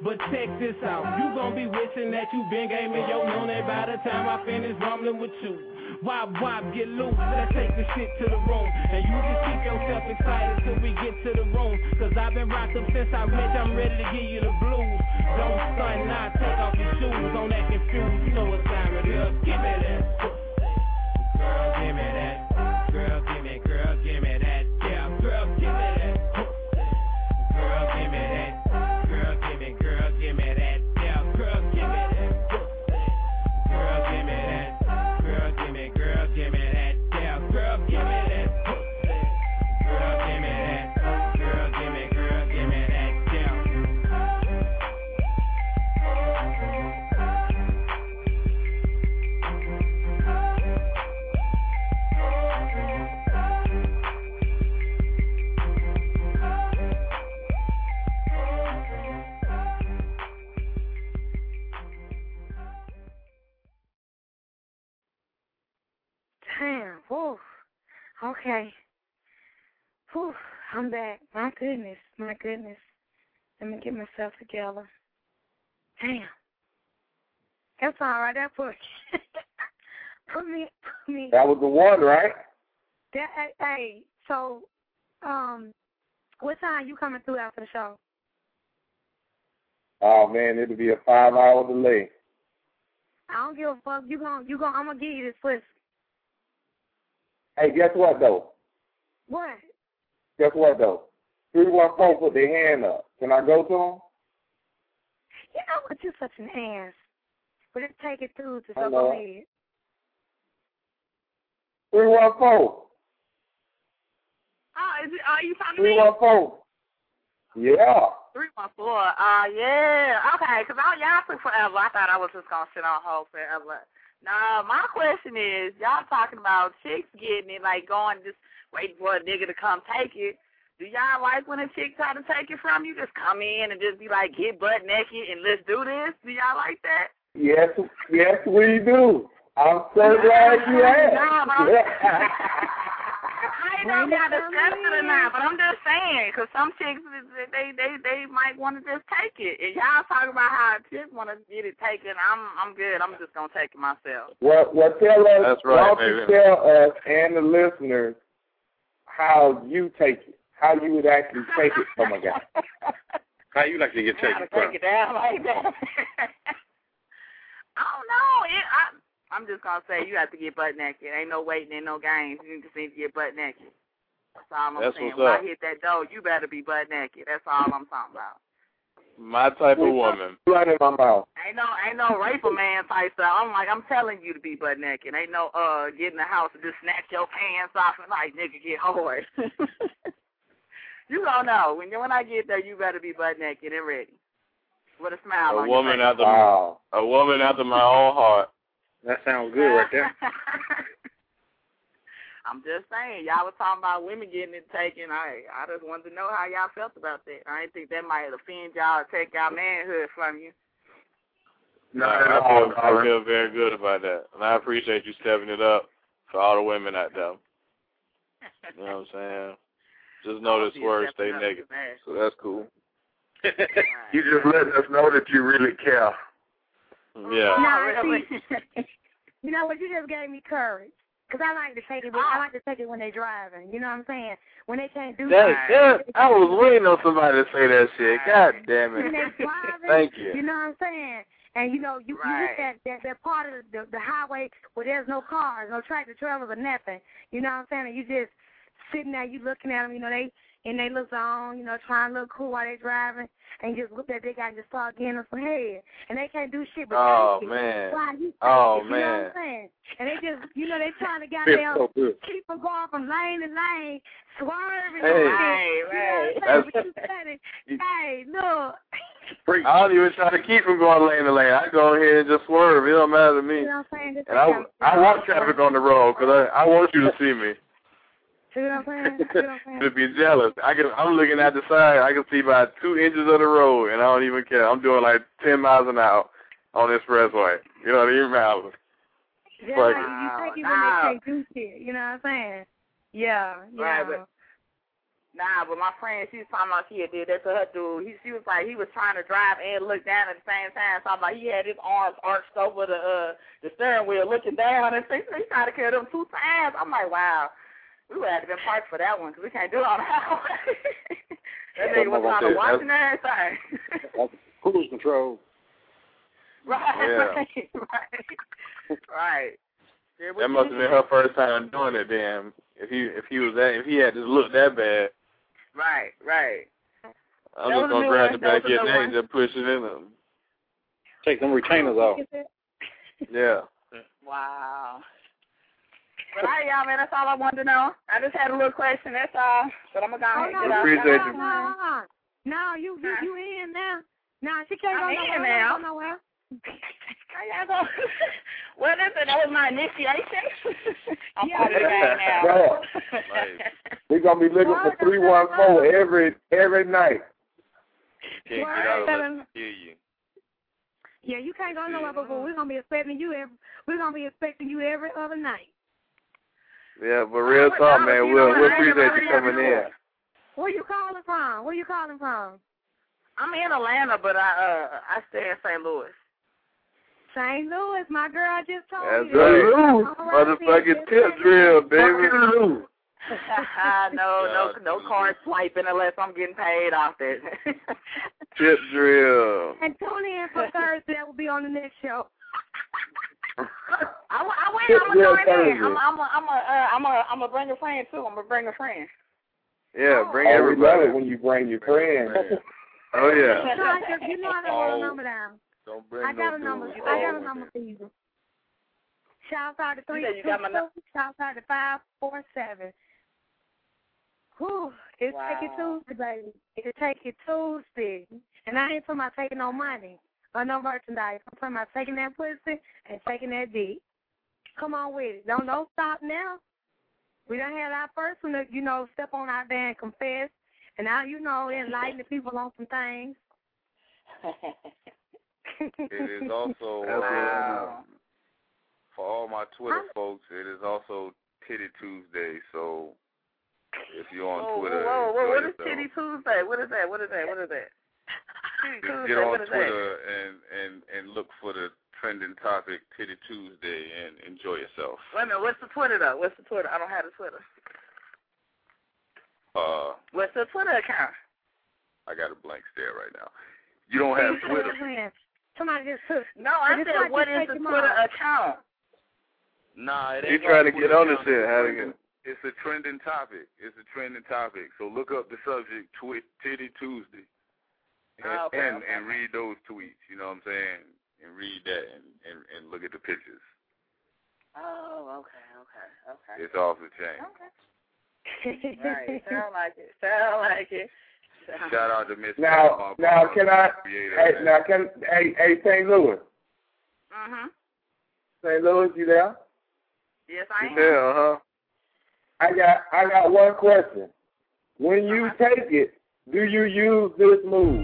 Speaker 2: But check this out, you gon' be wishing that you been gave me your money by the time I finish rumbling with you. Wop, wop, get loose, let's take the shit to the room. And you just keep yourself excited till we get to the room. Cause I've been rocked up since I met you, I'm ready to give you the blues. Don't stunt, now take off your shoes, don't act confused, you know what time it is. Give me that pussy, girl, give me that. Girl, give me, girl, give me that. Yeah, girl, give me that pussy. Girl, give me that. Girl, give me, girl, give me that. Yeah, girl, give me that pussy. Girl, give me that. Girl, give me, girl, give me that. Yeah, girl, give me that pussy. Girl, give me that. Girl, give me, girl, give me that. Yeah.
Speaker 10: Damn, whew. Okay. Whew, I'm back. My goodness, my goodness. Let me get myself together. Damn. That's all right. That put, put me, put me.
Speaker 14: That was the one, right?
Speaker 10: That, hey, hey, so, um, what time you coming through after the show?
Speaker 14: Oh man, it'll be a five hour delay.
Speaker 10: I don't give a fuck. You gon' you gon' I'm gonna give you this pussy.
Speaker 14: Hey, guess what though?
Speaker 10: What?
Speaker 14: Guess what though? Three one four put their hand up. Can I go to them?
Speaker 10: You know what? You're such an ass. But let's take it through to
Speaker 14: I
Speaker 10: so
Speaker 14: know.
Speaker 10: go ahead.
Speaker 14: Three one four.
Speaker 6: Oh, is it, are you talking to
Speaker 14: Three
Speaker 6: me?
Speaker 14: one four. Yeah.
Speaker 6: Three one four. Uh, yeah. Okay, because y'all took forever. I thought I was just going to sit on hold forever. Nah, my question is, y'all talking about chicks getting it, like going just waiting for a nigga to come take it. Do y'all like when a chick try to take it from you? Just come in and just be like, get butt naked and let's do this? Do y'all like that?
Speaker 14: Yes, yes, we do. I'm so glad you asked.
Speaker 6: Nah, but I'm, I ain't know if y'all discussed it or not, but I'm just saying, because some chicks, they they they might want to just take it. And y'all talking about how a chick want to get it taken, I'm I'm good. I'm just going to take it myself.
Speaker 14: Well, well tell us,
Speaker 8: That's right,
Speaker 14: why don't you tell us and the listeners how you take it, how you would actually take it from a guy.
Speaker 18: How you like to get taken from?
Speaker 6: Take it down like that. I don't know. It, I, I'm just going to say you have to get butt naked. Ain't no waiting, ain't no games. You just need to get butt naked. That's all I'm
Speaker 8: That's
Speaker 6: saying.
Speaker 8: what's
Speaker 6: When
Speaker 8: up.
Speaker 6: I hit that door, you better be butt naked. That's all I'm talking about.
Speaker 8: My type of woman.
Speaker 14: Right in my mouth.
Speaker 6: Ain't no ain't no rape a man type stuff. I'm like, I'm telling you to be butt naked. Ain't no uh get in the house and just snatch your pants off and like, nigga, get hard. You don't know. When when I get there, you better be butt naked and ready. With a smile
Speaker 8: A
Speaker 6: on
Speaker 8: woman
Speaker 6: your face.
Speaker 8: after wow. a woman after my own heart.
Speaker 18: That sounds good right there.
Speaker 6: I'm just saying, y'all was talking about women getting it taken. I I just wanted to know how y'all felt about that. I didn't think that might offend y'all or take y'all manhood from you.
Speaker 8: No, I feel I feel very good about that, and I appreciate you stepping it up for all the women out there. You know what I'm saying? Just know this word, stay naked. So that's cool.
Speaker 14: You just let us know that you really care.
Speaker 8: Yeah.
Speaker 10: No, really? You know what? You just gave me courage. Because I like to take it. I like to take it when they're driving. You know what I'm saying? When they can't do
Speaker 8: That,
Speaker 10: that.
Speaker 8: that, I was waiting on somebody to say that shit. God damn it.
Speaker 10: When they're driving,
Speaker 8: Thank you.
Speaker 10: You know what I'm saying? And, you know, you,
Speaker 6: right.
Speaker 10: you hit that, that, that part of the, the highway where there's no cars, no tractor trailers or nothing. You know what I'm saying? And you just sitting there, you looking at them, you know, they in they look on, you know, trying to look cool while they driving, and you just look at they got to start getting them some head. And they can't do shit but
Speaker 8: Oh,
Speaker 10: take it.
Speaker 8: man.
Speaker 10: Why you take
Speaker 8: Oh,
Speaker 10: it, you know
Speaker 8: man.
Speaker 10: what I'm saying? And they just, you know, they trying to get
Speaker 8: It's
Speaker 10: them,
Speaker 8: so good.
Speaker 10: keep them going from lane to lane, swerving.
Speaker 8: Hey.
Speaker 10: and
Speaker 6: Right,
Speaker 10: shit.
Speaker 6: right.
Speaker 10: You know what I'm saying? But you said it. Hey, look.
Speaker 8: I don't even try to keep from going lane to lane. I go ahead and just swerve. It don't matter to me.
Speaker 10: You know what I'm saying? Just
Speaker 8: And I, I want traffic on the road because I, I want you to see me.
Speaker 10: See what I'm saying? See what I'm saying?
Speaker 8: To be jealous. I can, I'm looking at the side. I can see about two inches of the road, and I don't even care. I'm doing like ten miles an hour on the expressway. You know, it even matters.
Speaker 10: Yeah,
Speaker 8: Fuck
Speaker 10: like,
Speaker 8: it.
Speaker 10: you take it when
Speaker 6: Nah.
Speaker 10: they can't do shit. You know what I'm saying? Yeah, yeah.
Speaker 6: Right, but Nah, but my friend, she was talking about she had did that to her dude. He, she was like, he was trying to drive and look down at the same time. So I'm like, he had his arms arched over the uh, the steering wheel, looking down, and he, he tried to kill them two times. I'm like, wow, we would have to been parked for that one because we can't do it on the highway. That nigga was trying to watch and everything.
Speaker 18: That's cruise control.
Speaker 6: Right,
Speaker 8: Yeah.
Speaker 6: right, right, right. Yeah,
Speaker 8: That must have been her first time doing it. Then, if he if he was that if he had just looked that bad,
Speaker 6: Right, right.
Speaker 8: I'm
Speaker 6: That
Speaker 8: just
Speaker 6: was a
Speaker 8: gonna
Speaker 6: new
Speaker 8: grab
Speaker 6: one.
Speaker 8: the
Speaker 6: That
Speaker 8: back of
Speaker 6: was a
Speaker 8: your
Speaker 6: new
Speaker 8: neck
Speaker 6: one.
Speaker 8: and just push it in them.
Speaker 18: Take them retainers off.
Speaker 8: Yeah.
Speaker 6: Wow. But all right, y'all, man, that's all I wanted to know. I just had a little question, that's all. But I'm going to go ahead and get out.
Speaker 10: Appreciate you. No, no, no, you, you, you in now. No, she can't
Speaker 6: I'm
Speaker 10: go
Speaker 6: in
Speaker 10: nowhere.
Speaker 6: now.
Speaker 10: Go nowhere.
Speaker 6: How y'all go? Well, listen, that was my initiation. I'm
Speaker 10: Yeah.
Speaker 6: part of the game now.
Speaker 14: Right. We're going to be looking for three one four every every night.
Speaker 9: Can't
Speaker 10: Well,
Speaker 9: get out of
Speaker 10: seven-
Speaker 9: it. Hear you.
Speaker 10: Yeah, you can't go nowhere, but we're gonna be expecting you every. We're gonna be expecting you every other night.
Speaker 8: Yeah, but real talk, man. We'll we'll appreciate you coming in.
Speaker 10: Where you calling from? Where you calling from?
Speaker 6: I'm in Atlanta, but I uh I stay in Saint Louis.
Speaker 10: Saint Louis, my girl just told
Speaker 8: That's
Speaker 10: you.
Speaker 8: right.
Speaker 10: All right,
Speaker 8: Motherfucking tip drill, baby.
Speaker 6: no, no, no card swiping unless I'm getting paid off that.
Speaker 8: Tip drill.
Speaker 10: And tune in for Thursday. That will be on the next show.
Speaker 6: I, I wait.
Speaker 8: Tip
Speaker 6: I'm
Speaker 8: drill
Speaker 6: gonna join in.
Speaker 8: Thursday.
Speaker 6: I'm, I'm, a, I'm, a, uh, I'm, a, I'm gonna bring a friend too. I'm gonna bring a friend.
Speaker 8: Yeah, bring
Speaker 14: Oh, we love
Speaker 8: everybody.
Speaker 14: it when you bring your friends.
Speaker 8: Oh yeah.
Speaker 10: You know, I just, you know I don't want a number down.
Speaker 9: Don't bring
Speaker 10: I got
Speaker 9: no
Speaker 10: a number.
Speaker 9: dudes
Speaker 10: I got a
Speaker 9: along
Speaker 10: number
Speaker 9: with
Speaker 10: for you. Shout out to three
Speaker 6: You said you got my number?
Speaker 10: Shout out to five four seven. Whew, it's
Speaker 6: Wow.
Speaker 10: Take It Tuesday, baby. It's Take It Tuesday. And I ain't talking about taking no money or no merchandise. I'm talking about taking that pussy and taking that dick. Come on with it. Don't don't stop now. We done had our first one, you know, step on out there and confess. And now, you know, enlighten the people on some things.
Speaker 9: It is also
Speaker 6: Wow.
Speaker 9: um, for all my Twitter folks. It is also Titty Tuesday. So if you're on
Speaker 6: Whoa,
Speaker 9: Twitter,
Speaker 6: whoa, whoa,
Speaker 9: enjoy
Speaker 6: what is
Speaker 9: yourself.
Speaker 6: Titty Tuesday? What is that? What is that? What is that? Titty
Speaker 9: Just
Speaker 6: Tuesday,
Speaker 9: get on
Speaker 6: what is
Speaker 9: Twitter
Speaker 6: that?
Speaker 9: and, and, and look for the trending topic Titty Tuesday and enjoy yourself.
Speaker 6: Wait a minute, what's the Twitter though? What's the Twitter? I don't have the Twitter.
Speaker 9: Uh,
Speaker 6: What's the Twitter account?
Speaker 9: I got a blank stare right now. You don't have Twitter.
Speaker 10: Somebody just took.
Speaker 6: No, I
Speaker 10: Just
Speaker 6: said
Speaker 10: like
Speaker 6: what
Speaker 10: you
Speaker 6: is
Speaker 10: take
Speaker 6: the
Speaker 10: them
Speaker 6: Twitter
Speaker 10: off.
Speaker 6: account?
Speaker 9: Nah, it
Speaker 8: He
Speaker 9: ain't
Speaker 8: trying to
Speaker 9: got
Speaker 8: get
Speaker 9: Twitter
Speaker 8: on this
Speaker 9: account.
Speaker 8: shit. How to get?
Speaker 9: It's a trending topic. It's a trending topic. So look up the subject, twi- Titty Tuesday, and,
Speaker 6: Oh, okay,
Speaker 9: and,
Speaker 6: okay.
Speaker 9: and read those tweets. You know what I'm saying? And read that and, and, and look at the pictures.
Speaker 6: Oh, okay, okay, okay.
Speaker 9: It's off the chain.
Speaker 6: Okay. Right, sound like it. Sound like it. Sound
Speaker 9: Shout out to Miss
Speaker 14: Now, now can I?
Speaker 9: Creator,
Speaker 14: Hey,
Speaker 9: man.
Speaker 14: now can hey hey Saint Louis,
Speaker 6: Mhm.
Speaker 14: Saint Louis, you there?
Speaker 6: Yes, I am.
Speaker 8: Yeah, uh huh.
Speaker 14: I got I got one question. When you take it, do you use this move?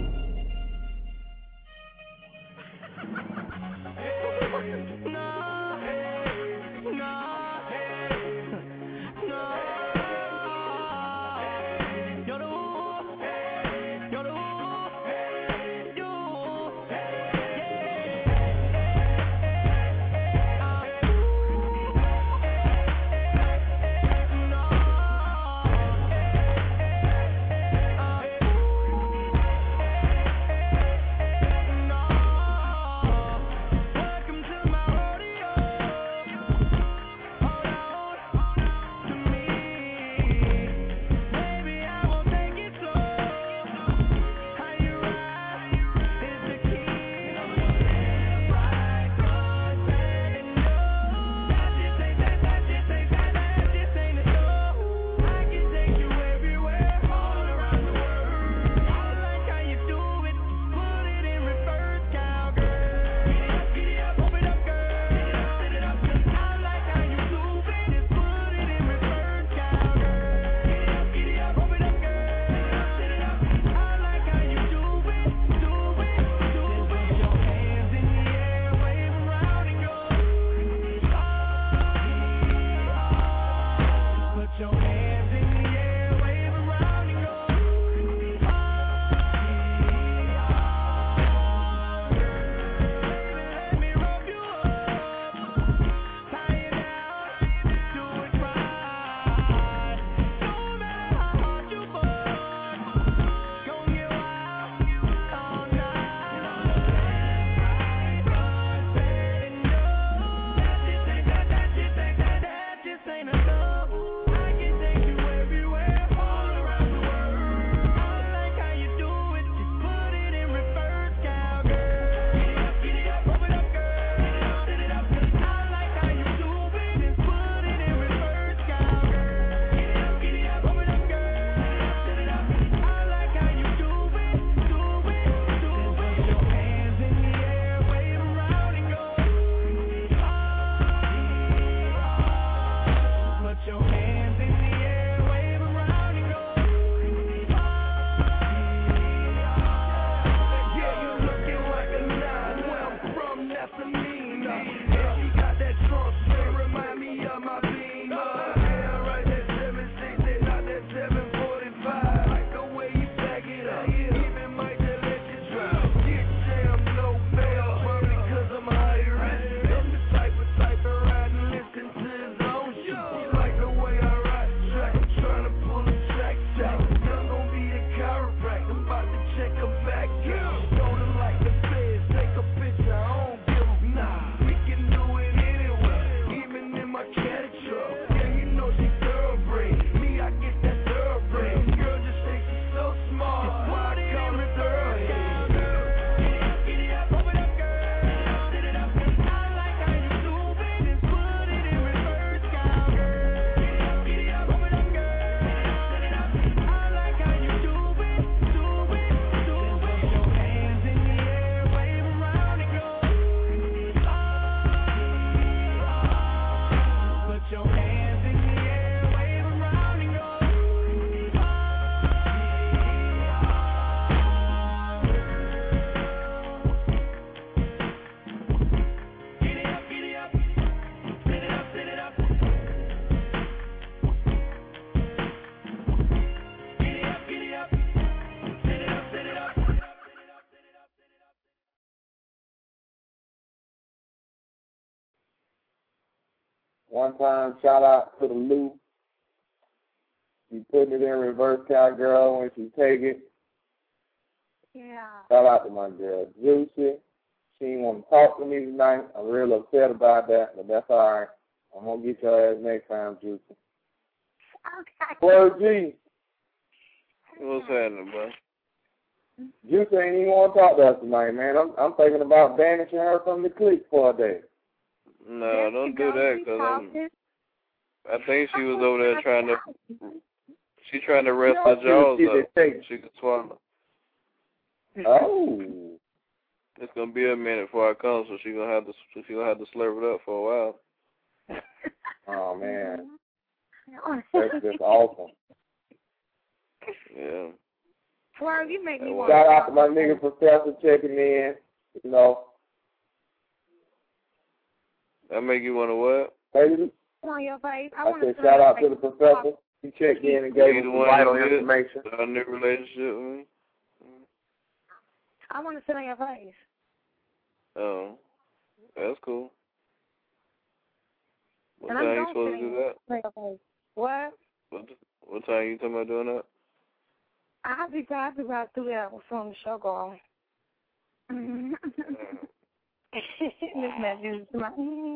Speaker 2: Welcome to my world. demeanor. And she got that trunk straight, remind me of my beamer. Yeah, right, that seven sixty, not that seven forty-five. Like the way you back it up, even might just let you drop. Get jammed, no bail, probably cause I'm high risk. I'm the type of type of ride and listen to his own shit. She like the way I ride the track, I'm trying to pull the tracks out. I'm gon' be the chiropractor, I'm about to check her back out. Don't like the feds, take a picture, I don't give a nah. We can do it anywhere, even in my caddy truck. Yeah, you know she thoroughbred, me I get that thoroughbred. Girl just think she's so smart, why I call her thoroughhead. Get it up, open up, girl. Sit it up, I like how you do it and put it in reverse, girl. Get it up, open up, girl. Sit it up, I like how you do it, do it, do it. Put your hands in the air, wave around and go. Put your hands in the air, wave around and go. Get it up, get it up. Sit it up, sit it up. Get it up, get it up. Sit it up, sit it up.
Speaker 1: One time, shout out to the Lou. She putting it in reverse cowgirl when she take it.
Speaker 10: Yeah.
Speaker 1: Shout out to my girl, Juicy. She didn't want to talk to me tonight. I'm real upset about that, but that's all right. I'm going to get your ass next time, Juicy.
Speaker 10: Okay.
Speaker 1: Word G.
Speaker 8: What's happening, bro?
Speaker 1: Juicy ain't even want to talk to us tonight, man. I'm I'm thinking about banishing her from the clique for a day.
Speaker 8: No, don't do that, because I'm... I think she was over there trying to... She trying to rest her jaws up so she could swallow.
Speaker 1: Oh.
Speaker 8: It's gonna be a minute before I come, so she gonna have to she gonna have to slurp it up for a while.
Speaker 1: Oh man, that's just awesome.
Speaker 8: Yeah.
Speaker 10: Swerve, you make me want.
Speaker 1: Shout out to my nigga Professor checking in. You know.
Speaker 8: That make you want to what?
Speaker 1: Hey,
Speaker 10: on your face. I,
Speaker 1: I
Speaker 10: want
Speaker 1: said
Speaker 10: to
Speaker 1: shout out to the professor. He checked in and gave me some vital information.
Speaker 8: A new relationship with me.
Speaker 10: I want to sit on your face.
Speaker 8: Oh, that's cool. What
Speaker 10: And
Speaker 8: time
Speaker 10: I'm
Speaker 8: you supposed to do that?
Speaker 10: What?
Speaker 8: What, what time you talking about doing that?
Speaker 10: I'll be I'll be about three hours from the show go on. This man uses my.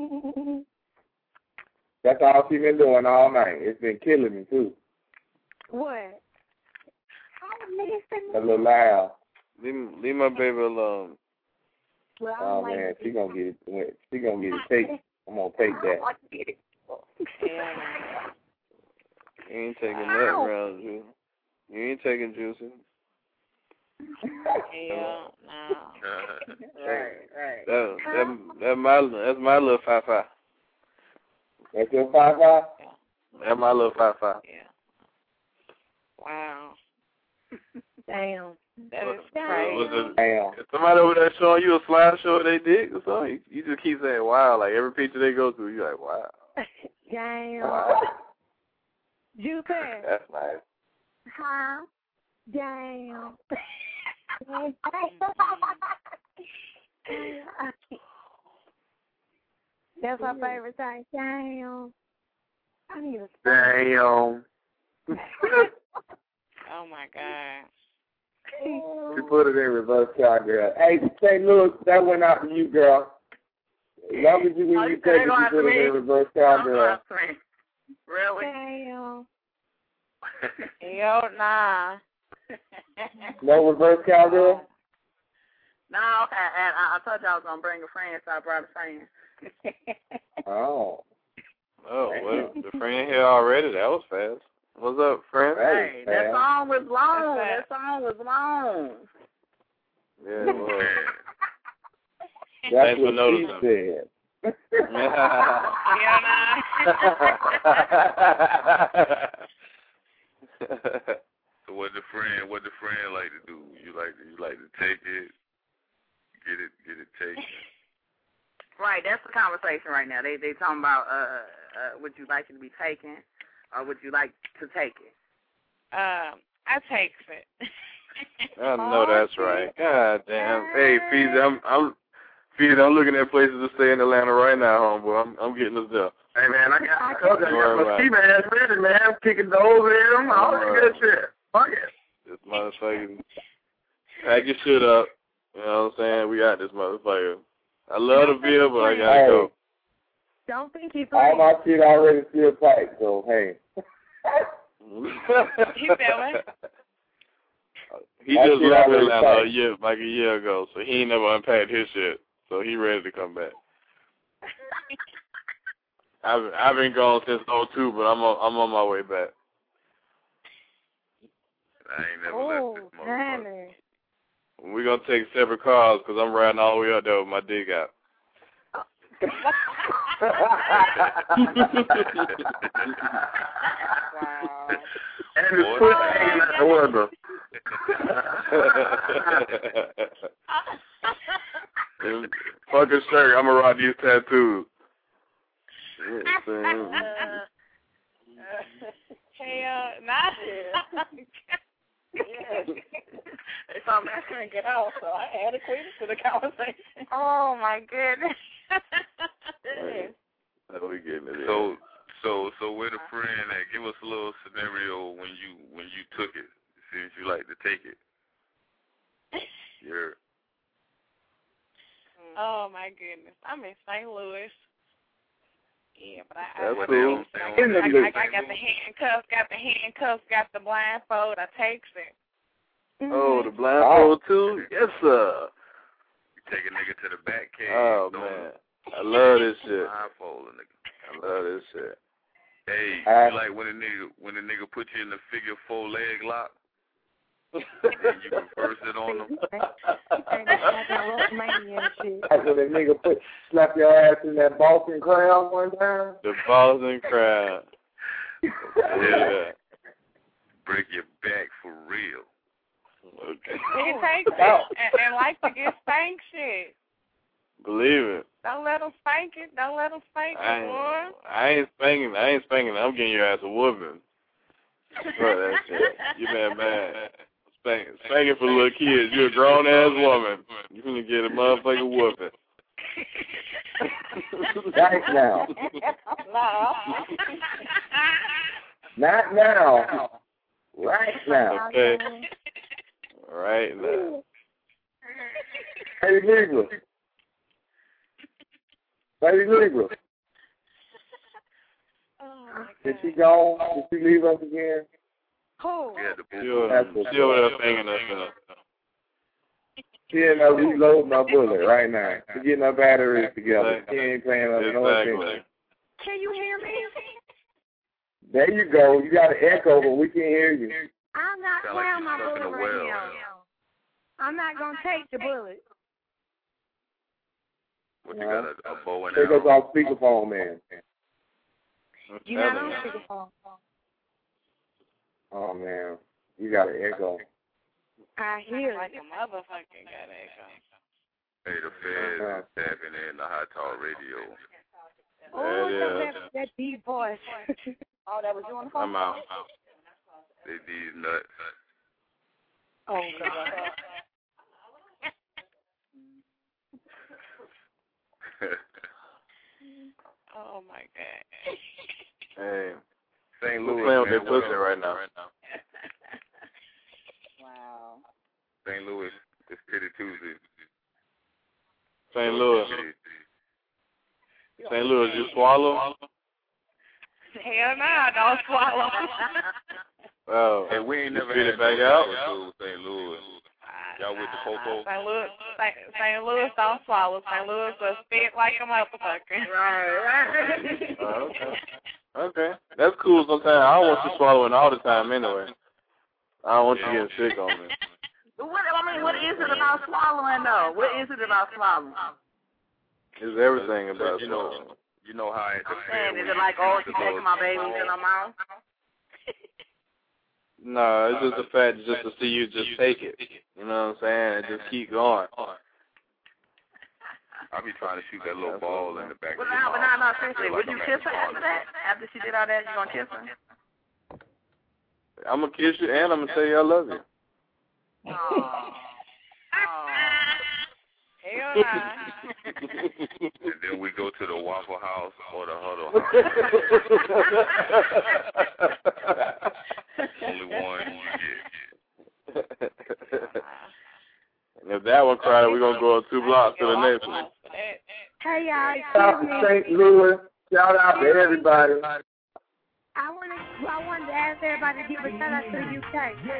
Speaker 1: That's all she been doing all night. It's been killing me too.
Speaker 10: What?
Speaker 1: A little loud.
Speaker 8: Leave, leave my baby alone.
Speaker 10: Well,
Speaker 1: oh
Speaker 10: like
Speaker 1: man, she gonna get it. She gonna get it taken. I'm gonna take that.
Speaker 8: You ain't taking that round, Juicy. You ain't taking Juicy.
Speaker 6: Yeah, no.
Speaker 8: Right, right. That, that, that my, that's my little five five.
Speaker 1: That's your five five?
Speaker 8: Yeah. That's my little five five.
Speaker 6: Yeah. Wow.
Speaker 10: Damn.
Speaker 6: That is
Speaker 8: crazy.
Speaker 6: crazy.
Speaker 1: Damn.
Speaker 8: If somebody over there showing you a slideshow of their dick or something, you, you just keep saying wow. Like every picture they go through, you're like, wow.
Speaker 10: Damn.
Speaker 8: Wow.
Speaker 10: Juicy.
Speaker 8: That's nice.
Speaker 10: Huh? Damn. That's my favorite thing. Damn. I need a
Speaker 1: Damn.
Speaker 6: Oh my God.
Speaker 1: She put it in reverse cowgirl. Hey, Saint Louis, that went out to you, girl. As long as you when
Speaker 6: Oh,
Speaker 1: you
Speaker 6: you
Speaker 1: take it,
Speaker 6: go
Speaker 1: you
Speaker 6: after
Speaker 1: put it
Speaker 6: me?
Speaker 1: in reverse cowgirl.
Speaker 6: Really?
Speaker 10: Damn.
Speaker 6: Yo, nah.
Speaker 1: No reverse cowgirl?
Speaker 6: No, okay. And I, I told you I was gonna bring a friend, so I brought a friend.
Speaker 1: Oh.
Speaker 8: Oh, well, the friend here already. That was fast. What's up, friend?
Speaker 6: Hey, that
Speaker 1: fast.
Speaker 6: song was long. That song was long.
Speaker 8: Yeah, it was.
Speaker 1: That's
Speaker 8: Thanks for
Speaker 1: what
Speaker 8: noticing.
Speaker 1: she said.
Speaker 9: So what the friend, what the friend like to do? You like to, you like to take it, get it, get it taken.
Speaker 21: Right, that's the conversation right now. They they talking about uh, uh would you like it to be taken, or would you like to take it?
Speaker 6: Um, I takes it.
Speaker 8: I know that's right. God damn. Hey, Feezy, I'm I'm Feezy, I'm looking at places to stay in Atlanta right now, homeboy. I'm I'm getting us there.
Speaker 14: Hey man, I got I told you I got my ski man ready, man. Kicking doors in, all that good shit. Fuck it.
Speaker 8: This motherfucker. Pack your shit up. You know what I'm saying? We got this motherfucker. I love the bill, but I gotta
Speaker 10: hey,
Speaker 8: go.
Speaker 10: Don't think he's
Speaker 1: All my shit already still packed, so hey.
Speaker 6: He feeling?
Speaker 8: He
Speaker 1: My
Speaker 8: just
Speaker 1: shit
Speaker 8: left
Speaker 1: already
Speaker 8: Atlanta a
Speaker 1: packed.
Speaker 8: year, like a year ago, so he ain't never unpacked his shit. So he ready to come back. I've I've been gone since oh two, but I'm on, I'm on my way back.
Speaker 9: I ain't never
Speaker 10: Oh,
Speaker 9: left this
Speaker 10: damn
Speaker 9: motherfucker.
Speaker 10: it.
Speaker 8: We're going to take separate cars because I'm riding all the way up there with my dig out.
Speaker 14: And his foot hanging out the window.
Speaker 8: Fuck a shirt, I'm going to rock these tattoos.
Speaker 6: Hell, not. They saw me, I couldn't get out, so I added Queen to the conversation. Oh my goodness.
Speaker 8: How we getting it in?
Speaker 9: So, so, so with a friend, that give us a little scenario when you when you took it, since you like to take it. Yeah.
Speaker 6: Oh my goodness, I'm in Saint Louis. Yeah, but I,
Speaker 8: That's
Speaker 6: I,
Speaker 8: cool.
Speaker 6: I, I, I, I, I got the handcuffs, got the handcuffs, got the blindfold. I takes it.
Speaker 8: Oh, the blindfold too? Yes, sir.
Speaker 9: You take a nigga to the back cave.
Speaker 8: Oh, man. I love this shit.
Speaker 9: Blindfold a nigga.
Speaker 8: I love this shit.
Speaker 9: Hey,
Speaker 1: Uh,
Speaker 9: you like when a nigga when a nigga put you in the figure four leg lock? And you reverse it on them.
Speaker 1: Like when a nigga put slap your ass in that Boston crowd one time.
Speaker 8: The Boston crowd. Yeah.
Speaker 9: Break your back for real.
Speaker 8: Okay.
Speaker 6: He takes it and, and like to get spanked shit.
Speaker 8: Believe it.
Speaker 6: Don't let him spank it. Don't let him spank
Speaker 8: I
Speaker 6: it,
Speaker 8: ain't,
Speaker 6: boy.
Speaker 8: I ain't spanking. I ain't spanking. I'm getting your ass a whooping. Fuck that shit. You mad, man. Spank, spanking for little kids. You a grown ass woman. You gonna get a motherfucking whooping.
Speaker 1: Right now.
Speaker 6: No.
Speaker 1: Not now. Right now.
Speaker 8: Okay. Right now.
Speaker 1: Hey, Negro. Lady Negro.
Speaker 6: Oh,
Speaker 1: Did she go? Did she leave us again?
Speaker 6: Who?
Speaker 9: Yeah, the
Speaker 8: She over she over there banging us up.
Speaker 1: She ain't no reloading my bullet right now. She getting her batteries together. She ain't paying us no attention.
Speaker 10: Can you hear me?
Speaker 1: There you go. You got an echo, but we can't hear you.
Speaker 10: I'm not
Speaker 9: Sound like
Speaker 10: playing
Speaker 9: you
Speaker 10: my
Speaker 9: stuck in
Speaker 10: bullet
Speaker 9: a
Speaker 10: right
Speaker 9: well.
Speaker 10: now. I'm not going to take the bullet.
Speaker 9: What you got, a, a bow and
Speaker 1: Take us
Speaker 9: arrow?
Speaker 1: off speakerphone, man.
Speaker 10: You're not on speakerphone.
Speaker 1: Oh, man. You got an echo.
Speaker 10: I hear
Speaker 6: like
Speaker 10: it.
Speaker 6: a motherfucking got echo.
Speaker 9: Hey, the feds is tapping in the Hot Talk Radio.
Speaker 10: Oh,
Speaker 8: Yeah,
Speaker 10: that, that deep voice.
Speaker 6: Oh, that was you on the phone?
Speaker 8: I'm out.
Speaker 9: They these nuts.
Speaker 10: Oh, God.
Speaker 6: Oh my god.
Speaker 8: Hey.
Speaker 9: Saint
Speaker 8: We're
Speaker 9: Louis,
Speaker 8: playing with
Speaker 9: man,
Speaker 8: that
Speaker 9: what
Speaker 8: pussy
Speaker 9: up?
Speaker 8: right now.
Speaker 6: Wow.
Speaker 9: Saint Louis, it's Titty Tuesday.
Speaker 8: Saint Louis. Saint Louis, you swallow?
Speaker 6: Hell no, I don't swallow.
Speaker 8: Oh.
Speaker 9: Hey, we ain't
Speaker 8: You
Speaker 9: never
Speaker 8: spit
Speaker 9: had
Speaker 8: it back
Speaker 9: no
Speaker 8: out?
Speaker 9: trouble with Saint Louis. Y'all with the popo?
Speaker 6: Saint Louis, Saint, Saint Louis don't swallow. Saint Louis will spit like a motherfucker. Right, right.
Speaker 8: Oh, okay. Okay. That's cool sometimes. I don't want you swallowing all the time anyway. I don't want you getting sick on me.
Speaker 21: What, I mean, what is it about swallowing, though? What is it about swallowing?
Speaker 8: It's everything about
Speaker 9: you
Speaker 8: swallowing.
Speaker 9: know, you know how it's
Speaker 21: And is it like, oh, she's taking my babies in her mouth?
Speaker 8: No, it's just the fact just to see you just take it. You know what I'm saying? And just keep going.
Speaker 9: I be trying to shoot that little ball in the back.
Speaker 21: But
Speaker 9: of
Speaker 21: now,
Speaker 9: your
Speaker 21: but now, no,
Speaker 9: mouth.
Speaker 21: seriously,
Speaker 9: Feel
Speaker 21: would
Speaker 9: like
Speaker 21: you
Speaker 9: I'm
Speaker 21: kiss
Speaker 9: at
Speaker 21: her after that? After she did all that, you gonna kiss her?
Speaker 8: I'm gonna kiss you and I'm gonna tell you I love you.
Speaker 21: Oh. Oh. Hell nah.
Speaker 9: And then we go to the Waffle House or the Huddle House. Only one you get.
Speaker 8: And if that one cried, we're gonna go two blocks to the next one.
Speaker 10: Hey y'all,
Speaker 14: Shout out to Saint Louis. Shout out to everybody.
Speaker 10: I wanted, I wanted to ask everybody to give a shout out to the U K.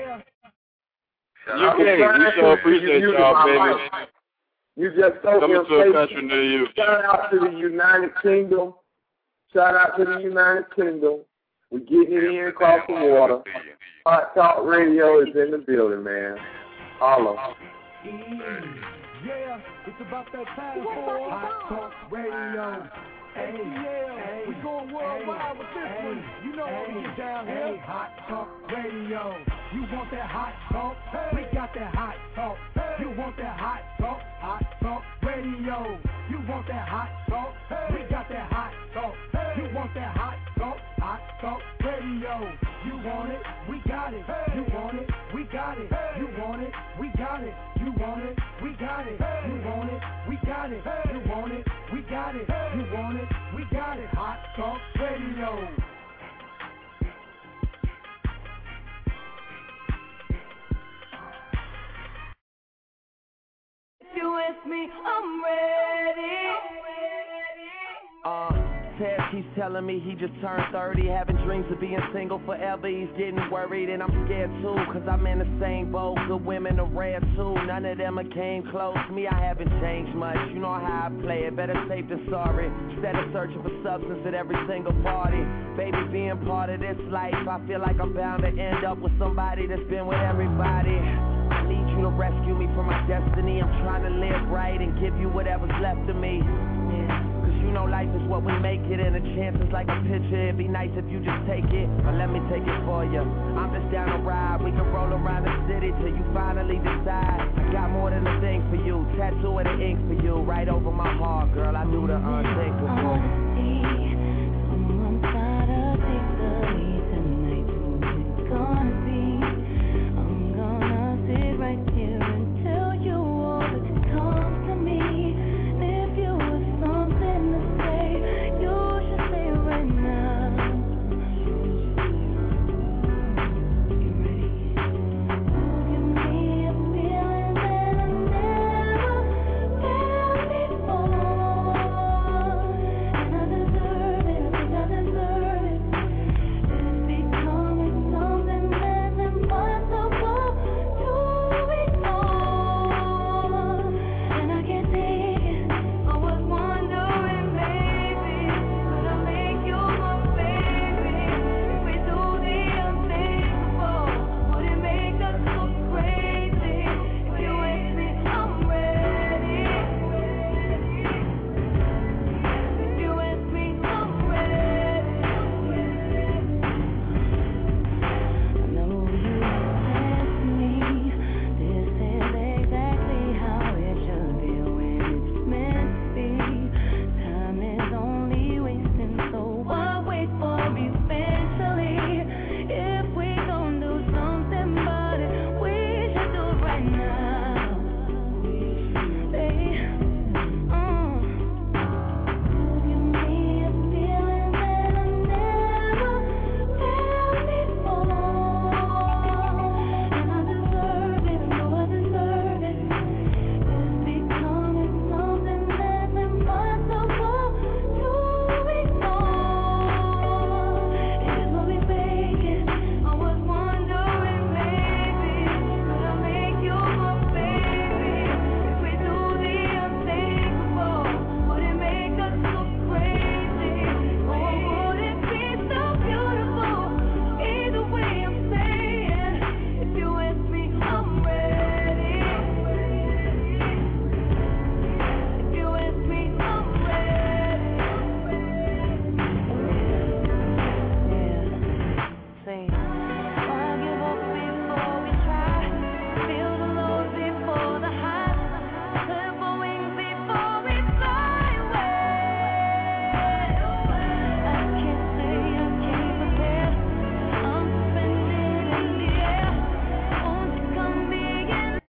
Speaker 8: U K, we so appreciate y'all, baby.
Speaker 14: You just so
Speaker 8: coming to a country near you.
Speaker 14: Shout out to the United Kingdom. Shout out to the United Kingdom. We're getting it in across the water. Hot Talk Radio is in the building, man. Holla.
Speaker 2: Yeah, it's about that time for Hot Talk Radio. Hey, yeah, we going worldwide with this one. You know how we get down here. Hot Talk Radio. You want that hot talk? We got that hot talk. You want that hot talk? Hot Talk Radio. You want that hot talk? We got that hot talk. You want that hot talk? Hot Talk Radio. You want it? We got it. You want it? We got it. You want it? We got it. You want it? We got it. You want it? We got it. You want it? We got it. You want it? We got it. Hot Talk Radio.
Speaker 3: You with me? I'm ready.
Speaker 5: Uh, Ted keeps telling me he just turned thirty, having dreams of being single forever. He's getting worried and I'm scared too, cause I'm in the same boat. Good women are rare too, none of them came close. Me, I haven't changed much, you know how I play it. Better safe than sorry, instead of searching for substance at every single party. Baby, being part of this life, I feel like I'm bound to end up with somebody that's been with everybody. I need you to rescue me from my destiny. I'm trying to live right and give you whatever's left of me. Yeah. Cause you know life is what we make it, and a chance is like a picture. It'd be nice if you just take it, but let me take it for you. I'm just down to ride. We can roll around the city till you finally decide. I got more than a thing for you. Tattoo of the ink for you, right over my heart, girl. I do the unthinkable.